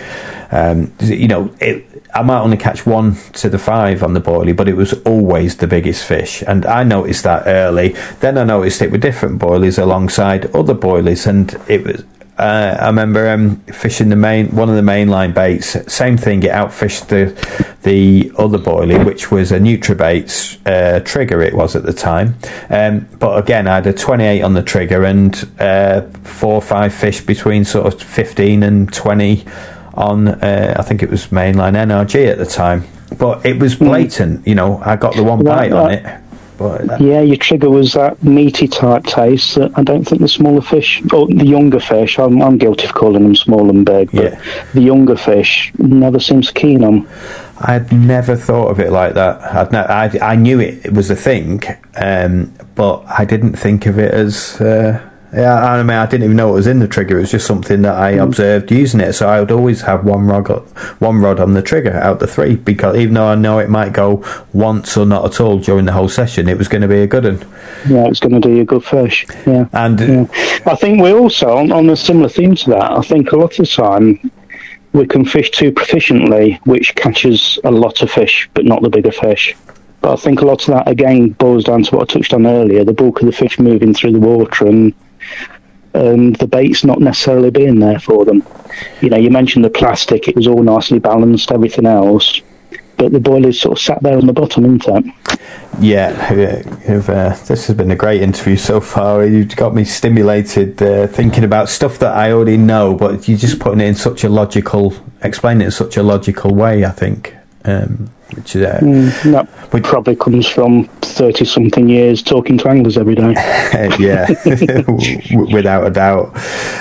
I might only catch 1 to the 5 on the boilie, but it was always the biggest fish, and I noticed that early. Then I noticed it with different boilies alongside other boilies, and it was I remember fishing one of the mainline baits. Same thing, it outfished the other boilie, which was a NutriBaits trigger. It was at the time, but again, I had a 28 on the trigger and 4 or 5 fish between sort of 15 and 20 on. I think it was mainline NRG at the time, but it was blatant. I got the one bite on it. Your trigger was that meaty type taste that I don't think the smaller fish, or the younger fish, I'm guilty of calling them small and big, but the younger fish never seems keen on. I'd never thought of it like that. I knew it was a thing, but I didn't think of it as Yeah, I mean, I didn't even know what was in the trigger. It was just something that I observed using it. So I would always have one rod on the trigger out the three, because even though I know it might go once or not at all during the whole session, it was going to be a good one. Yeah, it's going to do you a good fish. Yeah, and I think we also on a similar theme to that. I think a lot of the time we can fish too proficiently, which catches a lot of fish, but not the bigger fish. But I think a lot of that, again, boils down to what I touched on earlier, the bulk of the fish moving through the water and the bait's not necessarily being there for them. You know, you mentioned the plastic, it was all nicely balanced, everything else, but the boilies sort of sat there on the bottom, isn't it? Yeah, this has been a great interview so far. You've got me stimulated thinking about stuff that I already know, but you're just putting it in such a logical, explaining it in such a logical way, I think. Which that probably comes from 30-something years talking to anglers every day. Yeah, without a doubt.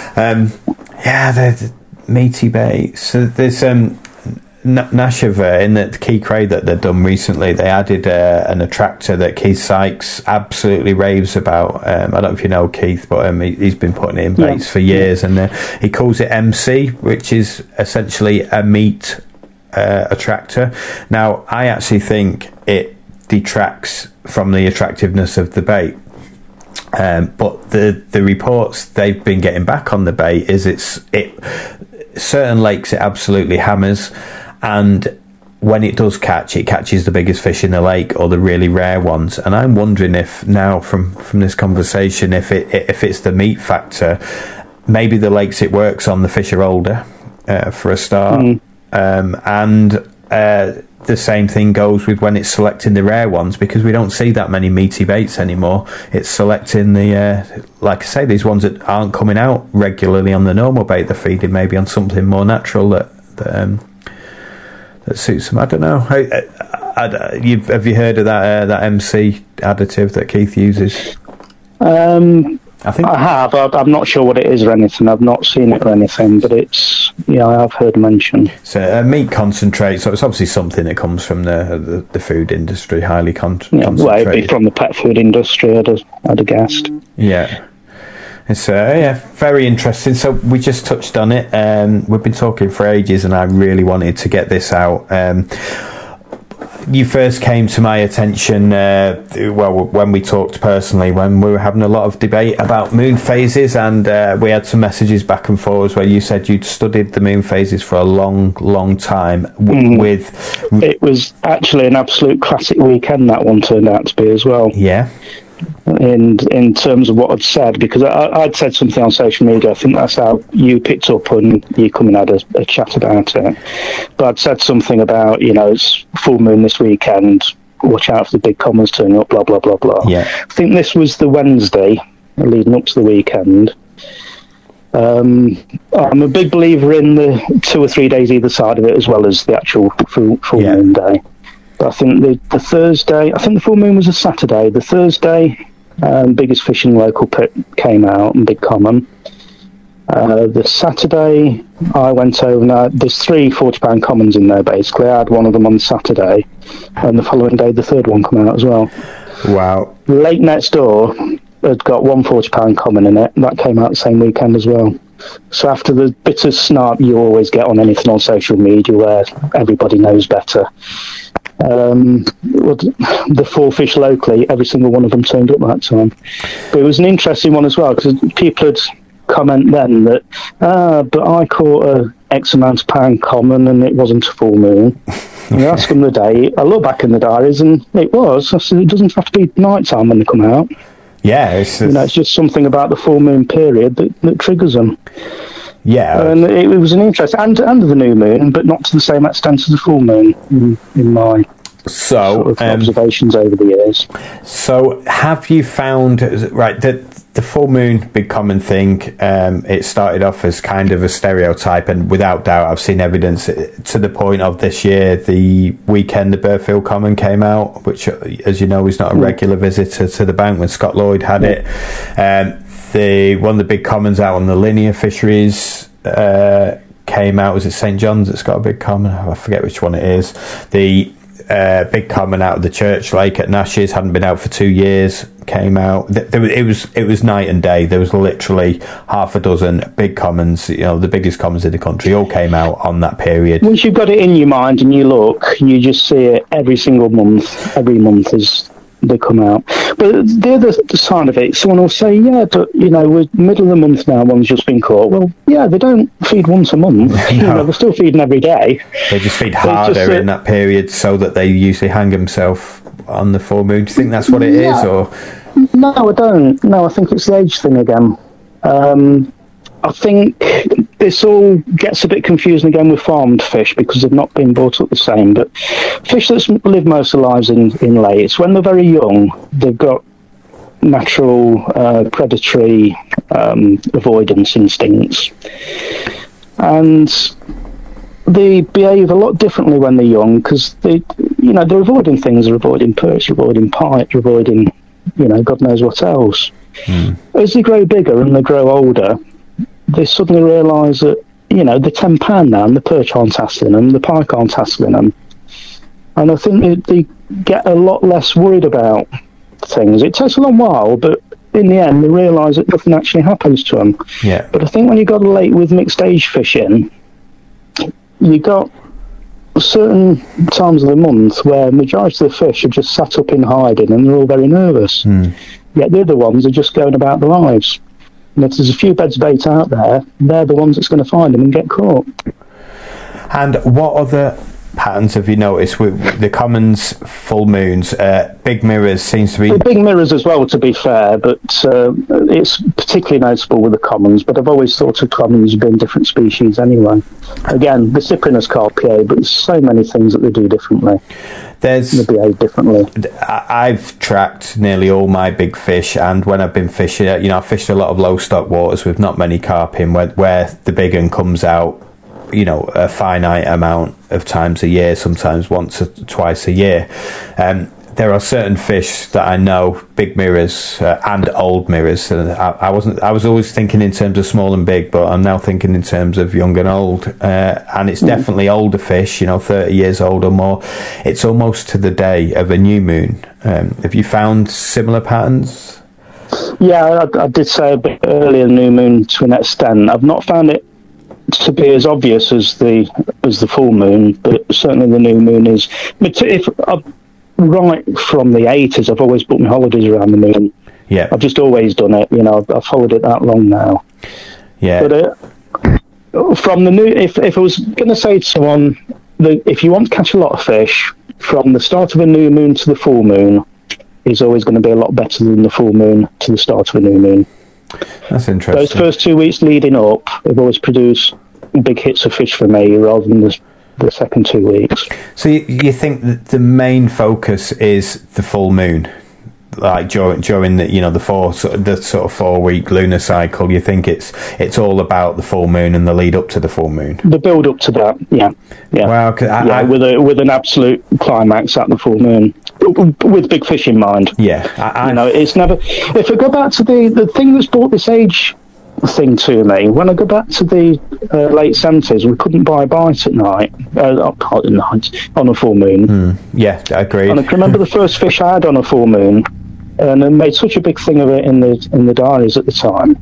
The meaty bait. So there's Nashova in the Key Cray that they've done recently. They added an attractor that Keith Sykes absolutely raves about. I don't know if you know Keith, but he's been putting it in baits for years, and he calls it MC, which is essentially a meat attractor. Now, I actually think it detracts from the attractiveness of the bait. But the reports they've been getting back on the bait is certain lakes it absolutely hammers, and when it does catch, it catches the biggest fish in the lake or the really rare ones. And I'm wondering if now from this conversation, if it's the meat factor, maybe the lakes it works on, the fish are older for a start. And the same thing goes with when it's selecting the rare ones, because we don't see that many meaty baits anymore. It's selecting the like I say, these ones that aren't coming out regularly on the normal bait they're feeding, maybe on something more natural that suits them. I don't know. Have you heard of that MC additive that Keith uses? I think I have. I'm not sure what it is or anything. I've not seen it or anything, but I have heard mentioned. So meat concentrate. So it's obviously something that comes from the food industry, highly concentrated. Well, it'd be from the pet food industry, I'd have guessed. Yeah. It's very interesting. So we just touched on it. We've been talking for ages, and I really wanted to get this out. You first came to my attention, when we talked personally, when we were having a lot of debate about moon phases, and we had some messages back and forwards where you said you'd studied the moon phases for a long, long time. It was actually an absolute classic weekend, that one turned out to be as well. Yeah. In terms of what I'd said, because I'd said something on social media. I think that's how you picked up and you come and had a chat about it. But I'd said something about, it's full moon this weekend, watch out for the big commons turning up, blah, blah, blah, blah. Yeah. I think this was the Wednesday leading up to the weekend. I'm a big believer in the 2 or 3 days either side of it, as well as the actual full moon day. I think the Thursday, I think the full moon was a Saturday. The Thursday, biggest fishing local pit came out and Big Common. The Saturday, I went over, now there's 3 40-pound commons in there basically. I had one of them on Saturday, and the following day the third one came out as well. Wow. Lake next door had got 1 40-pound common in it, that came out the same weekend as well. So after the bit of snark you always get on anything on social media where everybody knows better, the 4 fish locally, every single one of them turned up that time. But it was an interesting one as well, because people had comment then that but I caught a X amount of pound common and it wasn't a full moon. You ask them the date, I look back in the diaries and it was. I said, it doesn't have to be night time when they come out. Yeah, it's just something about the full moon period that triggers them. Yeah, and it was an interest, and the new moon, but not to the same extent as the full moon in my sort of observations over the years. So, have you found the full moon big common thing? It started off as kind of a stereotype, and without doubt, I've seen evidence to the point of this year. The weekend the Burfield Common came out, which, as you know, is not a regular visitor to the bank when Scott Lloyd had it. One of the big commons out on the linear fisheries came out. Was it St John's that's got a big common? I forget which one it is. The big common out of the Church Lake at Nash's hadn't been out for 2 years. came out. It was night and day. There was literally half a dozen big commons, the biggest commons in the country, all came out on that period. Once you've got it in your mind and you look, you just see it every single month. Every month as they come out. But the other side of it, someone will say, yeah, but, we're middle of the month now, one's just been caught. Well, yeah, they don't feed once a month. No. They're still feeding every day. They just feed harder in that period so that they usually hang themselves on the full moon. Do you think that's what it is, or? No, I don't. No, I think it's the age thing again. I think this all gets a bit confusing again with farmed fish because they've not been brought up the same. But fish that live most of their lives in lakes, when they're very young, they've got natural predatory avoidance instincts. And they behave a lot differently when they're young because they're avoiding things. They're avoiding perch, they're avoiding pike, they're avoiding, God knows what else. As they grow bigger and they grow older, they suddenly realise that, they're £10 now and the perch aren't hassling them, the pike aren't hassling them. And I think they get a lot less worried about things. It takes a long while, but in the end they realise that nothing actually happens to them. Yeah. But I think when you got a lake with mixed age fishing, you got certain times of the month where majority of the fish are just sat up in hiding and they're all very nervous. Yet the other ones are just going about their lives. And if there's a few beds of bait out there, they're the ones that's going to find them and get caught. And what other patterns have you noticed with the commons, full moons, big mirrors seems to be... The big mirrors as well, to be fair, but it's particularly noticeable with the commons, but I've always thought of commons being different species anyway. Again, the Cyprinus carpiae, but there's so many things that they do differently. They behave differently. I've tracked nearly all my big fish, and when I've been fishing, I've fished a lot of low stock waters with not many carp in, where the big one comes out, a finite amount of times a year, sometimes once or twice a year. There are certain fish that I know, big mirrors and old mirrors. And I was always thinking in terms of small and big, but I'm now thinking in terms of young and old. And it's definitely older fish, 30 years old or more. It's almost to the day of a new moon. Have you found similar patterns? Yeah, I did say a bit earlier, new moon to an extent. I've not found it to be as obvious as the full moon, but certainly the new moon is. But right from the 80s, I've always booked my holidays around the moon. Yeah, I've just always done it. I've followed it that long now. Yeah, but from the new, if I was going to say to someone that if you want to catch a lot of fish, from the start of a new moon to the full moon is always going to be a lot better than the full moon to the start of a new moon. That's interesting. Those first 2 weeks leading up have always produced big hits of fish for me rather than the second 2 weeks. So you think that the main focus is the full moon, like during the the sort of 4 week lunar cycle? You think it's all about the full moon and the lead up to the full moon, the build up to that? Yeah. Wow, with an absolute climax at the full moon, with big fish in mind. Yeah, it's never. If I go back to the thing that's brought this age thing to me, when I go back to the late 70s, we couldn't buy a bite at night, on a full moon. Yeah, I agree. And I can remember the first fish I had on a full moon, and I made such a big thing of it in the diaries at the time.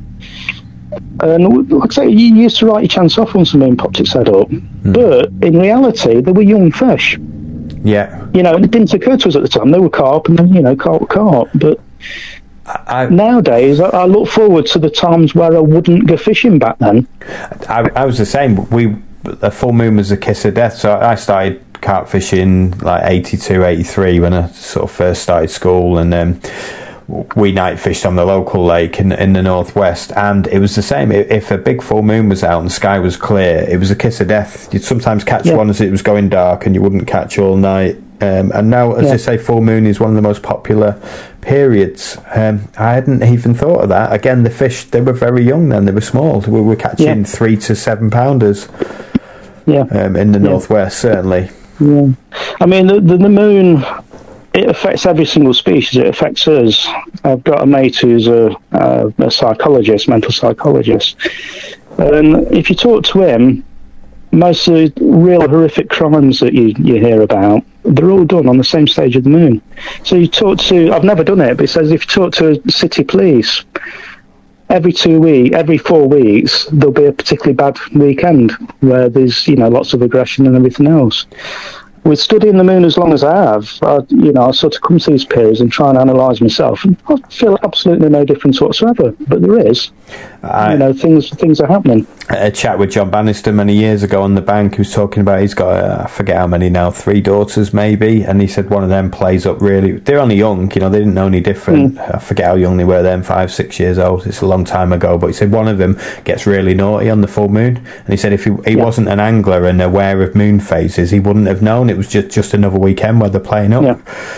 And like I say, you used to write your chance off once the moon popped its head up, but in reality, they were young fish. Yeah, and it didn't occur to us at the time. They were carp, and then carp were carp, but. Nowadays, I look forward to the times where I wouldn't go fishing back then. I was the same. A full moon was a kiss of death. So I started carp fishing like 82, 83 when I sort of first started school, and we night fished on the local lake in the northwest, and it was the same. If a big full moon was out and the sky was clear, it was a kiss of death. You'd sometimes catch one as it was going dark, and you wouldn't catch all night. And now, as I say, full moon is one of the most popular periods. I hadn't even thought of that. Again, the fish, they were very young then. They were small. We were catching 3 to 7 pounders. In the northwest, certainly. Yeah. I mean, the moon, it affects every single species. It affects us. I've got a mate who's a psychologist, mental psychologist. And if you talk to him, most of the real horrific crimes that you hear about they're all done on the same stage of the moon. So you talk to, I've never done it, but it says if you talk to city police, every 4 weeks, there'll be a particularly bad weekend where there's, lots of aggression and everything else. With studying the moon as long as I have, I sort of come to these periods and try and analyse myself, and I feel absolutely no difference whatsoever. But there is, things are happening. A chat with John Bannister many years ago on the bank, who was talking about he's got I forget how many now, 3 daughters maybe, and he said one of them plays up really. They're only young, they didn't know any different. I forget how young they were then, 5, 6 years old. It's a long time ago, but he said one of them gets really naughty on the full moon, and he said if he wasn't an angler and aware of moon phases, he wouldn't have known. It was just another weekend where they're playing up.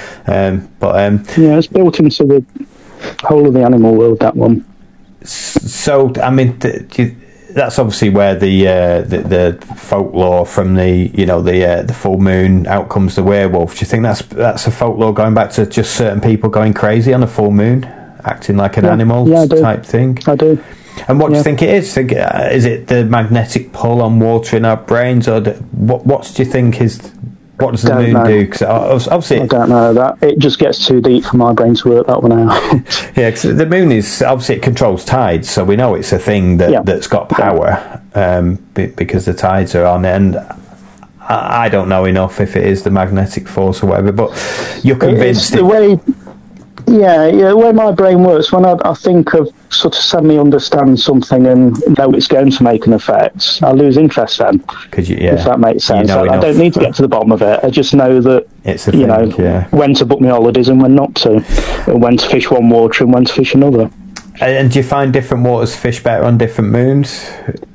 It's built into the whole of the animal world, that one. So I mean, that's obviously where the folklore from the full moon, out comes the werewolf. Do you think that's a folklore going back to just certain people going crazy on a full moon, acting like an animal type thing? I do. And what do you think it is? Is it the magnetic pull on water in our brains, or what do you think is? What does the moon do? Because obviously, I don't know that. It just gets too deep for my brain to work that one out. Yeah, because the moon is obviously, it controls tides, so we know it's a thing that's got power because the tides are on it. And I don't know enough if it is the magnetic force or whatever, but you're convinced. It's the way. The way my brain works, when I think of sort of suddenly understand something and know it's going to make an effect, I lose interest then. If that makes sense. I don't need to get to the bottom of it. I just know that it's a thing, when to book my holidays and when not to, and when to fish one water and when to fish another. And do you find different waters fish better on different moons?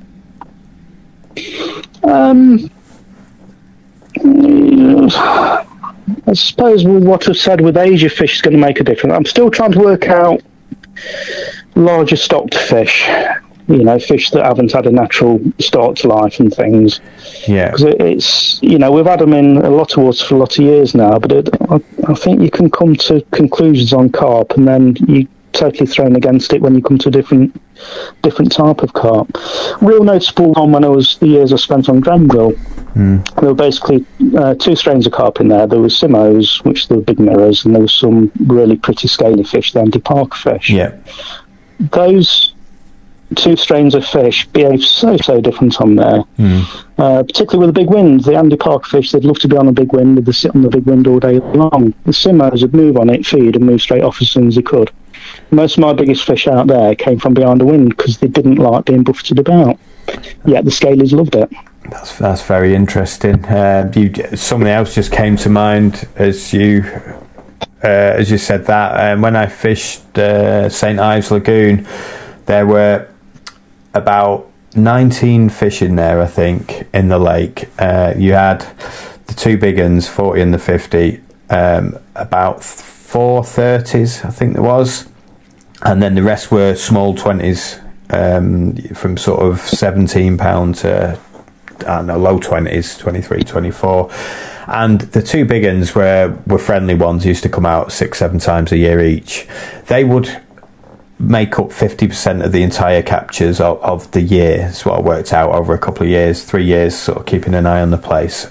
I suppose what I've said with Asia fish is going to make a difference. I'm still trying to work out larger stocked fish, fish that haven't had a natural start to life and things. Yeah. Because it's, we've had them in a lot of water for a lot of years now, but I think you can come to conclusions on carp and then you totally thrown against it when you come to a different type of carp. Real noticeable one when the years I spent on Granville. There were basically 2 strains of carp in there. There was Simos, which were big mirrors, and there was some really pretty scaly fish, the Andy Parker fish. Yeah. Those 2 strains of fish behave so different on there. Particularly with a big wind. The Andy Parker fish, they'd love to be on a big wind, they'd sit on the big wind all day long. The Simos would move on it, feed, and move straight off as soon as they could. Most of my biggest fish out there came from behind the wind because they didn't like being buffeted about. Yet the scalies loved it. That's very interesting. Something else just came to mind as you said that. When I fished St Ives Lagoon, there were about 19 fish in there, I think, in the lake. You had the 2 big uns, 40 and the 50, about 4 30s, I think there was, and then the rest were small 20s, from sort of £17 to, I don't know, low 20s, 23, 24. And the 2 big uns were friendly ones, used to come out 6-7 times a year each. They would make up 50% of the entire captures of the year. That's what I worked out over a couple of years, 3 years, sort of keeping an eye on the place.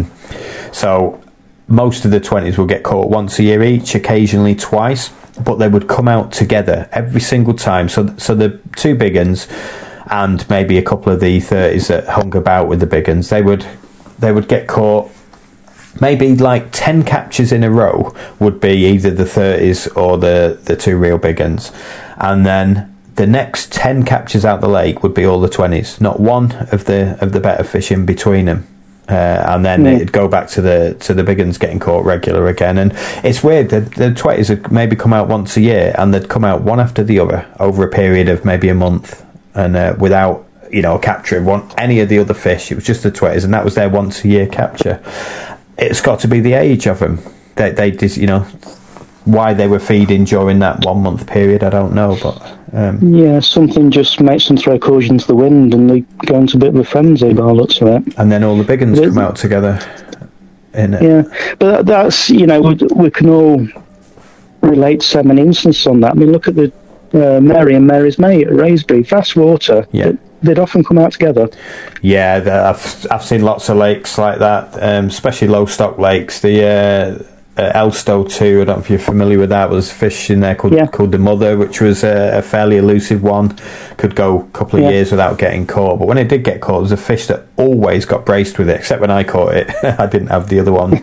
So most of the 20s will get caught once a year each, occasionally twice, but they would come out together every single time. So the 2 big uns and maybe a couple of the 30s that hung about with the big uns, they would get caught. Maybe like 10 captures in a row would be either the 30s or the 2 real big uns, and then the next 10 captures out the lake would be all the 20s, not one of the better fish in between them. And then it'd go back to the big uns getting caught regular again. And it's weird, the 20s would maybe come out once a year, and they'd come out one after the other over a period of maybe a month, and without capturing any of the other fish. It was just the 20s, and that was their once a year capture. It's got to be the age of them. They just, why they were feeding during that 1 month period, I don't know, but something just makes them throw caution to the wind, and they go into a bit of a frenzy by the looks of it. And then all the big uns come out together in it. Yeah, but that's we can all relate so many instances on that. I mean, look at the Mary and Mary's Mate at Raisby, fast water. Yeah. they'd often come out together. Yeah, I've seen lots of lakes like that, especially low stock lakes. The Elstow too, I don't know if you're familiar with that, was a fish in there called the Mother, which was a fairly elusive one. Could go a couple of years without getting caught, but when it did get caught, it was a fish that always got braced with it, except when I caught it. I didn't have the other one.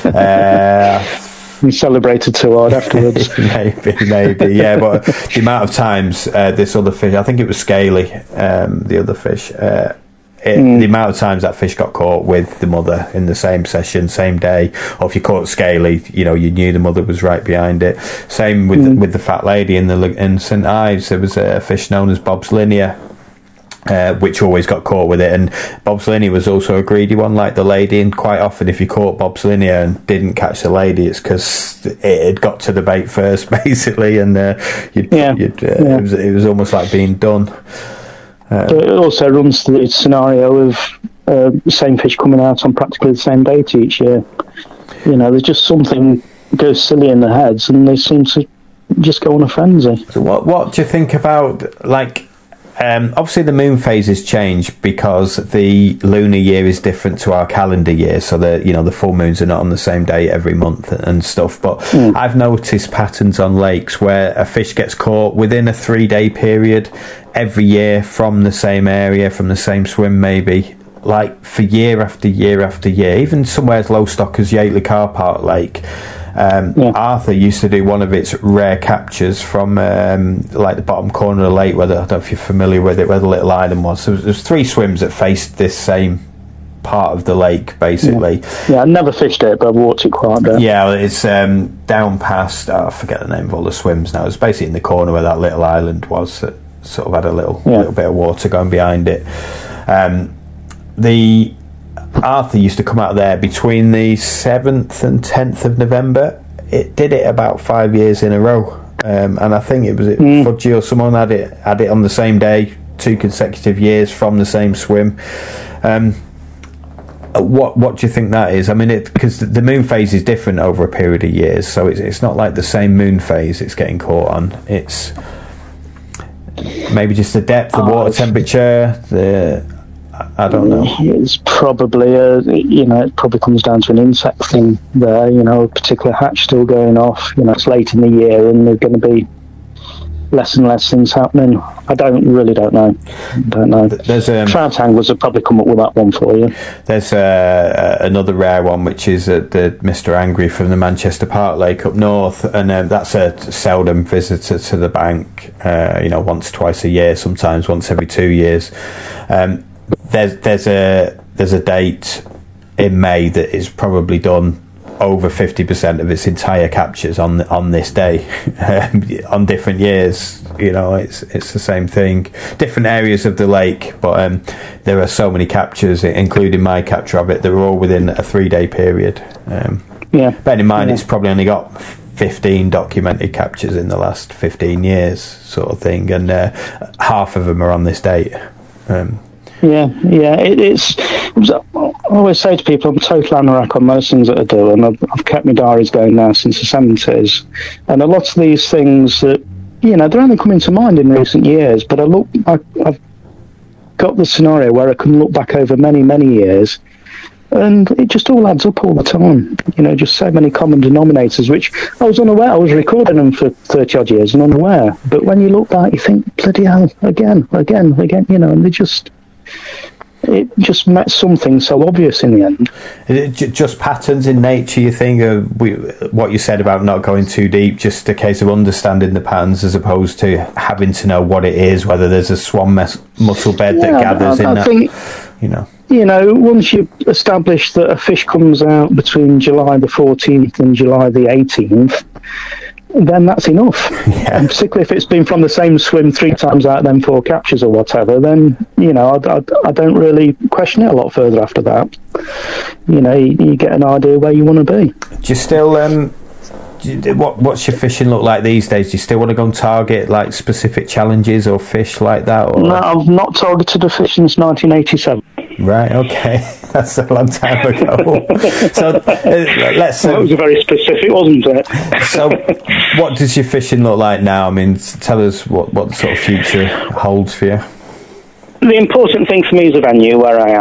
You celebrated too hard afterwards. maybe, yeah, but the amount of times this other fish, I think it was Scaly, the other fish, the amount of times that fish got caught with the Mother in the same session, same day, or if you caught Scaly, you knew the Mother was right behind it. Same with the Fat Lady in St Ives. There was a fish known as Bob's Linear, which always got caught with it, and Bob's Linear was also a greedy one like the lady, and quite often if you caught Bob's Linear and didn't catch the lady, it's because it had got to the bait first, basically, and it was almost like being done. But it also runs the scenario of the same fish coming out on practically the same date each year. There's just something goes silly in their heads, and they seem to just go on a frenzy. So what do you think about, like, obviously the moon phases change because the lunar year is different to our calendar year, so the full moons are not on the same day every month and stuff, but I've noticed patterns on lakes where a fish gets caught within a 3-day period every year from the same area, from the same swim maybe, like for year after year after year, even somewhere as low stock as Yateley Car Park Lake. Arthur used to do one of its rare captures from like the bottom corner of the lake, I don't know if you're familiar with it, where the little island was. So there's 3 swims that faced this same part of the lake, basically. Yeah, I never fished it, but I've walked it quite a bit. Yeah, it's down past, I forget the name of all the swims now. It's basically in the corner where that little island was that sort of had a little bit of water going behind it. The Arthur used to come out there between the 7th and 10th of November. It did it about 5 years in a row, and I think it was Fudgy or someone had it on the same day, 2 consecutive years from the same swim. What do you think that is? I mean, because the moon phase is different over a period of years, so it's not like the same moon phase it's getting caught on. It's maybe just the depth, the water temperature, I don't know. It's probably it probably comes down to an insect thing there. A particular hatch still going off. It's late in the year and there's going to be less and less things happening. I don't know. There's trout anglers have probably come up with that one for you. There's another rare one, which is the Mr. Angry from the Manchester Park Lake up north, and that's a seldom visitor to the bank. Once, twice a year, sometimes once every 2 years. There's a date in May that is probably done over 50% of its entire captures on this day. On different years, it's the same thing, different areas of the lake, but there are so many captures, including my capture of it, that were all within a 3-day period. Bearing in mind it's probably only got 15 documented captures in the last 15 years, sort of thing, and half of them are on this date. I always say to people, I'm a total anorak on most things that I do, and I've kept my diaries going now since the 70s, and a lot of these things that, they're only coming to mind in recent years, but I've got the scenario where I can look back over many, many years, and it just all adds up all the time. Just so many common denominators, which I was unaware. I was recording them for 30 odd years and unaware, but when you look back, you think, bloody hell, again, and it just met something so obvious in the end. Is it just patterns in nature, you think? What you said about not going too deep, just a case of understanding the patterns as opposed to having to know what it is, whether there's a swan mussel bed that gathers in that. Think, once you establish that a fish comes out between July the 14th and July the 18th, then that's enough. Yeah. And particularly if it's been from the same swim 3 times out of them 4 captures or whatever, then, I don't really question it a lot further after that. You get an idea where you want to be. Do you still, what's your fishing look like these days? Do you still want to go and target like specific challenges or fish like that? Or? No, I've not targeted a fish since 1987. Right, okay. That's a long time ago. So let's... that was very specific, wasn't it? So what does your fishing look like now? I mean, tell us what sort of future holds for you. The important thing for me is the venue where I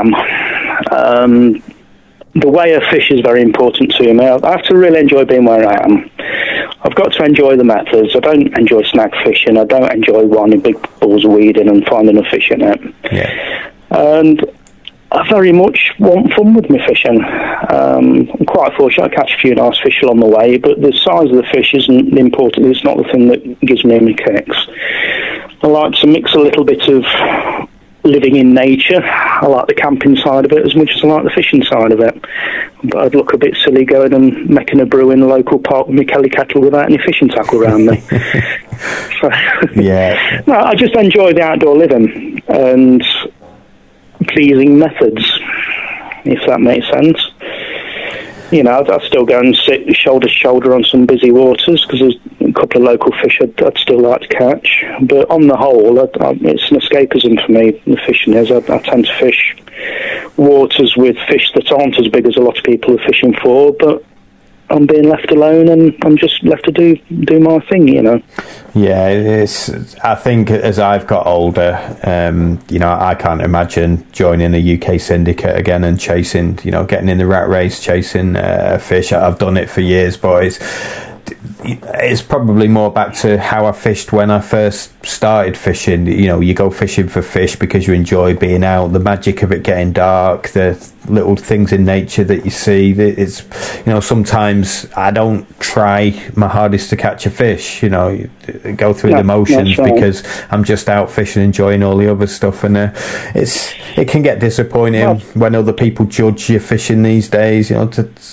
am. The way I fish is very important to me. I have to really enjoy being where I am. I've got to enjoy the methods. I don't enjoy snag fishing. I don't enjoy winding big balls of weed in and finding a fish in it. Yeah. And I very much want fun with my fishing. I'm quite fortunate I catch a few nice fish along the way, but the size of the fish isn't important. It's not the thing that gives me any kicks. I like to mix a little bit of living in nature. I like the camping side of it as much as I like the fishing side of it. But I'd look a bit silly going and making a brew in the local park with my Kelly kettle without any fishing tackle around me. So, Yeah. no, I just enjoy the outdoor living and pleasing methods, if that makes sense. You know, I'd still go and sit shoulder to shoulder on some busy waters because there's a couple of local fish I'd still like to catch. But on the whole, it's an escapism for me, the fishing is. I tend to fish waters with fish that aren't as big as a lot of people are fishing for, but I'm being left alone and I'm just left to do my thing, you know. Yeah, I think as I've got older, you know, I can't imagine joining a UK syndicate again and chasing, you know, getting in the rat race, chasing fish. I've done it for years, boys. It's probably more back to how I fished when I first started fishing. You know, you go fishing for fish because you enjoy being out, the magic of it getting dark, the little things in nature that you see. It's, you know, sometimes I don't try my hardest to catch a fish, you know, go through the motions because I'm just out fishing, enjoying all the other stuff. And it can get disappointing when other people judge your fishing these days, you know,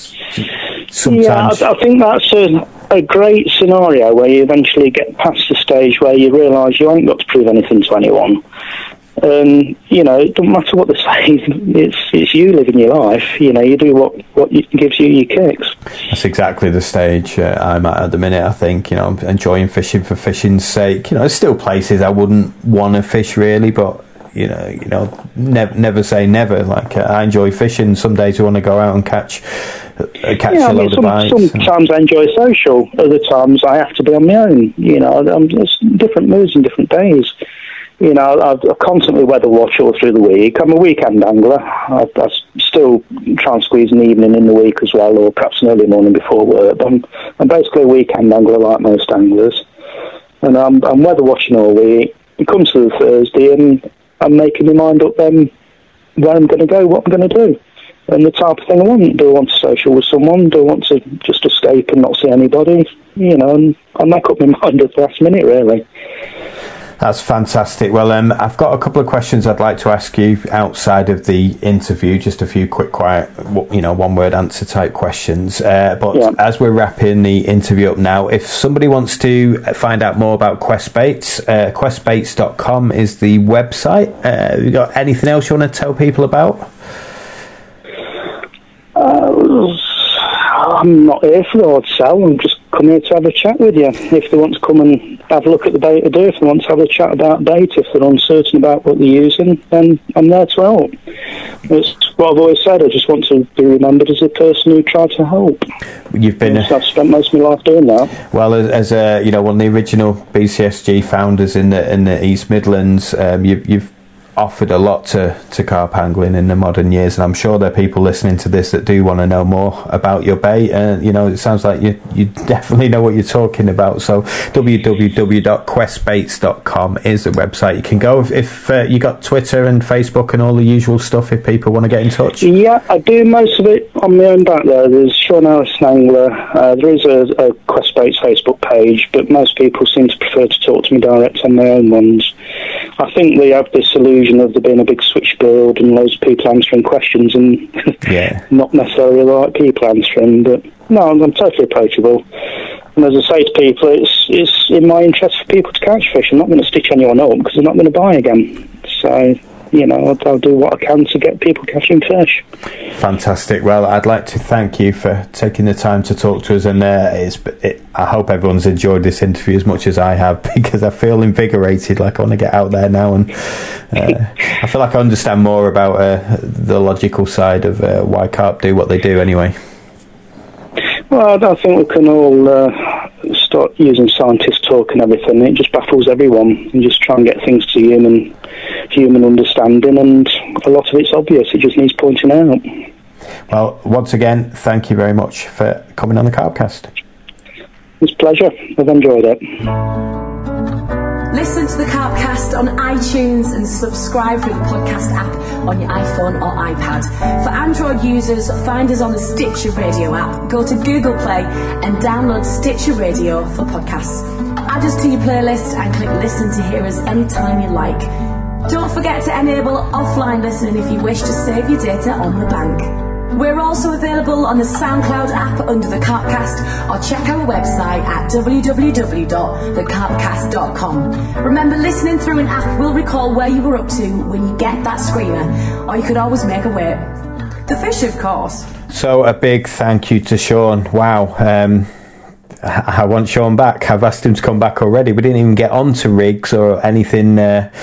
sometimes. Yeah, I think that's a great scenario where you eventually get past the stage where you realise you haven't got to prove anything to anyone. And, you know, it doesn't matter what they say, it's you living your life. You know, you do what gives you your kicks. That's exactly the stage I'm at the minute, I think. You know, I'm enjoying fishing for fishing's sake. You know, there's still places I wouldn't want to fish really, but you know, never say never. Like I enjoy fishing. Some days I want to go out and catch a load of bites. Sometimes I enjoy social. Other times I have to be on my own. You know, there's different moods and different days. You know, I constantly weather watch all through the week. I'm a weekend angler. I still try and squeeze an evening in the week as well, or perhaps an early morning before work. But I'm basically a weekend angler like most anglers. And I'm weather watching all week. It comes to the Thursday and I'm making my mind up then where I'm going to go, what I'm going to do. And the type of thing I want. Do I want to social with someone? Do I want to just escape and not see anybody? You know, and I make up my mind at the last minute, really. That's fantastic. Well, I've got a couple of questions I'd like to ask you outside of the interview, just a few quick, quiet, you know, one-word answer type questions. As we're wrapping the interview up now, if somebody wants to find out more about Questbaits, questbaits.com is the website. Have you got anything else you want to tell people about? I'm not here for the hard sell. I'm just come here to have a chat with you. If they want to come and have a look at the bait I do, if they want to have a chat about bait, if they're uncertain about what they're using, then I'm there to help. It's what I've always said. I just want to be remembered as a person who tried to help. I've spent most of my life doing that. Well, as you know, one of the original BCSG founders in the East Midlands, you've offered a lot to carp angling in the modern years, and I'm sure there are people listening to this that do want to know more about your bait. You know, it sounds like you definitely know what you're talking about. So www.questbaits.com is the website you can go. If you got Twitter and Facebook and all the usual stuff, if people want to get in touch. Yeah, I do most of it on my own back there. There's Sean Allison Angler. There is a Questbaits Facebook page, but most people seem to prefer to talk to me direct on their own ones. I think they have this illusion of there being a big switchboard and loads of people answering questions and not necessarily the right people answering. But no, I'm totally approachable. And as I say to people, it's in my interest for people to catch fish. I'm not going to stitch anyone up because they're not going to buy again. So, you know, I'll do what I can to get people catching fish. Fantastic. Well, I'd like to thank you for taking the time to talk to us, and I hope everyone's enjoyed this interview as much as I have, because I feel invigorated, like I want to get out there now, and I feel like I understand more about the logical side of why carp do what they do anyway. Well, I think we can all start using scientist talk and everything. It just baffles everyone, and just try and get things to human human understanding, and a lot of it's obvious. It just needs pointing out. Well, once again, thank you very much for coming on the Carpcast. It's a pleasure. I've enjoyed it. Listen to the Carpcast on iTunes and subscribe through the podcast app on your iPhone or iPad. For Android users, find us on the Stitcher Radio app. Go to Google Play and download Stitcher Radio for podcasts. Add us to your playlist and click listen to hear us anytime you like. Don't forget to enable offline listening if you wish to save your data on the bank. We're also available on the SoundCloud app under the Carpcast, or check our website at www.thecarpcast.com. Remember, listening through an app will recall where you were up to when you get that screamer, or you could always make a way. The fish, of course. So a big thank you to Sean. Wow. I want Sean back. I've asked him to come back already. We didn't even get on to rigs or anything,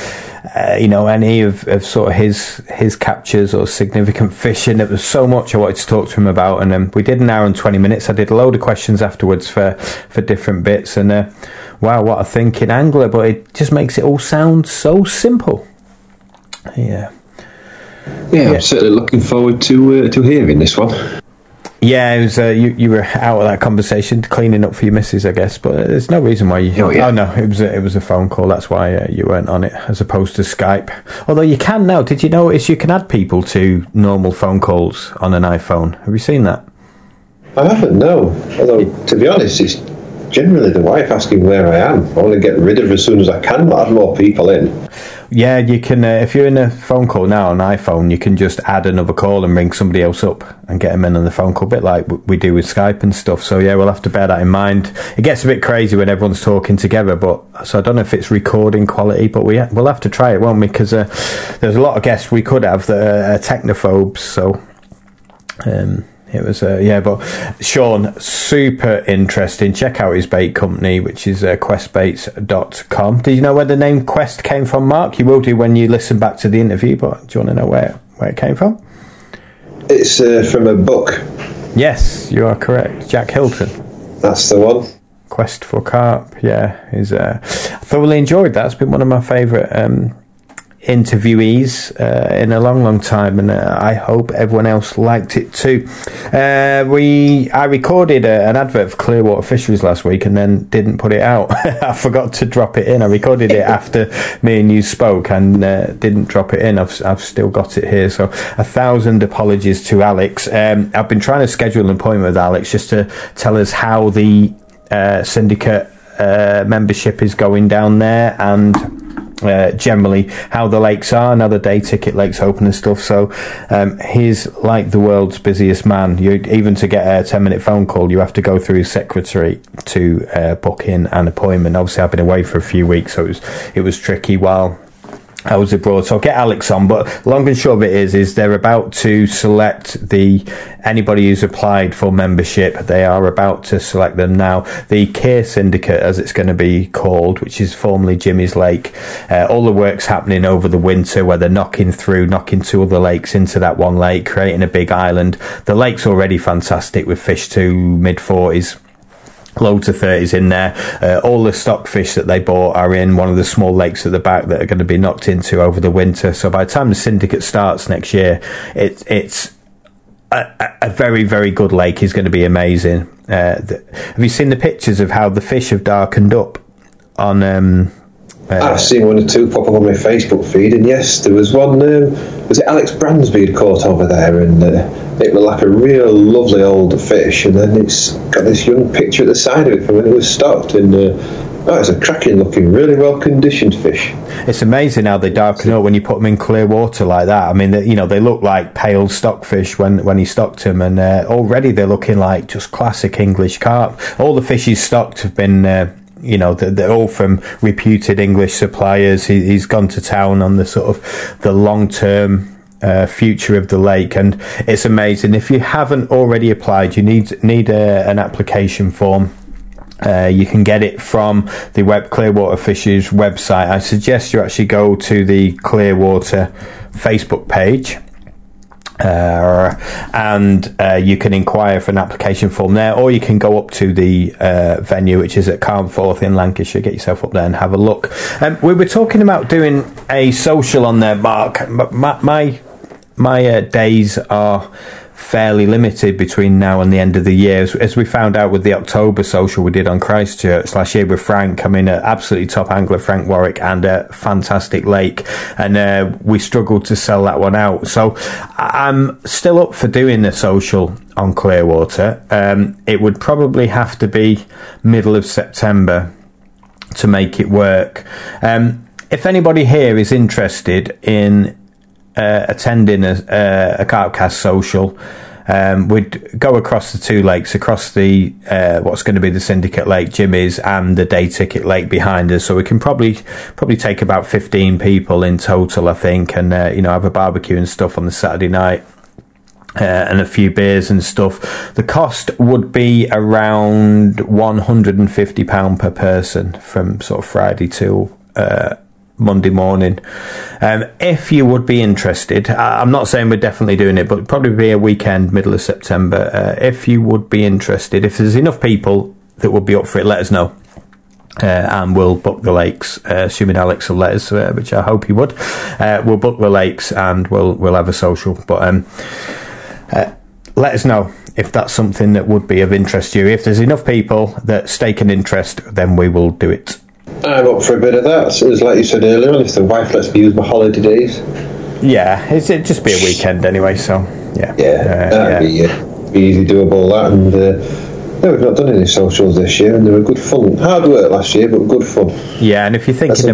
any of sort of his captures or significant fishing. There was so much I wanted to talk to him about, and we did an hour and 20 minutes. I did a load of questions afterwards for different bits, and wow, what a thinking angler, but it just makes it all sound so simple. Yeah, I'm certainly looking forward to hearing this one. Yeah, it was, you were out of that conversation cleaning up for your missus, I guess, but there's no reason why you... Oh no, it was a phone call, that's why you weren't on it, as opposed to Skype. Although you can now, did you notice you can add people to normal phone calls on an iPhone? Have you seen that? I haven't, no. Although, to be honest, it's generally the wife asking where I am. I want to get rid of her as soon as I can, but add more people in. Yeah, you can, if you're in a phone call now on iPhone, you can just add another call and ring somebody else up and get them in on the phone call, a bit like we do with Skype and stuff. So yeah, we'll have to bear that in mind. It gets a bit crazy when everyone's talking together, but so I don't know if it's recording quality, but we'll have to try it, won't we? Because there's a lot of guests we could have that are technophobes, so... It was, but Sean, super interesting. Check out his bait company, which is questbaits.com. Did you know where the name Quest came from, Mark? You will do when you listen back to the interview, but do you want to know where it came from? It's from a book. Yes, you are correct. Jack Hilton. That's the one. Quest for Carp, yeah. I thoroughly enjoyed that. It's been one of my favourite interviewees in a long time, and I hope everyone else liked it too. I recorded an advert for Clearwater Fisheries last week and then didn't put it out. I forgot to drop it in. I recorded it after me and you spoke and didn't drop it in. I've still got it here, so 1,000 apologies to Alex. I've been trying to schedule an appointment with Alex just to tell us how the syndicate membership is going down there, and generally how the lakes are, now the day ticket lakes open and stuff. So he's like the world's busiest man. Even to get a 10-minute phone call, you have to go through his secretary to book in an appointment. Obviously I've been away for a few weeks, so it was tricky while I was abroad, so I'll get Alex on. But long and short of it is they're about to select anybody who's applied for membership. They are about to select them now. The Keir Syndicate, as it's going to be called, which is formerly Jimmy's Lake. All the work's happening over the winter, where they're knocking two other lakes into that one lake, creating a big island. The lake's already fantastic with fish to mid-40s. Loads of 30s in there. All the stockfish that they bought are in one of the small lakes at the back that are going to be knocked into over the winter. So by the time the syndicate starts next year, it's a very, very good lake. Is going to be amazing. Have you seen the pictures of how the fish have darkened up on... I've seen one or two pop up on my Facebook feed, and yes, there was one. Was it Alex Bransby had caught over there, and it looked like a real lovely old fish, and then it's got this young picture at the side of it from when it was stocked, and it's a cracking looking, really well conditioned fish. It's amazing how they darken up when you put them in clear water like that. I mean, they look like pale stockfish when he stocked them, and already they're looking like just classic English carp. All the fish he's stocked have been... they're all from reputed English suppliers. He's gone to town on the sort of the long-term future of the lake, and it's amazing. If you haven't already applied, you need an application form. You can get it from the Clearwater Fisheries website. I suggest you actually go to the Clearwater Facebook page and you can inquire for an application form there, or you can go up to the venue, which is at Carnforth in Lancashire. Get yourself up there and have a look. We were talking about doing a social on there, Mark. My days are fairly limited between now and the end of the year, as we found out with the October social we did on Christchurch last year with Frank. I mean, absolutely top angler Frank Warwick, and a fantastic lake, and we struggled to sell that one out. So I'm still up for doing the social on Clearwater. It would probably have to be middle of September to make it work. If anybody here is interested in attending a Carpcast social, we'd go across the two lakes, across the what's going to be the Syndicate Lake, Jimmy's, and the day ticket lake behind us. So we can probably take about 15 people in total, I think, and have a barbecue and stuff on the Saturday night. And a few beers and stuff. The cost would be around £150 per person from sort of Friday till Monday morning. If you would be interested, I'm not saying we're definitely doing it, but it'd probably be a weekend, middle of September. If you would be interested, if there's enough people that would be up for it, let us know. And we'll book the lakes, assuming Alex will let us, which I hope he would. We'll book the lakes and we'll have a social. But let us know if that's something that would be of interest to you. If there's enough people that stake an interest, then we will do it. I'm up for a bit of that. So it's like you said earlier on, if the wife lets me use my holiday days. Yeah, it'd just be a weekend anyway, so yeah. That'd be easy doable, that. And no, we've not done any socials this year, and they were good fun. Hard work last year, but good fun. Yeah, and if you're thinking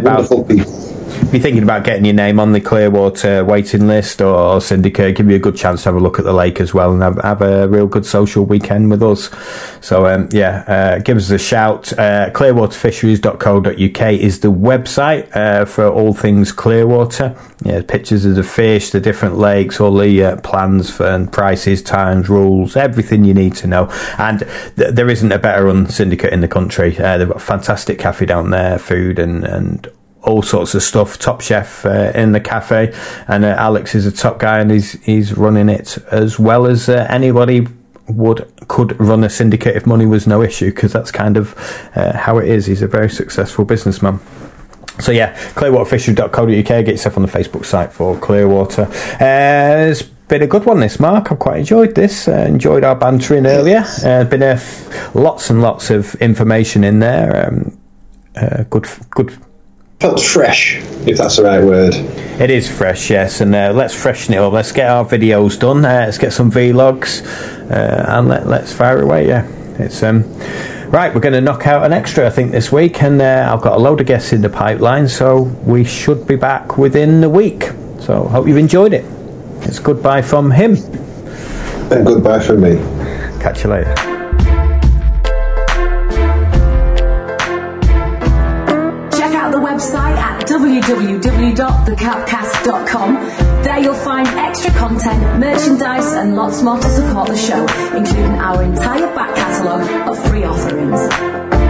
about getting your name on the Clearwater waiting list or Syndicate, give you a good chance to have a look at the lake as well and have a real good social weekend with us. So give us a shout. Clearwaterfisheries.co.uk is the website for all things Clearwater. Yeah, pictures of the fish, the different lakes, all the plans for and prices, times, rules, everything you need to know. And there isn't a better run Syndicate in the country. They've got a fantastic cafe down there, food and all sorts of stuff. Top chef in the cafe, and Alex is a top guy, and he's running it as well as anybody could run a Syndicate if money was no issue, because that's kind of how it is. He's a very successful businessman. So yeah, clearwaterfisheries.co.uk. Get yourself on the Facebook site for Clearwater. It's been a good one, this, Mark. I've quite enjoyed this. Enjoyed our bantering earlier. Been lots and lots of information in there. Good. Felt fresh, if that's the right word. It is fresh, yes, and let's freshen it up. Let's get our videos done. Let's get some vlogs, and let's fire away. Yeah, it's right. We're going to knock out an extra, I think, this week, and I've got a load of guests in the pipeline, so we should be back within the week. So hope you've enjoyed it. It's goodbye from him, and goodbye from me. Catch you later. Website at www.thecapcast.com. There you'll find extra content, merchandise and lots more to support the show, including our entire back catalogue of free offerings.